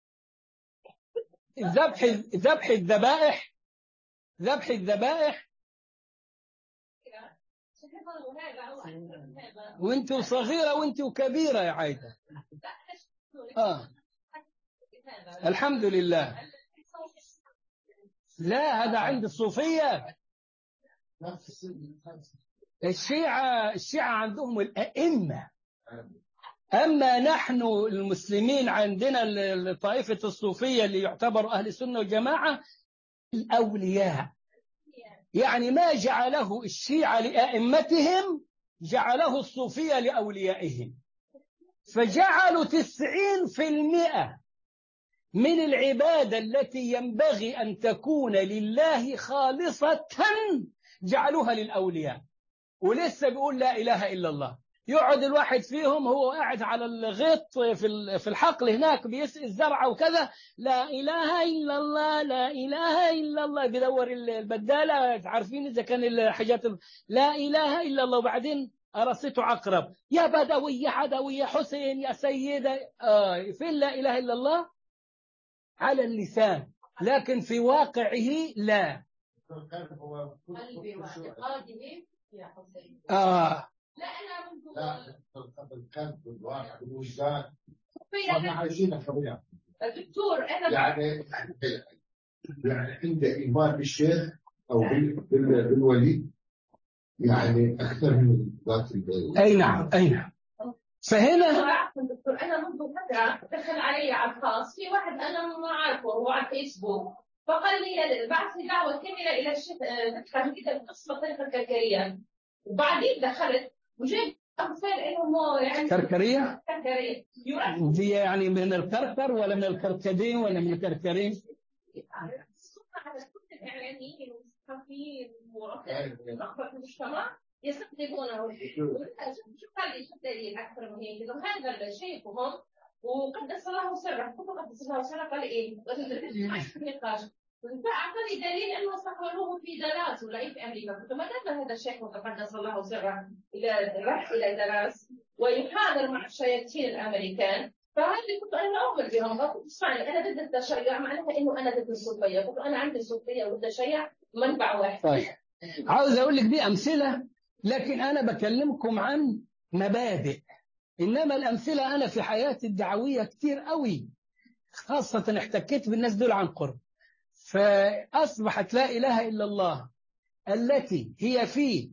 ذبح الذبائح وانتوا صغيرة وانتوا كبيرة يا عايدة. الحمد لله. لا هذا عند الصوفية. الشيعة عندهم الأئمة، أما نحن المسلمين عندنا الطائفة الصوفية اللي يعتبر أهل السنة والجماعة الأولياء، يعني ما جعله الشيعة لأئمتهم جعله الصوفية لأوليائهم، فجعلوا 90% من العبادة التي ينبغي أن تكون لله خالصة جعلوها للأولياء. ولسه بيقول لا إله إلا الله، يقعد الواحد فيهم هو قاعد على الغيط في الحقل هناك بيسقي الزرع وكذا، لا إله إلا الله لا إله إلا الله، بيدور البدالة، عارفين إذا كان الحاجات لا إله إلا الله، وبعدين أرسته عقرب، يا بدوي يا عدوي يا حسين يا سيدة. فين لا إله إلا الله؟ على اللسان، لكن في واقعه لا. لا أنا القلب والواقع والوجدان احنا عايشين الطبيعة. دكتور أنا يعني عند إيمان بالشيخ أو بالولي يعني أكثر من ذات البيت. أي نعم أي نعم. فهنا دكتور أنا منذ فترة دخل علي على الخاص في واحد أنا ما أعرفه هو على الفيسبوك، فقال لي بعث لي دعوة كاملة إلى الشيخ كده القسم الطريقة الكركرية، وبعدين دخلت وجاب أمثال إنه يعني كركرية دي يعني من الكركر ولا من الكركدين ولا من الكركرين؟ على كل الإعلاميين والصحفيين ورغبة المجتمع يستخدمونه. شو دليل أكثر من هيك؟ هذا الشيء فهم وقدس الله سره، قدس الله سره قال إيه؟ نقاش. فأعطاني دليل أنه استقبلوه في دراس ولا في أمريكا، فما دام هذا الشيخ وتقدس الله سره راح إلى دراس ويحاضر مع الشياطين الأمريكان، فهذه كنت انا اؤمن بهم، قلت اسمعني انا ضد التشيع، معناها انه انا ضد الصوفيه، قلت انا عندي الصوفيه والتشيع منبع واحد. طيب عاوز اقول لك دي امثله، لكن انا بكلمكم عن مبادئ، انما الامثله انا في حياتي الدعويه كتير قوي، خاصه احتكيت بالناس دول عن قرب، فاصبحت لا اله الا الله التي هي في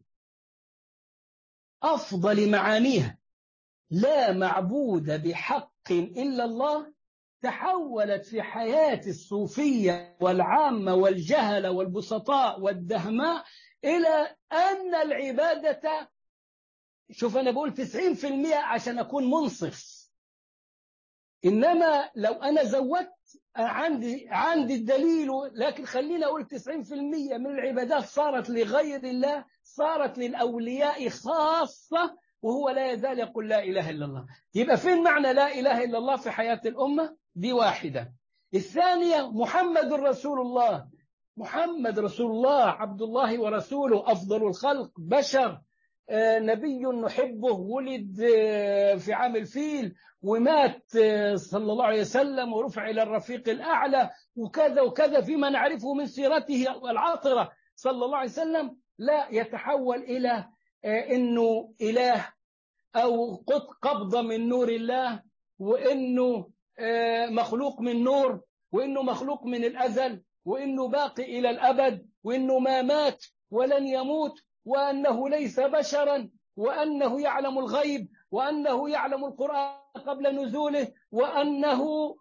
افضل معانيها لا معبود بحق إلا الله، تحولت في حياة الصوفية والعامة والجهلة والبسطاء والدهماء إلى أن العبادة، شوف أنا بقول 90% عشان أكون منصف، إنما لو أنا زودت عندي الدليل، لكن خلينا أقول 90% من العبادات صارت لغير الله، صارت للأولياء خاصة، وهو لا يزال يقول لا إله إلا الله. يبقى فين معنى لا إله إلا الله في حياة الأمة؟ دي واحدة. الثانية محمد رسول الله، محمد رسول الله عبد الله ورسوله، أفضل الخلق، بشر، نبي نحبه، ولد في عام الفيل ومات صلى الله عليه وسلم ورفع إلى الرفيق الأعلى وكذا وكذا فيما نعرفه من سيرته العاطرة صلى الله عليه وسلم، لا يتحول إلى إنه إله أو قبضة من نور الله، وإنه مخلوق من نور، وإنه مخلوق من الأزل، وإنه باقي إلى الأبد، وإنه ما مات ولن يموت، وأنه ليس بشرا، وأنه يعلم الغيب، وأنه يعلم القرآن قبل نزوله، وأنه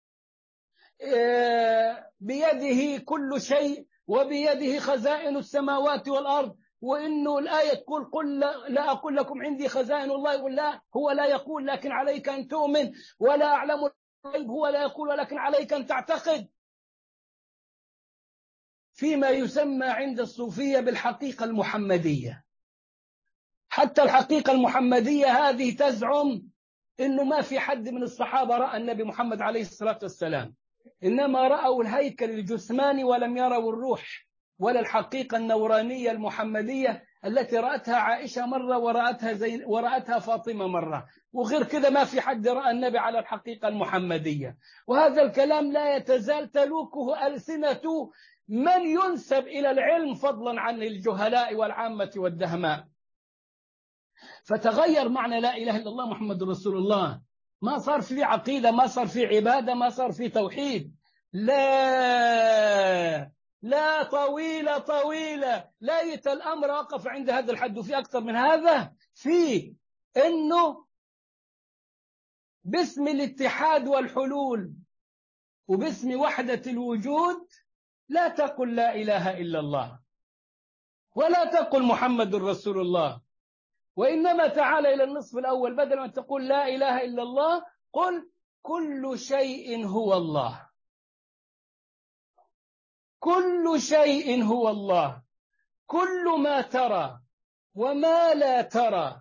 بيده كل شيء وبيده خزائن السماوات والأرض، وإنه الآية تقول قل لا أقول لكم عندي خزائن الله، يقول لا، هو لا يقول لكن عليك أن تؤمن، ولا أعلم الغيب هو لا يقول ولكن عليك أن تعتقد، فيما يسمى عند الصوفية بالحقيقة المحمدية. حتى الحقيقة المحمدية هذه تزعم إنه ما في حد من الصحابة رأى النبي محمد عليه الصلاة والسلام، إنما رأوا الهيكل الجسماني ولم يروا الروح ولا الحقيقة النورانية المحمدية التي رأتها عائشة مرة ورأتها فاطمة مرة، وغير كذا ما في حد رأى النبي على الحقيقة المحمدية. وهذا الكلام لا يتزال تلوكه ألسنة من ينسب إلى العلم فضلا عن الجهلاء والعامة والدهماء. فتغير معنى لا إله إلا الله محمد رسول الله، ما صار في عقيدة، ما صار في عبادة، ما صار في توحيد، لا طويلة لايت الأمر وقف عند هذا الحد. وفي أكثر من هذا، في إنه باسم الاتحاد والحلول وباسم وحدة الوجود لا تقل لا إله إلا الله ولا تقل محمد رسول الله، وإنما تعال إلى النصف الأول، بدل ما تقول لا إله إلا الله قل كل شيء هو الله، كل شيء هو الله، كل ما ترى وما لا ترى،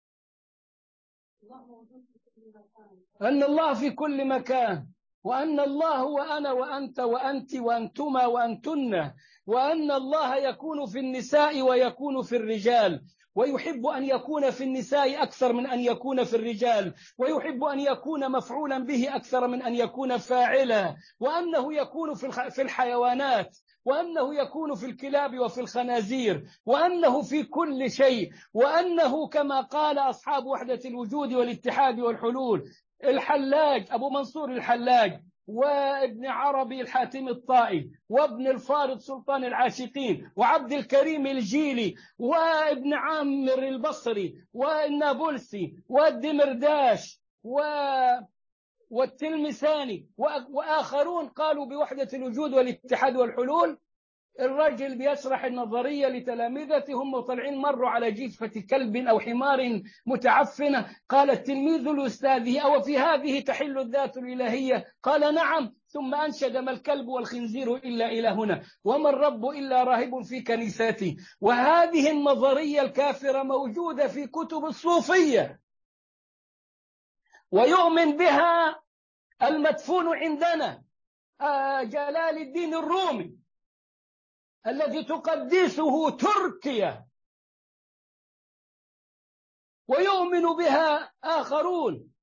أن الله في كل مكان، وأن الله هو أنا وأنت وأنت وأنتما وأنتن، وأن الله يكون في النساء ويكون في الرجال، ويحب أن يكون في النساء أكثر من أن يكون في الرجال، ويحب أن يكون مفعولا به أكثر من أن يكون فاعلا، وأنه يكون في الحيوانات، وأنه يكون في الكلاب وفي الخنازير، وأنه في كل شيء، وأنه كما قال أصحاب وحدة الوجود والاتحاد والحلول الحلاج أبو منصور الحلاج، وابن عربي الحاتم الطائي، وابن الفارض سلطان العاشقين، وعبد الكريم الجيلي، وابن عامر البصري، والنابلسي، والدمرداش، والتلمساني، وآخرون قالوا بوحدة الوجود والاتحاد والحلول. الرجل بيشرح النظرية لتلامذته، هم طالعين مروا على جيفة كلب أو حمار متعفنة، قال التلميذ لأستاذه أو في هذه تحل الذات الإلهية؟ قال نعم، ثم أنشد ما الكلب والخنزير إلا إلهنا، وما الرب إلا راهب في كنيسته. وهذه النظرية الكافرة موجودة في كتب الصوفية، ويؤمن بها المدفون عندنا جلال الدين الرومي الذي تقدسه تركيا، ويؤمن بها آخرون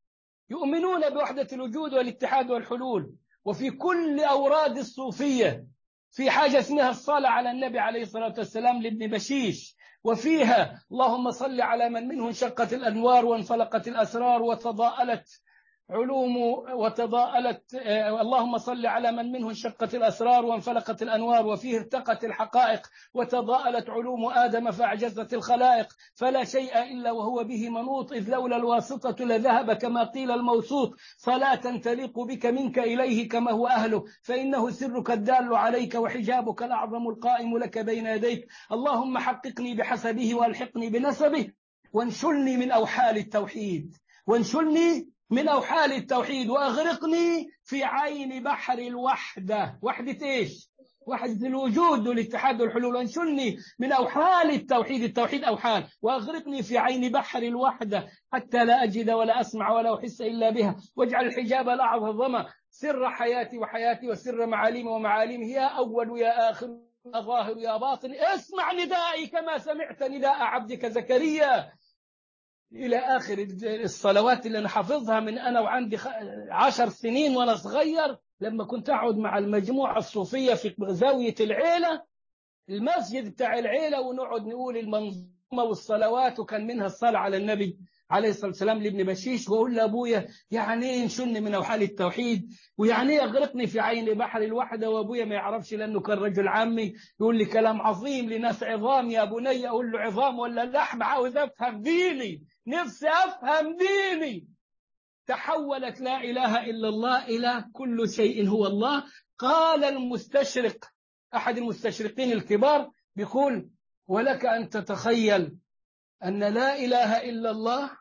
يؤمنون بوحدة الوجود والاتحاد والحلول. وفي كل أوراد الصوفية في حاجة اسمها الصلاة على النبي عليه الصلاة والسلام لابن بشيش، وفيها اللهم صل على من منه انشقت الأنوار وانفلقت الأسرار وتضاءلت علوم وتضاءلت اللهم صل على من منه انشقت الأسرار وانفلقت الأنوار، وفيه ارتقت الحقائق وتضاءلت علوم آدم فأعجزت الخلائق، فلا شيء إلا وهو به منوط، إذ لولا الواسطة لذهب كما قيل الموسوط، فلا تنتلق بك منك إليه كما هو أهله، فإنه سرك الدال عليك وحجابك الأعظم القائم لك بين يديك. اللهم حققني بحسبه والحقني بنسبه وانشلني من أوحال التوحيد، وانشلني من أوحال التوحيد، وأغرقني في عين بحر الوحدة. وحدة إيش؟ وحدة الوجود والاتحاد والحلول. وانشلني من أوحال التوحيد، التوحيد أوحال، وأغرقني في عين بحر الوحدة حتى لا أجد ولا أسمع ولا أحس إلا بها. واجعل الحجاب الأعظم سر حياتي وحياتي وسر معاليمي ومعاليمي، يا أول يا آخر يا ظاهر يا باطن، اسمع ندائي كما سمعت نداء عبدك زكريا، إلى آخر الصلوات اللي أنا حافظها من أنا وعندي 10 سنين وأنا صغير، لما كنت أقعد مع المجموعة الصوفية في زاوية العيلة، المسجد بتاع العيلة، ونقعد نقول المنظومة والصلوات، وكان منها الصلاة على النبي عليه الصلاة والسلام لابن بشيش. وأقول لأبويا يعني إيه انشلني من أوحال التوحيد، ويعني إيه أغرقني في عين بحر الوحدة، وأبويا ما يعرفش لأنه كان رجل عمي، يقول لي كلام عظيم لناس عظام يا بني. أقول له عظام ولا لحم؟ عاوز أفهم ديني، نفسي أفهم ديني. تحولت لا إله إلا الله إلى كل شيء هو الله. قال المستشرق، أحد المستشرقين الكبار، بيقول ولك أن تتخيل أن لا إله إلا الله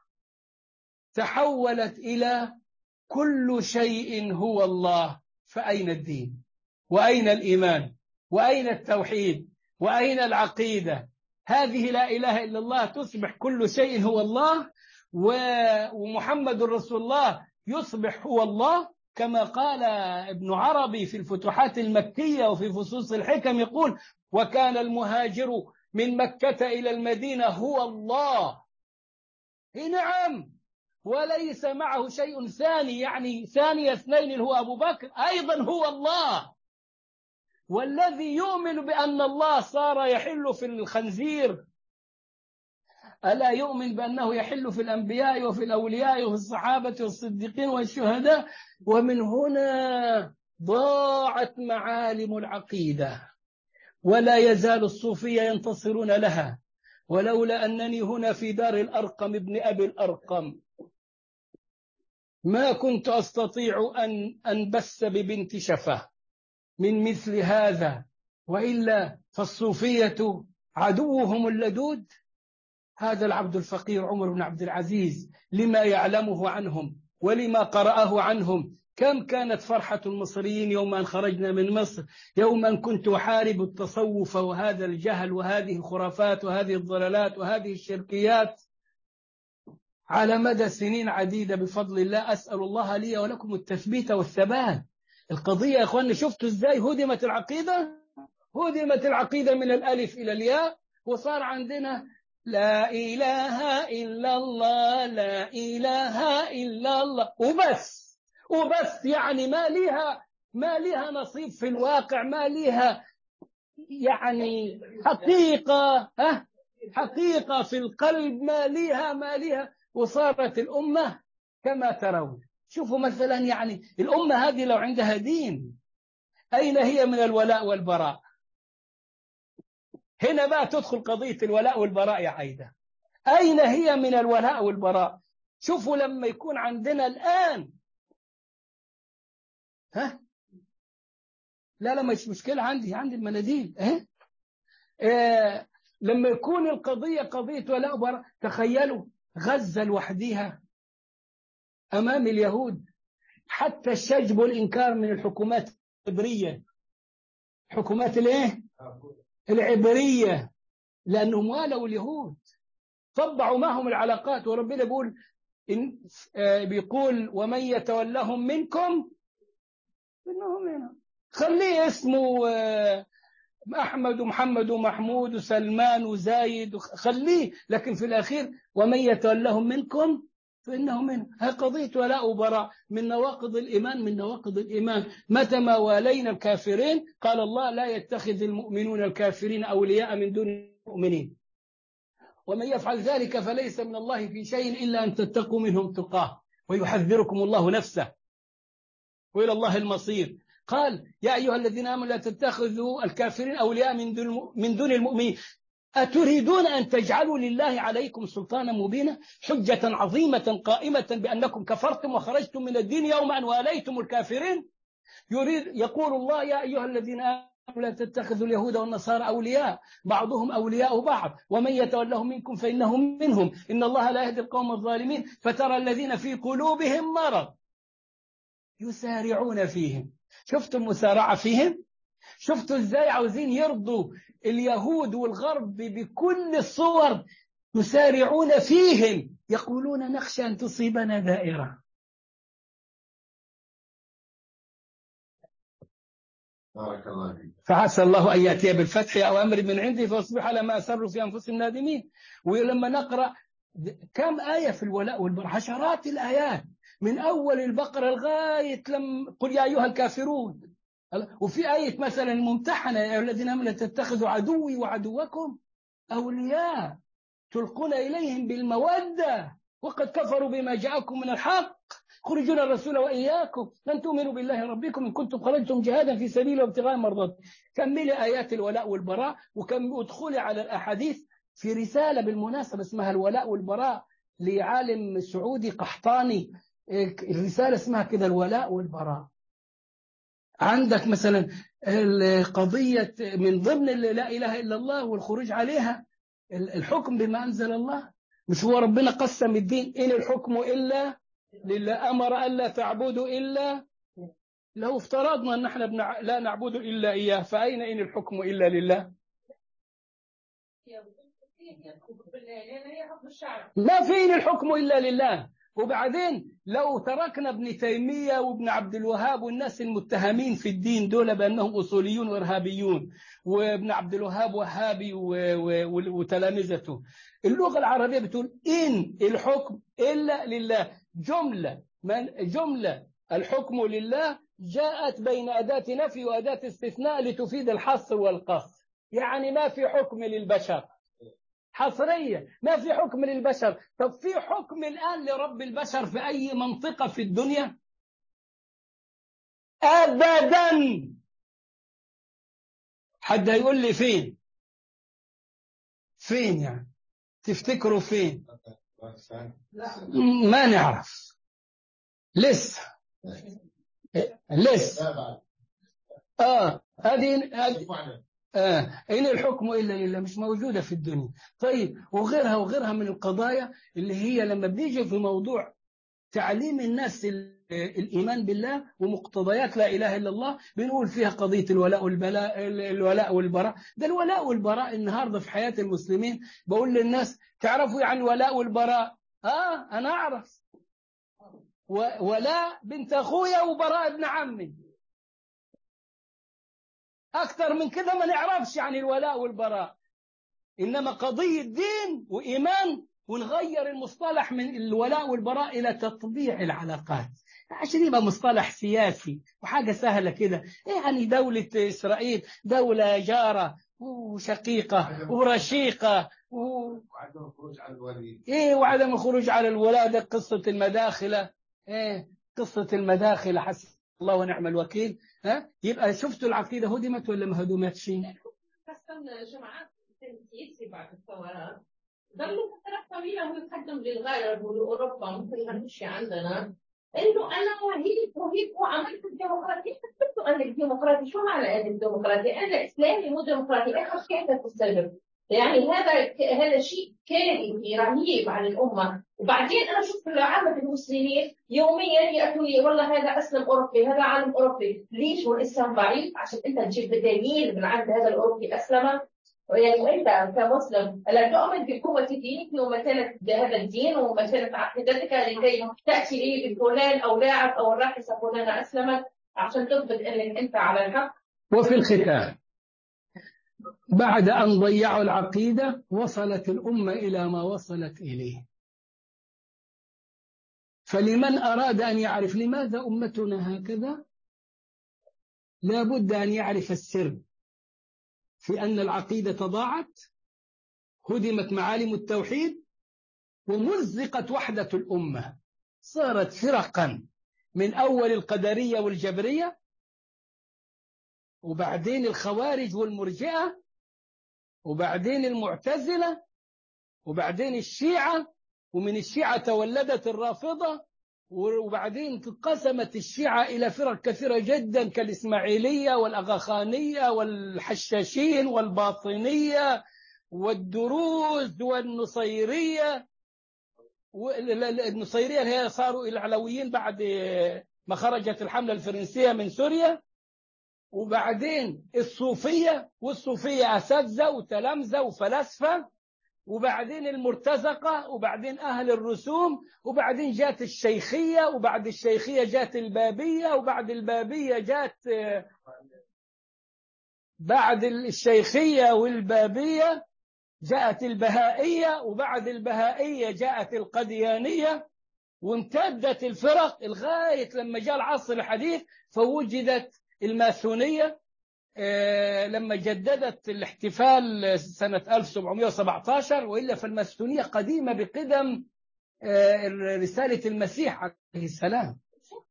تحولت إلى كل شيء هو الله، فأين الدين؟ وأين الإيمان؟ وأين التوحيد؟ وأين العقيدة؟ هذه لا إله إلا الله تصبح كل شيء هو الله، ومحمد رسول الله يصبح هو الله، كما قال ابن عربي في الفتوحات المكية وفي فصوص الحكم، يقول وكان المهاجر من مكة إلى المدينة هو الله. نعم، وليس معه شيء ثاني، يعني ثاني اثنين اللي هو أبو بكر أيضا هو الله. والذي يؤمن بأن الله صار يحل في الخنزير ألا يؤمن بأنه يحل في الأنبياء وفي الأولياء وفي الصحابة والصديقين والشهداء؟ ومن هنا ضاعت معالم العقيدة، ولا يزال الصوفية ينتصرون لها. ولولا أنني هنا في دار الأرقم ابن أبي الأرقم ما كنت أستطيع أن أنبس ببنت شفة من مثل هذا، وإلا فالصوفية عدوهم اللدود. هذا العبد الفقير عمر بن عبد العزيز لما يعلمه عنهم ولما قرأه عنهم، كم كانت فرحة المصريين يوم أن خرجنا من مصر، يوم أن كنت أحارب التصوف وهذا الجهل وهذه الخرافات وهذه الضلالات وهذه الشركيات على مدى سنين عديدة بفضل الله. أسأل الله لي ولكم التثبيت والثبات. القضية يا أخواني شفتوا إزاي هدمت العقيدة؟ هدمت العقيدة من الألف إلى الياء، وصار عندنا لا إله إلا الله، لا إله إلا الله، وبس يعني ما لها نصيب في الواقع، ما لها يعني حقيقة في القلب، ما لها. وصارت الأمة كما ترون. شوفوا مثلا يعني الأمة هذه لو عندها دين أين هي من الولاء والبراء؟ هنا بقى تدخل قضية الولاء والبراء يا عايدة. أين هي من الولاء والبراء؟ شوفوا لما يكون عندنا الآن لا مش مشكلة، عندي المناديل لما يكون القضية قضية ولاء وبراء. تخيلوا غزة لوحدها أمام اليهود، حتى الشجب والإنكار من الحكومات العبرية، حكومات العبرية، لأنهم والوا اليهود، طبعوا معهم العلاقات. وربنا بيقول ومن يتولهم منكم إنهم هنا. خليه اسمه أحمد ومحمد ومحمود وسلمان وزايد، خليه، لكن في الأخير ومن يتولهم منكم فإنه منه. هي قضية ولاء وبراء من نواقض الإيمان، من نواقض الإيمان. متى ما والينا الكافرين قال الله لا يتخذ المؤمنون الكافرين أولياء من دون المؤمنين، ومن يفعل ذلك فليس من الله في شيء إلا أن تتقوا منهم تقاه ويحذركم الله نفسه وإلى الله المصير. قال يا أيها الذين آمنوا لا تتخذوا الكافرين أولياء من دون المؤمنين أتريدون أن تجعلوا لله عليكم سلطانا مبينا، حجة عظيمة قائمة بأنكم كفرتم وخرجتم من الدين يوم أن واليتم الكافرين. يقول الله يا أيها الذين آمنوا لا تتخذوا اليهود والنصارى أولياء بعضهم أولياء بعض ومن يتولهم منكم فإنهم منهم إن الله لا يهدي القوم الظالمين فترى الذين في قلوبهم مرض يسارعون فيهم. شفتوا المسارعة فيهم؟ شفتوا ازاي عاوزين يرضوا اليهود والغرب بكل الصور؟ يسارعون فيهم يقولون نخشى أن تصيبنا دائرة. بارك الله فيك. فعسى الله أن يأتي بالفتح أو أمر من عنده فاصبح على ما أسروا في أنفسهم نادمين. ولما نقرأ كم آية في الولاء والبراء، عشرات الآيات من أول البقرة لغاية لم قل يا أيها الكافرون. وفي آية مثلا الممتحنة يا الذين آمنوا لا تتخذوا عدوي وعدوكم أولياء تلقون إليهم بالمودة وقد كفروا بما جاءكم من الحق خرجون الرسول وإياكم لن تؤمنوا بالله ربكم إن كنتم خرجتم جهادا في سبيله وابتغاء مرضات. كملي آيات الولاء والبراء ادخلي على الأحاديث. في رسالة بالمناسبة اسمها الولاء والبراء لعالم سعودي قحطاني، الرسالة اسمها كده الولاء والبراء. عندك مثلا القضية من ضمن لا إله إلا الله والخروج عليها الحكم بما أنزل الله. مش هو ربنا قسم الدين إن الحكم إلا لله، أمر ألا تعبدوا إلا لو افترضنا أن احنا لا نعبد إلا إياه فأين إن الحكم إلا لله؟ ما في إن الحكم إلا لله. وبعدين لو تركنا ابن تيمية وابن عبد الوهاب والناس المتهمين في الدين دول بأنهم أصوليون وإرهابيون، وابن عبد الوهاب وهابي وتلامذته، اللغة العربية بتقول إن الحكم إلا لله. جملة الحكم لله جاءت بين أداة نفي وأداة استثناء لتفيد الحصر والقصر. يعني ما في حكم للبشر، حصرية، ما في حكم للبشر. طب في حكم الآن لرب البشر في أي منطقة في الدنيا؟ أبدا. حد يقول لي فين يعني تفتكروا فين؟ ما نعرف لسه. إن الحكم إلا لله مش موجودة في الدنيا. طيب وغيرها من القضايا اللي هي لما بنيجي في موضوع تعليم الناس الإيمان بالله ومقتضيات لا إله إلا الله بنقول فيها قضية الولاء والبراء. ده الولاء والبراء النهاردة في حياة المسلمين بقول للناس تعرفوا يعني الولاء والبراء؟ أنا أعرف ولاء بنت أخويا وبراء ابن عمي، أكثر من كده ما نعرفش يعني الولاء والبراء. إنما قضية دين وإيمان ونغير المصطلح من الولاء والبراء إلى تطبيع العلاقات عشان يبقى مصطلح سياسي وحاجة سهلة كده. يعني دولة إسرائيل دولة جارة وشقيقة ورشيقة وعدم الخروج على الولاء. ده قصة المداخلة، قصة المداخلة حسب الله ونعم الوكيل. يبقى شفتوا العقيدة هدمت ولا ما هدمتش؟ قسمنا جماعات سياسي بعد الثورات ضلوا فترات طويلة ويقدم للغرب ولأوروبا مثل ما نمشي عندنا إنه أنا وهيك وعملت الديمقراطية. قلت أنا الديمقراطية شو معنى أنا الديمقراطية؟ أنا إسلامي مو ديمقراطي. أنا كيف تستجب؟ يعني هذا شيء كارثي رهيب على الأمة. وبعدين أنا شوف عامة المسلمين يوميا يأتوا لي والله هذا أسلم أوروبي هذا عالم أوروبي. ليش والإسلام ضعيف؟ عشان أنت تجيب دليل من عند هذا الأوروبي أسلم. يعني أنت كمسلم لا تؤمن بقوة دينك ومتانة هذا الدين ومتانة عقيدتك لكي تأتي لي بفلان أو لاعب أو الراقصة فلانة أسلمت عشان تثبت أنك أنت على الحق. وفي الختام بعد أن ضيعوا العقيدة وصلت الأمة إلى ما وصلت إليه. فلمن أراد أن يعرف لماذا أمتنا هكذا لا بد أن يعرف السر في أن العقيدة ضاعت، هدمت معالم التوحيد، ومزقت وحدة الأمة، صارت فرقا من أول القدرية والجبرية، وبعدين الخوارج والمرجئة، وبعدين المعتزلة، وبعدين الشيعة، ومن الشيعة تولدت الرافضة، وبعدين انقسمت الشيعة إلى فرق كثيرة جدا كالإسماعيلية والأغاخانية والحشاشين والباطنية والدروز والنصيرية. النصيرية هي صاروا العلويين بعد ما خرجت الحملة الفرنسية من سوريا، وبعدين الصوفية، والصوفية أساتذة وتلامذة وفلاسفة، وبعدين المرتزقة، وبعدين أهل الرسوم، وبعدين جات الشيخية، وبعد الشيخية جات البابية، وبعد البابية جات بعد الشيخية والبابية جاءت البهائية، وبعد البهائية جاءت القديانية، وامتدت الفرق لغاية لما جاء العصر الحديث فوجدت الماسونية لما جددت الاحتفال سنة 1717، وإلا فالماسونية قديمة بقدم رسالة المسيح عليه السلام.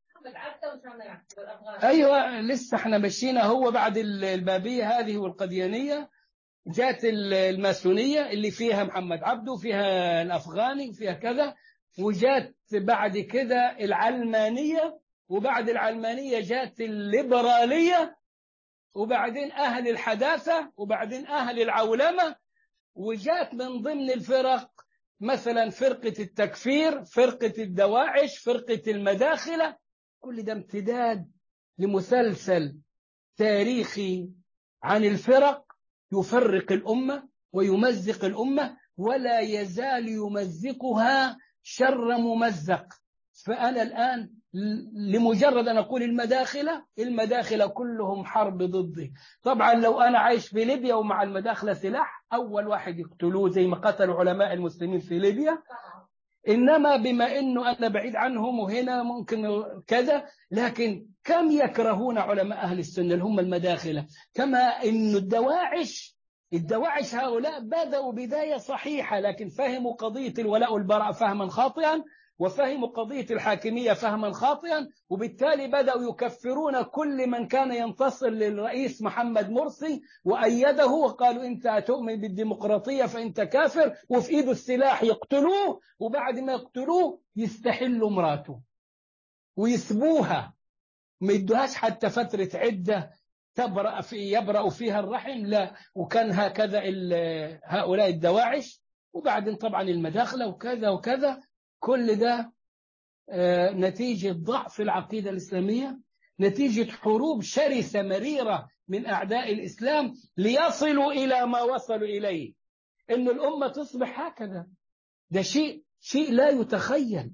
أيوة لسه احنا مشينا، هو بعد البابية هذه والقديانية جاءت الماسونية اللي فيها محمد عبده، فيها الأفغاني، وفيها كذا، وجاءت بعد كده العلمانية، وبعد العلمانية جاءت الليبرالية، وبعدين أهل الحداثة، وبعدين أهل العولمة، وجاءت من ضمن الفرق مثلا فرقة التكفير، فرقة الدواعش، فرقة المداخلة. كل ده امتداد لمسلسل تاريخي عن الفرق يفرق الأمة ويمزق الأمة، ولا يزال يمزقها شر ممزق. فأنا الآن لمجرد أن أقول المداخلة كلهم حرب ضدي. طبعا لو أنا عايش في ليبيا ومع المداخلة سلاح، أول واحد يقتلوه زي ما قتلوا علماء المسلمين في ليبيا. إنما بما أنه أنا بعيد عنهم وهنا ممكن كذا، لكن كم يكرهون علماء أهل السنة اللي هم المداخلة. كما أن الدواعش هؤلاء بدأوا بداية صحيحة، لكن فهموا قضية الولاء والبراء فهما خاطئا، وفهموا قضية الحاكمية فهما خاطئا، وبالتالي بدأوا يكفرون كل من كان ينتصر للرئيس محمد مرسي وأيده، وقالوا أنت تؤمن بالديمقراطية فأنت كافر، وفي إيده السلاح يقتلوه، وبعد ما يقتلوه يستحلوا مراته ويسبوها، ما يدوهاش حتى فترة عدة يبرأ فيها الرحم، لا. وكان هكذا هؤلاء الدواعش، وبعدين طبعا المداخلة وكذا وكذا. كل ده نتيجة ضعف العقيدة الإسلامية، نتيجة حروب شرسة مريرة من أعداء الإسلام ليصلوا إلى ما وصلوا إليه، إن الأمة تصبح هكذا. ده شيء لا يتخيل.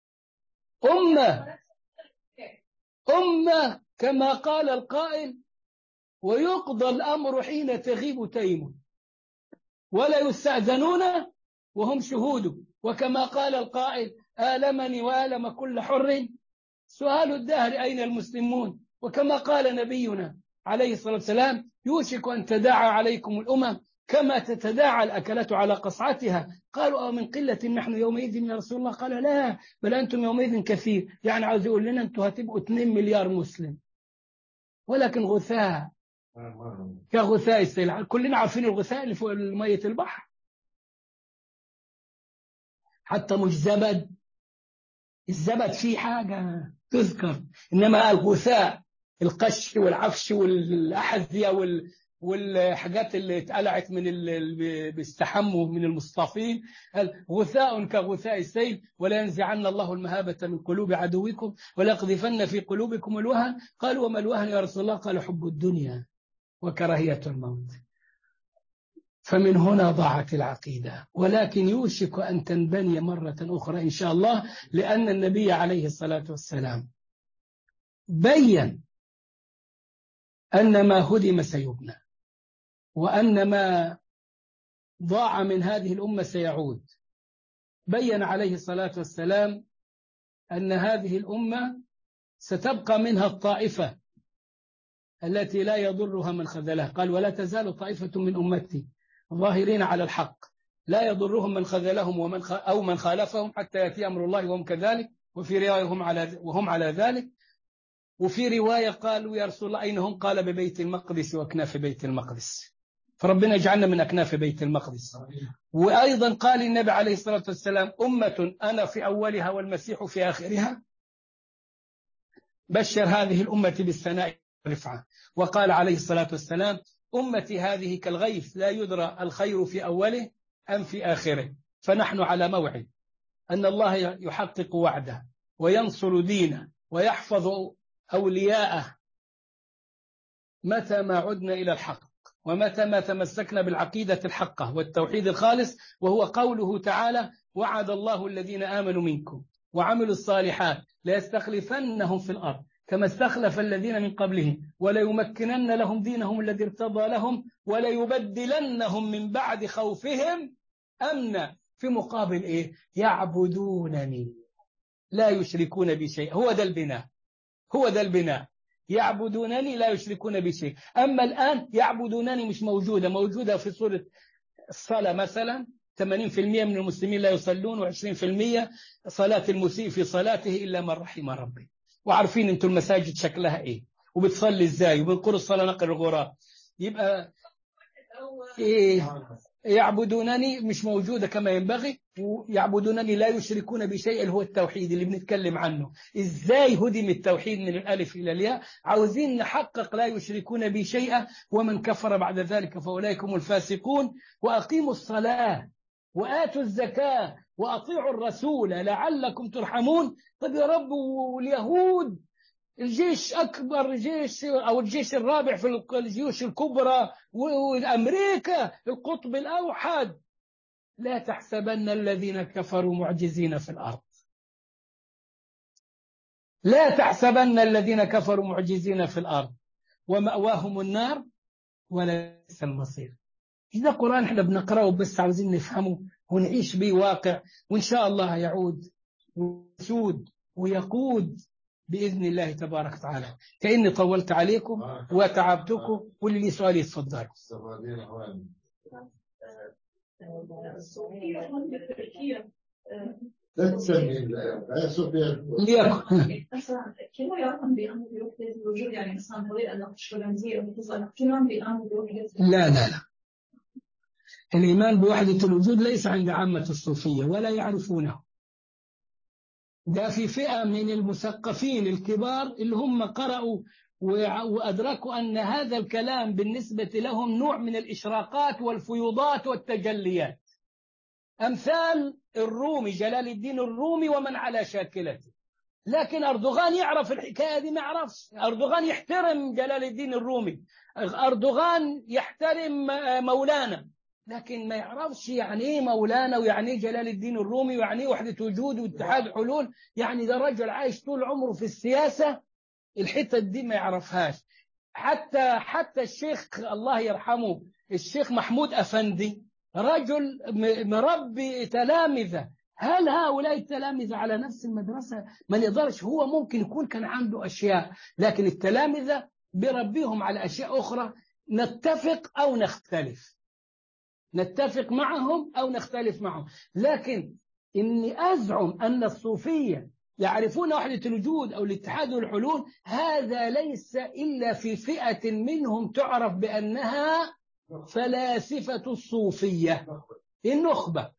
أمة كما قال القائل: ويقضى الأمر حين تغيب تيم، ولا يستأذنون وهم شهود. وكما قال القائل: آلمني وآلم كل حر سؤال الدهر أين المسلمون. وكما قال نبينا عليه الصلاة والسلام: يوشك أن تداعى عليكم الأمم كما تتداعى الأكلة على قصعتها. قالوا من قلة نحن يومئذ يا رسول الله؟ قال لا، بل أنتم يومئذ كثير. يعني عاوز يقول لنا أنتم هتبقوا 2 مليار مسلم، ولكن غثاء كغثاء السيل. كلنا عارفين الغثاء اللي فوق مية البحر، حتى مش زبد. الزبد فيه حاجة تذكر، إنما الغثاء القش والعفش والأحذية والحاجات اللي اتقلعت من اللي بيستحموا من المصطفين. غثاء كغثاء السيل، ولا ينزعن الله المهابة من قلوب عدوكم ولا يقذفن في قلوبكم الوهن. قال وما الوهن يا رسول الله؟ قال حب الدنيا وكراهية الموت. فمن هنا ضاعت العقيدة، ولكن يوشك أن تنبني مرة أخرى إن شاء الله، لأن النبي عليه الصلاة والسلام بيّن أن ما هدم سيبنى، وأن ما ضاع من هذه الأمة سيعود. بيّن عليه الصلاة والسلام أن هذه الأمة ستبقى منها الطائفة التي لا يضرها من خذلها. قال ولا تزال طائفة من أمتي ظاهرين على الحق لا يضرهم من خذلهم أو من خالفهم حتى يأتي أمر الله وهم كذلك. وفي رواية وهم على ذلك. وفي رواية قالوا يا رسول الله أين هم؟ قال ببيت المقدس وأكناف بيت المقدس. فربنا يجعلنا من أكناف بيت المقدس. وأيضا قال النبي عليه الصلاة والسلام أمة أنا في أولها والمسيح في آخرها. بشر هذه الأمة بالثناء والرفعة. وقال عليه الصلاة والسلام أمتي هذه كالغيث لا يدرى الخير في أوله أم في آخره. فنحن على موعد أن الله يحقق وعده وينصر دينه ويحفظ أولياءه متى ما عدنا إلى الحق ومتى ما تمسكنا بالعقيدة الحقة والتوحيد الخالص. وهو قوله تعالى وعد الله الذين آمنوا منكم وعملوا الصالحات ليستخلفنهم في الأرض كما استخلف الذين من قبلهم وليمكنن لهم دينهم الذي ارتضى لهم وليبدلنهم من بعد خوفهم أمنا. في مقابل إيه؟ يعبدونني لا يشركون بي شيئا. هو ده البناء يعبدونني لا يشركون بي شيئا. أما الآن يعبدونني مش موجودة في سورة الصلاة مثلا 80% من المسلمين لا يصلون و20% صلاة المسيء في صلاته إلا من رحم ربي. وعارفين انتم المساجد شكلها ايه وبتصلي ازاي وبنقر الصلاة نقر الغراب. يبقى إيه؟ يعبدونني مش موجودة كما ينبغي. ويعبدونني لا يشركون بشيء اللي هو التوحيد اللي بنتكلم عنه. ازاي هدم التوحيد من الالف الى الياء؟ عاوزين نحقق لا يشركون بشيئا ومن كفر بعد ذلك فاولئك هم الفاسقون. واقيموا الصلاة وآتوا الزكاة وأطيعوا الرسول لعلكم ترحمون. طب يا رب واليهود الجيش أكبر جيش أو الجيش الرابع في الجيوش الكبرى وأمريكا القطب الأوحد. لا تحسبن الذين كفروا معجزين في الأرض. لا تحسبن الذين كفروا معجزين في الأرض ومأواهم النار وليس المصير. إذا قرآن احنا بنقرأه بس عاوزين نفهمه ونعيش به واقع وإن شاء الله يعود ويسود ويقود بإذن الله تبارك وتعالى. كأني طولت عليكم وتعبتكم. واللي لي سؤال يتفضل. لا الإيمان بوحدة الوجود ليس عند عامة الصوفية ولا يعرفونه. ده في فئة من المثقفين الكبار اللي هم قرأوا وأدركوا أن هذا الكلام بالنسبة لهم نوع من الإشراقات والفيوضات والتجليات، أمثال الرومي جلال الدين الرومي ومن على شاكلته. لكن أردوغان يعرف الحكاية دي؟ ما يعرفش. أردوغان يحترم جلال الدين الرومي، أردوغان يحترم مولانا، لكن ما يعرفش يعني ايه مولانا ويعني ايه جلال الدين الرومي ويعني ايه وحدة وجود واتحاد حلول. يعني ده رجل عايش طول عمره في السياسة، الحتة دي ما يعرفهاش. حتى الشيخ الله يرحمه الشيخ محمود أفندي رجل مربي تلامذة. هل هؤلاء التلامذة على نفس المدرسة؟ ما نقدرش. هو ممكن يكون كان عنده أشياء، لكن التلامذة بربيهم على أشياء أخرى. نتفق أو نختلف، نتفق معهم أو نختلف معهم. لكن إني أزعم أن الصوفية يعرفون وحدة الوجود أو الاتحاد والحلول، هذا ليس إلا في فئة منهم تعرف بأنها فلاسفة الصوفية، النخبة.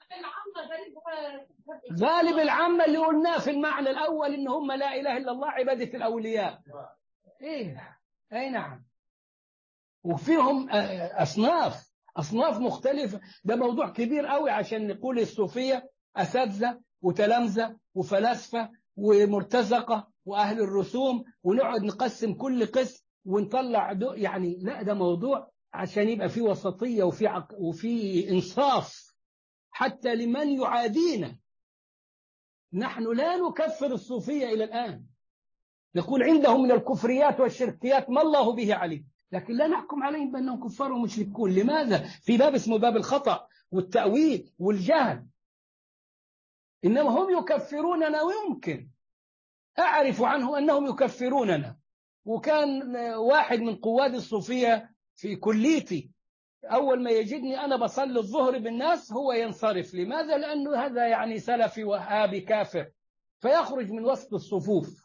غالب العامة اللي قلناه في المعنى الأول إن هم لا إله إلا الله عبادة الأولياء. أي نعم. وفيهم أصناف مختلفة. ده موضوع كبير قوي عشان نقول الصوفية أساتذة وتلامذة وفلاسفة ومرتزقة وأهل الرسوم ونقعد نقسم كل قسم ونطلع يعني لا، ده موضوع عشان يبقى فيه وسطية وفي إنصاف حتى لمن يعادينا. نحن لا نكفر الصوفية إلى الآن، نقول عندهم من الكفريات والشركيات ما الله به عليم، لكن لا نحكم عليهم بأنهم كفار ومشركون. لماذا؟ في باب اسمه باب الخطأ والتأويل والجهل. إنما هم يكفروننا ويمكن أعرف عنه أنهم يكفروننا. وكان واحد من قواد الصوفية في كليتي أول ما يجدني أنا بصلي الظهر بالناس هو ينصرف. لماذا؟ لأنه هذا يعني سلفي وهابي كافر، فيخرج من وسط الصفوف.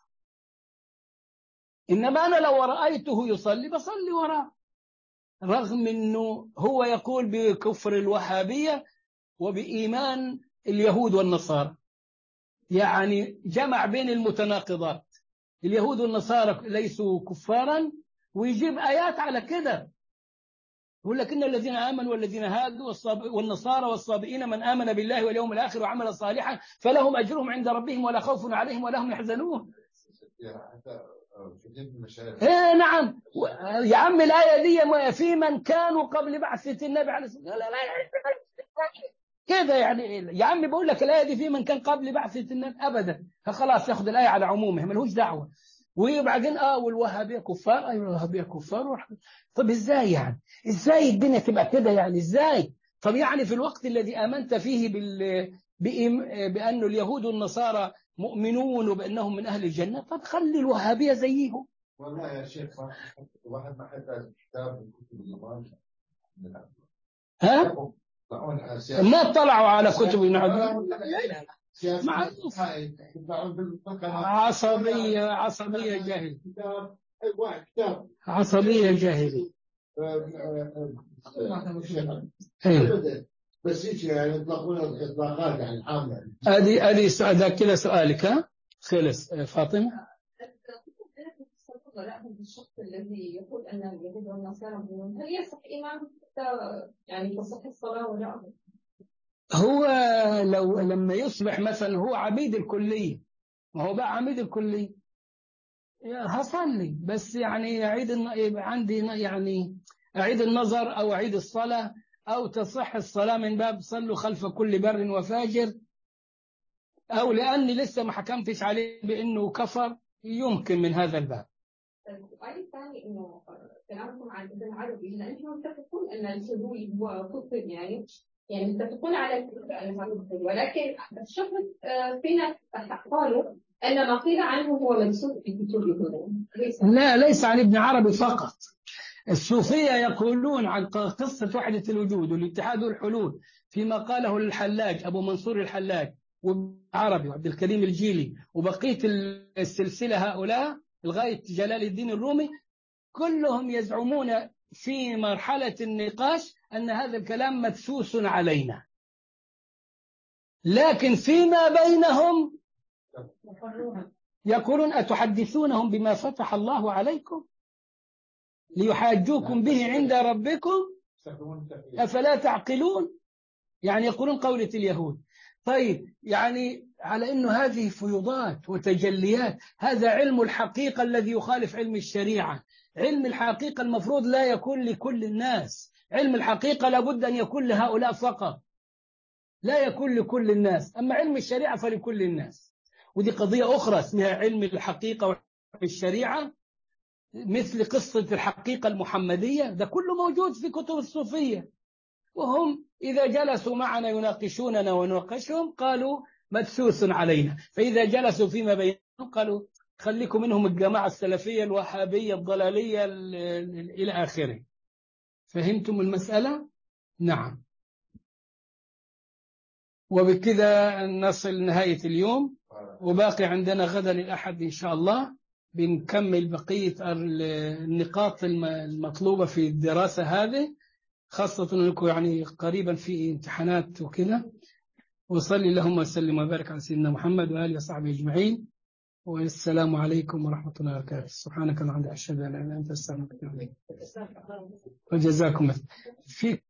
إنما أنا لو رأيته يصلي بصلي وراه، رغم أنه هو يقول بكفر الوهابية وبإيمان اليهود والنصارى، يعني جمع بين المتناقضات. اليهود والنصارى ليسوا كفارا، ويجيب آيات على كده، يقول لك إن الذين آمنوا والذين هادوا والنصارى والصابئين من آمن بالله واليوم الآخر وعمل صالحا فلهم أجرهم عند ربهم ولا خوف عليهم ولا هم يحزنون. إيه نعم يا عم، الآية دي في من كانوا قبل بعثة النبي عليه الصلاة والسلام. كده يعني يا عم بقول لك الآية دي في من كان قبل بعثة النبي أبدا، فخلاص ياخذ الآية على عمومها ملهوش دعوة. وبعدين والوهابية كفار، أيوة الوهابية كفار. طب إزاي يعني؟ إزاي الدنيا تبقى كده يعني؟ إزاي؟ طب يعني في الوقت الذي آمنت فيه بأن اليهود والنصارى مؤمنون وبأنهم من أهل الجنة، طب خلي الوهابية زيهم. والله يا شيخ واحد ما حتى الكتاب من كتب الإيمان ها؟ ما اطلعوا على كتب النعم. عصبية جاهل، عصبية جاهل. بس يعني يطلقون الاطلاقات يعني عامة. هذا كده سؤالك. ها خلص فاطمة. الشخص الذي يقول أن اليهود والنصارى هل يصح إيمانه يعني تصح الصلاة ولا؟ هو لما يصبح مثلا هو عميد الكلية، ما هو بقى عميد الكلية هصلي، بس يعني عندي يعني أعيد النظر أو أعيد الصلاة أو تصح الصلاة من باب صلوا خلف كل بر وفاجر، أو لأني لسه ما حكمتش عليه بأنه كفر، يمكن من هذا الباب. السؤال الثاني إنه كلامكم عن ابن عربي، إن أنتم متفقون أن الحلول هو كفر، يعني متفقون على الحلول، ولكن الشخص فينا قالوا أن ما قيل عنه هو منسوب في كتبهم. لا، ليس عن ابن عربي فقط. الصوفية يقولون عن قصة وحدة الوجود والاتحاد والحلول فيما قاله الحلاج أبو منصور الحلاج وابن عربي وعبد الكريم الجيلي وبقية السلسلة هؤلاء لغاية جلال الدين الرومي، كلهم يزعمون في مرحلة النقاش أن هذا الكلام مدسوس علينا، لكن فيما بينهم يقولون أتحدثونهم بما فتح الله عليكم ليحاجوكم به عند ربكم أفلا تعقلون. يعني يقولون قولة اليهود. طيب يعني على أنه هذه فيوضات وتجليات، هذا علم الحقيقة الذي يخالف علم الشريعة. علم الحقيقة المفروض لا يكون لكل الناس، علم الحقيقة لابد أن يكون لهؤلاء فقط، لا يكون لكل الناس. أما علم الشريعة فلكل الناس، ودي قضية أخرى اسمها علم الحقيقة والشريعة، مثل قصة الحقيقة المحمدية، ده كله موجود في كتب الصوفية. وهم إذا جلسوا معنا يناقشوننا ونناقشهم قالوا مدسوس علينا، فإذا جلسوا فيما بينهم قالوا خليكم منهم الجماعة السلفية الوهابية الضلالية إلى آخره. فهمتم المسألة؟ نعم. وبكذا نصل نهاية اليوم، وباقي عندنا غدا الأحد إن شاء الله بنكمل بقية النقاط المطلوبة في الدراسة هذه، خاصة أنكم يعني قريبا في امتحانات وكذا. وصلي اللهم وسلم وبارك على سيدنا محمد وآله وصحبه أجمعين، والسلام عليكم ورحمة الله وبركاته. سبحانك اللهم وبحمدك أشهد أن لا إله إلا أنت أستغفرك وأتوب إليك. وجزاكم الله.